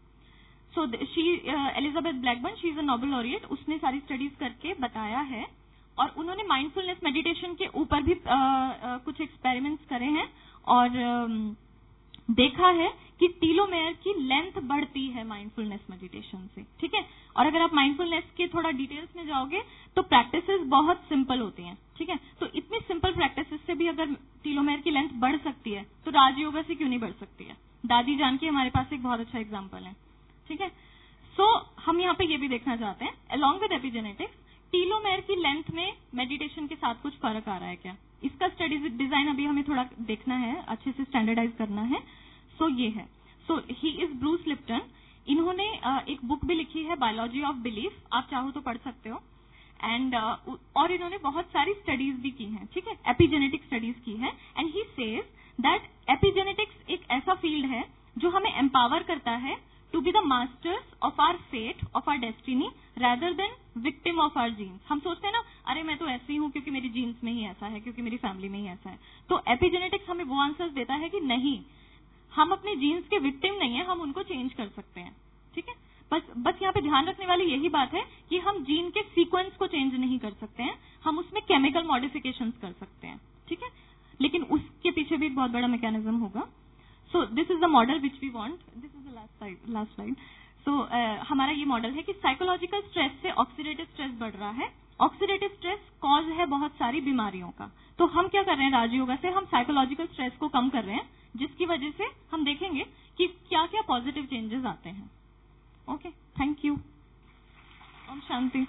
So she Elizabeth Blackburn, she is a Nobel laureate, उसने सारी स्टडीज करके बताया है, और उन्होंने माइंडफुलनेस मेडिटेशन के ऊपर भी आ, आ, कुछ एक्सपेरिमेंट्स करे हैं, और आ, देखा है कि टीलोमेयर की लेंथ बढ़ती है माइंडफुलनेस मेडिटेशन से, ठीक है? और अगर आप माइंडफुलनेस के थोड़ा डिटेल्स में जाओगे तो प्रैक्टिसेस बहुत सिंपल होती हैं, ठीक है? तो इतनी सिंपल प्रैक्टिसेस से भी अगर टीलोमेयर की लेंथ बढ़ सकती है तो राजयोगा से क्यों नहीं बढ़ सकती है? दादी जानकी हमारे पास एक बहुत अच्छा एग्जाम्पल है, ठीक है? सो so, हम यहाँ पे ये भी देखना चाहते हैं, अलॉन्ग विद एपिजेनेटिक्स, टीलोमेयर की लेंथ में मेडिटेशन के साथ कुछ फर्क आ रहा है क्या? इसका स्टडी डिजाइन अभी हमें थोड़ा देखना है, अच्छे से स्टैंडर्डाइज करना है। सो so, ये है, so he is Bruce Lipton, इन्होंने uh, एक बुक भी लिखी है, बायोलॉजी ऑफ बिलीफ, आप चाहो तो पढ़ सकते हो, एंड uh, और इन्होंने बहुत सारी स्टडीज भी की हैं, ठीक है? एपिजेनेटिक स्टडीज की है, and he says that epigenetics एक ऐसा फील्ड है जो हमें एम्पावर करता है to be the masters of our fate, of our destiny, rather than victim of our genes. हम सोचते हैं ना, अरे मैं तो ऐसी हूं क्योंकि मेरी जीन्स में ही ऐसा है, क्योंकि मेरी फैमिली में ही ऐसा है। तो एपिजेनेटिक्स हमें वो आंसर्स देता है कि नहीं, हम अपने जीन्स के विक्टिम नहीं है, हम उनको चेंज कर सकते हैं, ठीक है? बस बस यहाँ पे ध्यान रखने वाली यही बात है कि हम जीन के सीक्वेंस को चेंज नहीं कर सकते हैं, हम उसमें केमिकल मॉडिफिकेशंस कर सकते हैं, ठीक है? लेकिन उसके पीछे भी एक बहुत बड़ा मैकेनिज्म होगा। So this is the model which we want, this is the last slide last slide so हमारा ये मॉडल है कि साइकोलॉजिकल स्ट्रेस से ऑक्सीडेटिव स्ट्रेस बढ़ रहा है। ऑक्सीडेटिव स्ट्रेस कॉज है बहुत सारी बीमारियों का, तो हम क्या कर रहे हैं राजयोगा से, हम साइकोलॉजिकल स्ट्रेस को कम कर रहे हैं, जिसकी वजह से हम देखेंगे कि क्या क्या पॉजिटिव चेंजेस आते हैं। Okay, thank you. ओम शांति।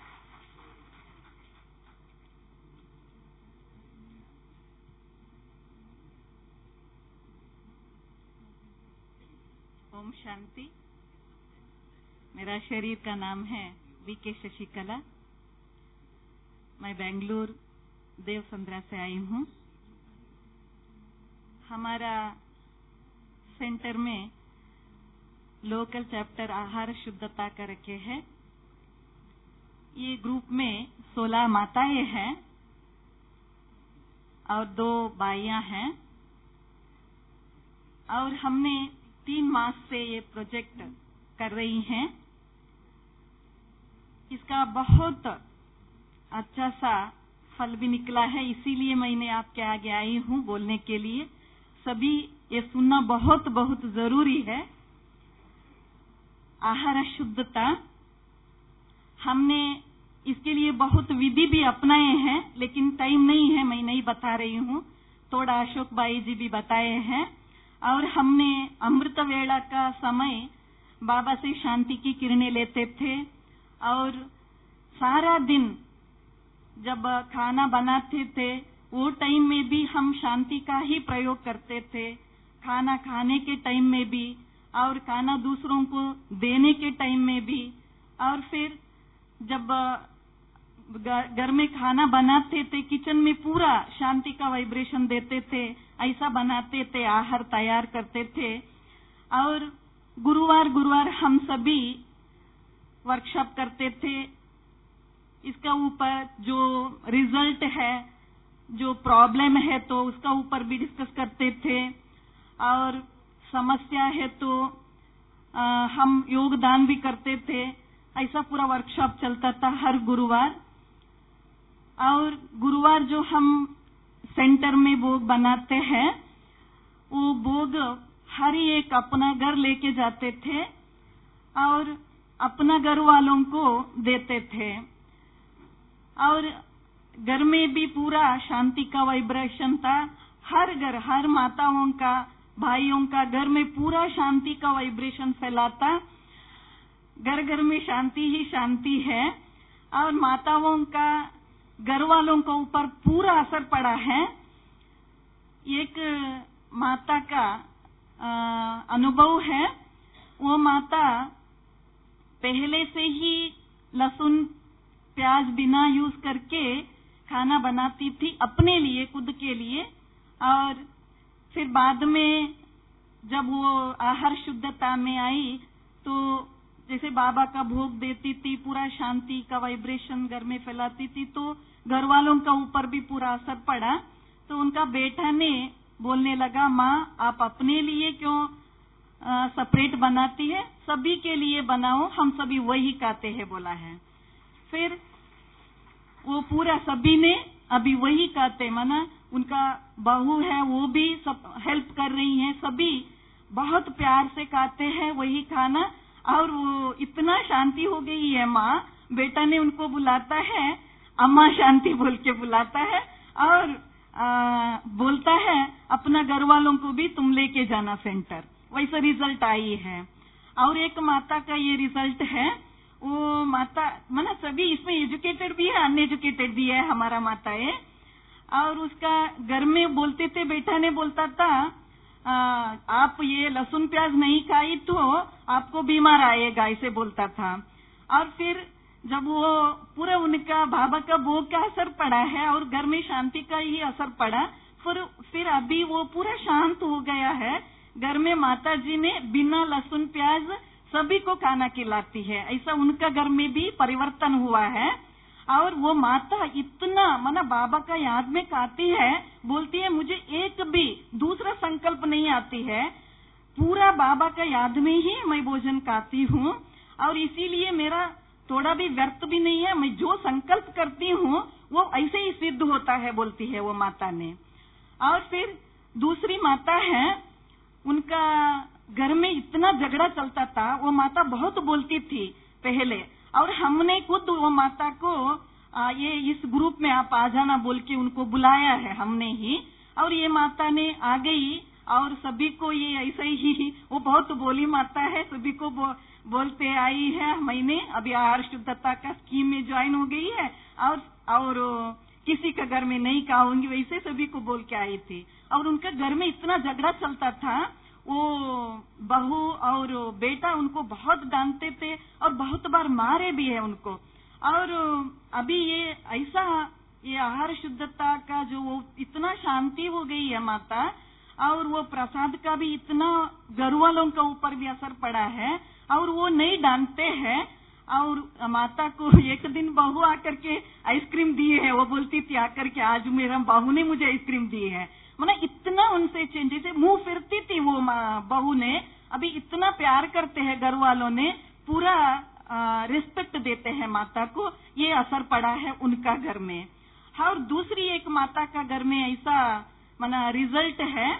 ओम शांति। मेरा शरीर का नाम है वीके शशिकला। मैं बेंगलुरु देवसंद्रा से आई हूँ। हमारा सेंटर में लोकल चैप्टर आहार शुद्धता करके है। ये ग्रुप में सोलह माताएं हैं और दो बाइयां हैं, और हमने तीन मास से ये प्रोजेक्ट कर रही हैं। इसका बहुत अच्छा सा फल भी निकला है, इसीलिए मैंने आपके आगे आई हूँ बोलने के लिए। सभी ये सुनना बहुत बहुत जरूरी है। आहार शुद्धता, हमने इसके लिए बहुत विधि भी अपनाए हैं, लेकिन टाइम नहीं है, मैं नहीं बता रही हूँ, थोड़ा अशोक भाई जी भी बताए हैं। और हमने अमृत वेला का समय बाबा से शांति की किरणें लेते थे, और सारा दिन जब खाना बनाते थे वो टाइम में भी हम शांति का ही प्रयोग करते थे, खाना खाने के टाइम में भी और खाना दूसरों को देने के टाइम में भी, और फिर जब घर में खाना बनाते थे किचन में पूरा शांति का वाइब्रेशन देते थे, ऐसा बनाते थे, आहार तैयार करते थे। और गुरुवार गुरुवार हम सभी वर्कशॉप करते थे। इसका ऊपर जो रिजल्ट है, जो प्रॉब्लम है तो उसका ऊपर भी डिस्कस करते थे, और समस्या है तो आ, हम योगदान भी करते थे। ऐसा पूरा वर्कशॉप चलता था हर गुरुवार। और गुरुवार जो हम सेंटर में भोग बनाते हैं वो भोग हर एक अपना घर लेके जाते थे और अपना घर वालों को देते थे। और घर में भी पूरा शांति का वाइब्रेशन था। हर घर, हर माताओं का, भाइयों का घर में पूरा शांति का वाइब्रेशन फैलाता। घर घर में शांति ही शांति है। और माताओं का घर वालों के ऊपर पूरा असर पड़ा है। एक माता का आ, अनुभव है। वो माता पहले से ही लहसुन प्याज बिना यूज करके खाना बनाती थी अपने लिए, खुद के लिए। और फिर बाद में जब वो आहार शुद्धता में आई तो जैसे बाबा का भोग देती थी, पूरा शांति का वाइब्रेशन घर में फैलाती थी, तो घर वालों का ऊपर भी पूरा असर पड़ा। तो उनका बेटा ने बोलने लगा, माँ आप अपने लिए क्यों सेपरेट बनाती है, सभी के लिए बनाओ, हम सभी वही खाते हैं बोला है। फिर वो पूरा सभी ने अभी वही खाते, माना उनका बहू है वो भी सब हेल्प कर रही हैं, सभी बहुत प्यार से खाते हैं वही खाना। और वो इतना शांति हो गई है माँ, बेटा ने उनको बुलाता है अम्मा शांति बोल के बुलाता है, और आ, बोलता है अपना घर वालों को भी तुम लेके जाना सेंटर। वैसा रिजल्ट आई है। और एक माता का ये रिजल्ट है, वो माता माना सभी इसमें एजुकेटेड भी है, अनएजुकेटेड भी है हमारा माताएं। और उसका घर में बोलते थे, बेटा ने बोलता था आ, आप ये लहसुन प्याज नहीं खाई तो आपको बीमार आएगा, ऐसे बोलता था। और फिर जब वो पूरा उनका बाबा का भोग का असर पड़ा है और घर में शांति का ही असर पड़ा, फिर फिर अभी वो पूरा शांत हो गया है। घर में माता जी ने बिना लहसुन प्याज सभी को खाना खिलाती है, ऐसा उनका घर में भी परिवर्तन हुआ है। और वो माता इतना माना बाबा का याद में खाती है, बोलती है मुझे एक भी दूसरा संकल्प नहीं आती है, पूरा बाबा का याद में ही मैं भोजन खाती हूँ। और इसीलिए मेरा थोड़ा भी व्यर्थ भी नहीं है, मैं जो संकल्प करती हूँ वो ऐसे ही सिद्ध होता है, बोलती है वो माता ने। और फिर दूसरी माता है, उनका घर में इतना झगड़ा चलता था, वो माता बहुत बोलती थी पहले, और हमने खुद वो माता को आ, ये इस ग्रुप में आप आ जाना बोल के उनको बुलाया है हमने ही। और ये माता ने आ गई और सभी को ये ऐसे ही, वो बहुत बोली माता है, सभी को बो, बोलते आई है। मैंने अभी आहार शुद्धता का स्कीम में ज्वाइन हो गई है और और किसी का घर में नहीं खाऊंगी, वैसे सभी को बोल के आई थी। और उनका घर में इतना झगड़ा चलता था, वो बहू और बेटा उनको बहुत डांटते थे और बहुत बार मारे भी है उनको। और अभी ये ऐसा ये आहार शुद्धता का जो वो इतना शांति हो गई है माता, और वो प्रसाद का भी इतना घर वालों के ऊपर भी असर पड़ा है, और वो नहीं डांटते हैं। और माता को एक दिन बहू आकर के आइसक्रीम दी है, वो बोलती थी आकर के आज मेरा बहू ने मुझे आइसक्रीम दी है। माना इतना उनसे चेंज, जैसे मुंह फिरती थी वो बहू ने, अभी इतना प्यार करते हैं घर वालों ने, पूरा रिस्पेक्ट देते हैं माता को, ये असर पड़ा है उनका घर में। और दूसरी एक माता का घर में ऐसा माना रिजल्ट है,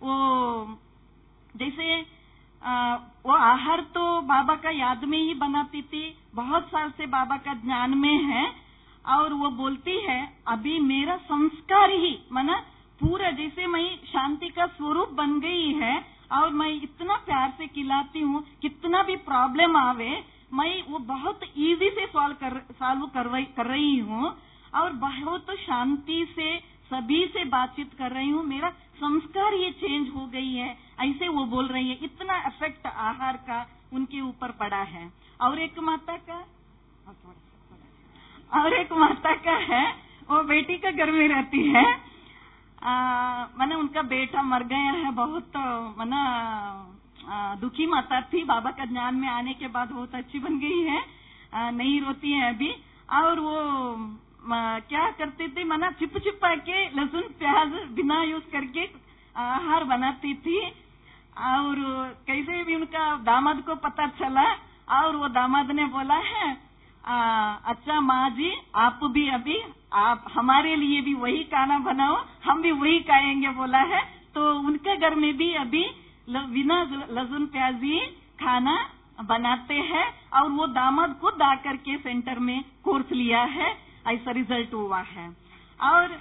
वो जैसे आ, वो आहार तो बाबा का याद में ही बनाती थी, बहुत साल से बाबा का ज्ञान में है। और वो बोलती है अभी मेरा संस्कार ही माना पूरा जैसे मैं शांति का स्वरूप बन गई है, और मैं इतना प्यार से खिलाती हूँ, कितना भी प्रॉब्लम आवे मैं वो बहुत इजी से सॉल्व कर सॉल्व कर रही हूँ। और बहुत शांति से सभी से बातचीत कर रही हूँ। मेरा संस्कार ये चेंज हो गई है, ऐसे वो बोल रही है। इतना इफेक्ट आहार का उनके ऊपर पड़ा है। और एक माता का और एक माता का है, वो बेटी का घर में रहती है। मैंने उनका बेटा मर गया है, बहुत मना दुखी माता थी। बाबा का ज्ञान में आने के बाद बहुत अच्छी बन गई है, आ, नहीं रोती है अभी। और वो आ, क्या करती थी, मना चिप चिपा के लहसुन प्याज बिना यूज करके आहार बनाती थी। और कैसे भी उनका दामाद को पता चला, और वो दामाद ने बोला है, आ, अच्छा माँ जी, आप भी अभी आप हमारे लिए भी वही खाना बनाओ, हम भी वही खाएंगे बोला है। तो उनके घर में भी अभी बिना लहसुन प्याजी खाना बनाते हैं। और वो दामाद खुद आकर के सेंटर में कोर्स लिया है, ऐसा रिजल्ट हुआ है। और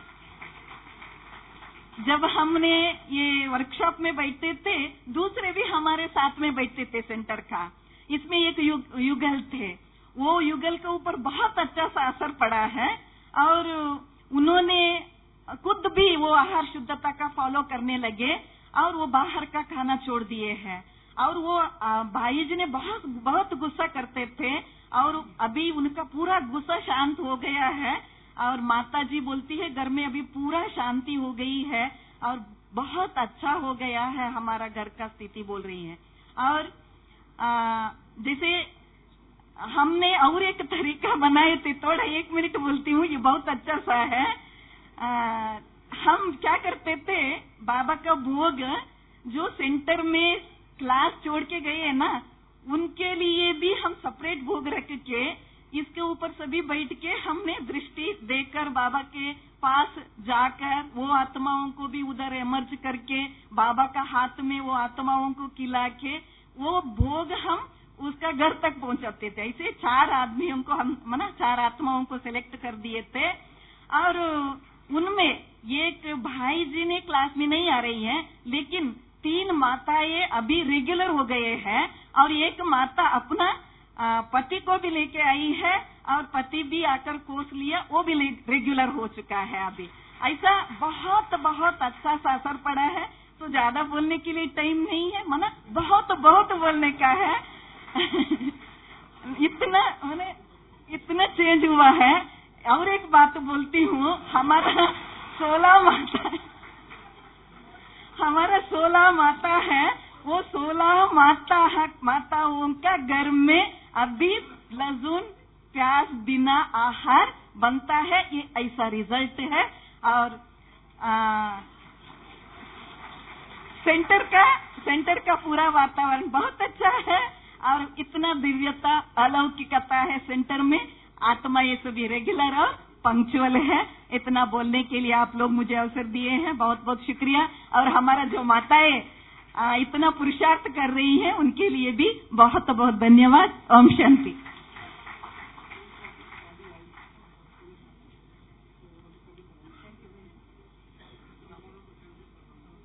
जब हमने ये वर्कशॉप में बैठते थे, दूसरे भी हमारे साथ में बैठते थे सेंटर का। इसमें एक युग, युगल थे, वो युगल के ऊपर बहुत अच्छा सा असर पड़ा है। और उन्होंने खुद भी वो आहार शुद्धता का फॉलो करने लगे, और वो बाहर का खाना छोड़ दिए हैं। और वो भाई जी ने बहुत बहुत गुस्सा करते थे, और अभी उनका पूरा गुस्सा शांत हो गया है। और माता जी बोलती है घर में अभी पूरा शांति हो गई है, और बहुत अच्छा हो गया है हमारा घर का स्थिति बोल रही है। और आ, जैसे हमने और एक तरीका बनाए थे, थोड़ा एक मिनट बोलती हूँ, ये बहुत अच्छा सा है। आ, हम क्या करते थे, बाबा का भोग जो सेंटर में क्लास छोड़ के गए है ना, उनके लिए भी हम सेपरेट भोग रख के इसके ऊपर सभी बैठ के हमने दृष्टि देकर बाबा के पास जाकर वो आत्माओं को भी उधर एमर्ज करके बाबा का हाथ में वो आत्माओं को खिला के वो भोग हम उसका घर तक पहुंचाते थे। ऐसे चार आदमियों को हम मना चार आत्माओं को सिलेक्ट कर दिए थे। और उनमें एक भाई जी ने क्लास में नहीं आ रही है, लेकिन तीन माताएं अभी रेगुलर हो गए हैं। और एक माता अपना पति को भी लेके आई है, और पति भी आकर कोर्स लिया, वो भी रेगुलर हो चुका है अभी। ऐसा बहुत बहुत अच्छा सा असर पड़ा है। तो ज्यादा बोलने के लिए टाइम नहीं है, मना बहुत बहुत बोलने का है। इतना मैंने इतना चेंज हुआ है। और एक बात बोलती हूँ, हमारा सोलह माता हमारा सोलह माता है, वो सोलह माता माताओं का घर में अभी लहसुन प्याज बिना आहार बनता है। ये ऐसा रिजल्ट है। और आ, सेंटर का सेंटर का पूरा वातावरण बहुत अच्छा है, और इतना दिव्यता अलौकिकता है सेंटर में। आत्मा ये सभी रेगुलर और पंक्चुअल है। इतना बोलने के लिए आप लोग मुझे अवसर दिए हैं, बहुत बहुत शुक्रिया। और हमारा जो माताएं इतना पुरुषार्थ कर रही हैं, उनके लिए भी बहुत बहुत धन्यवाद। ओम शांति।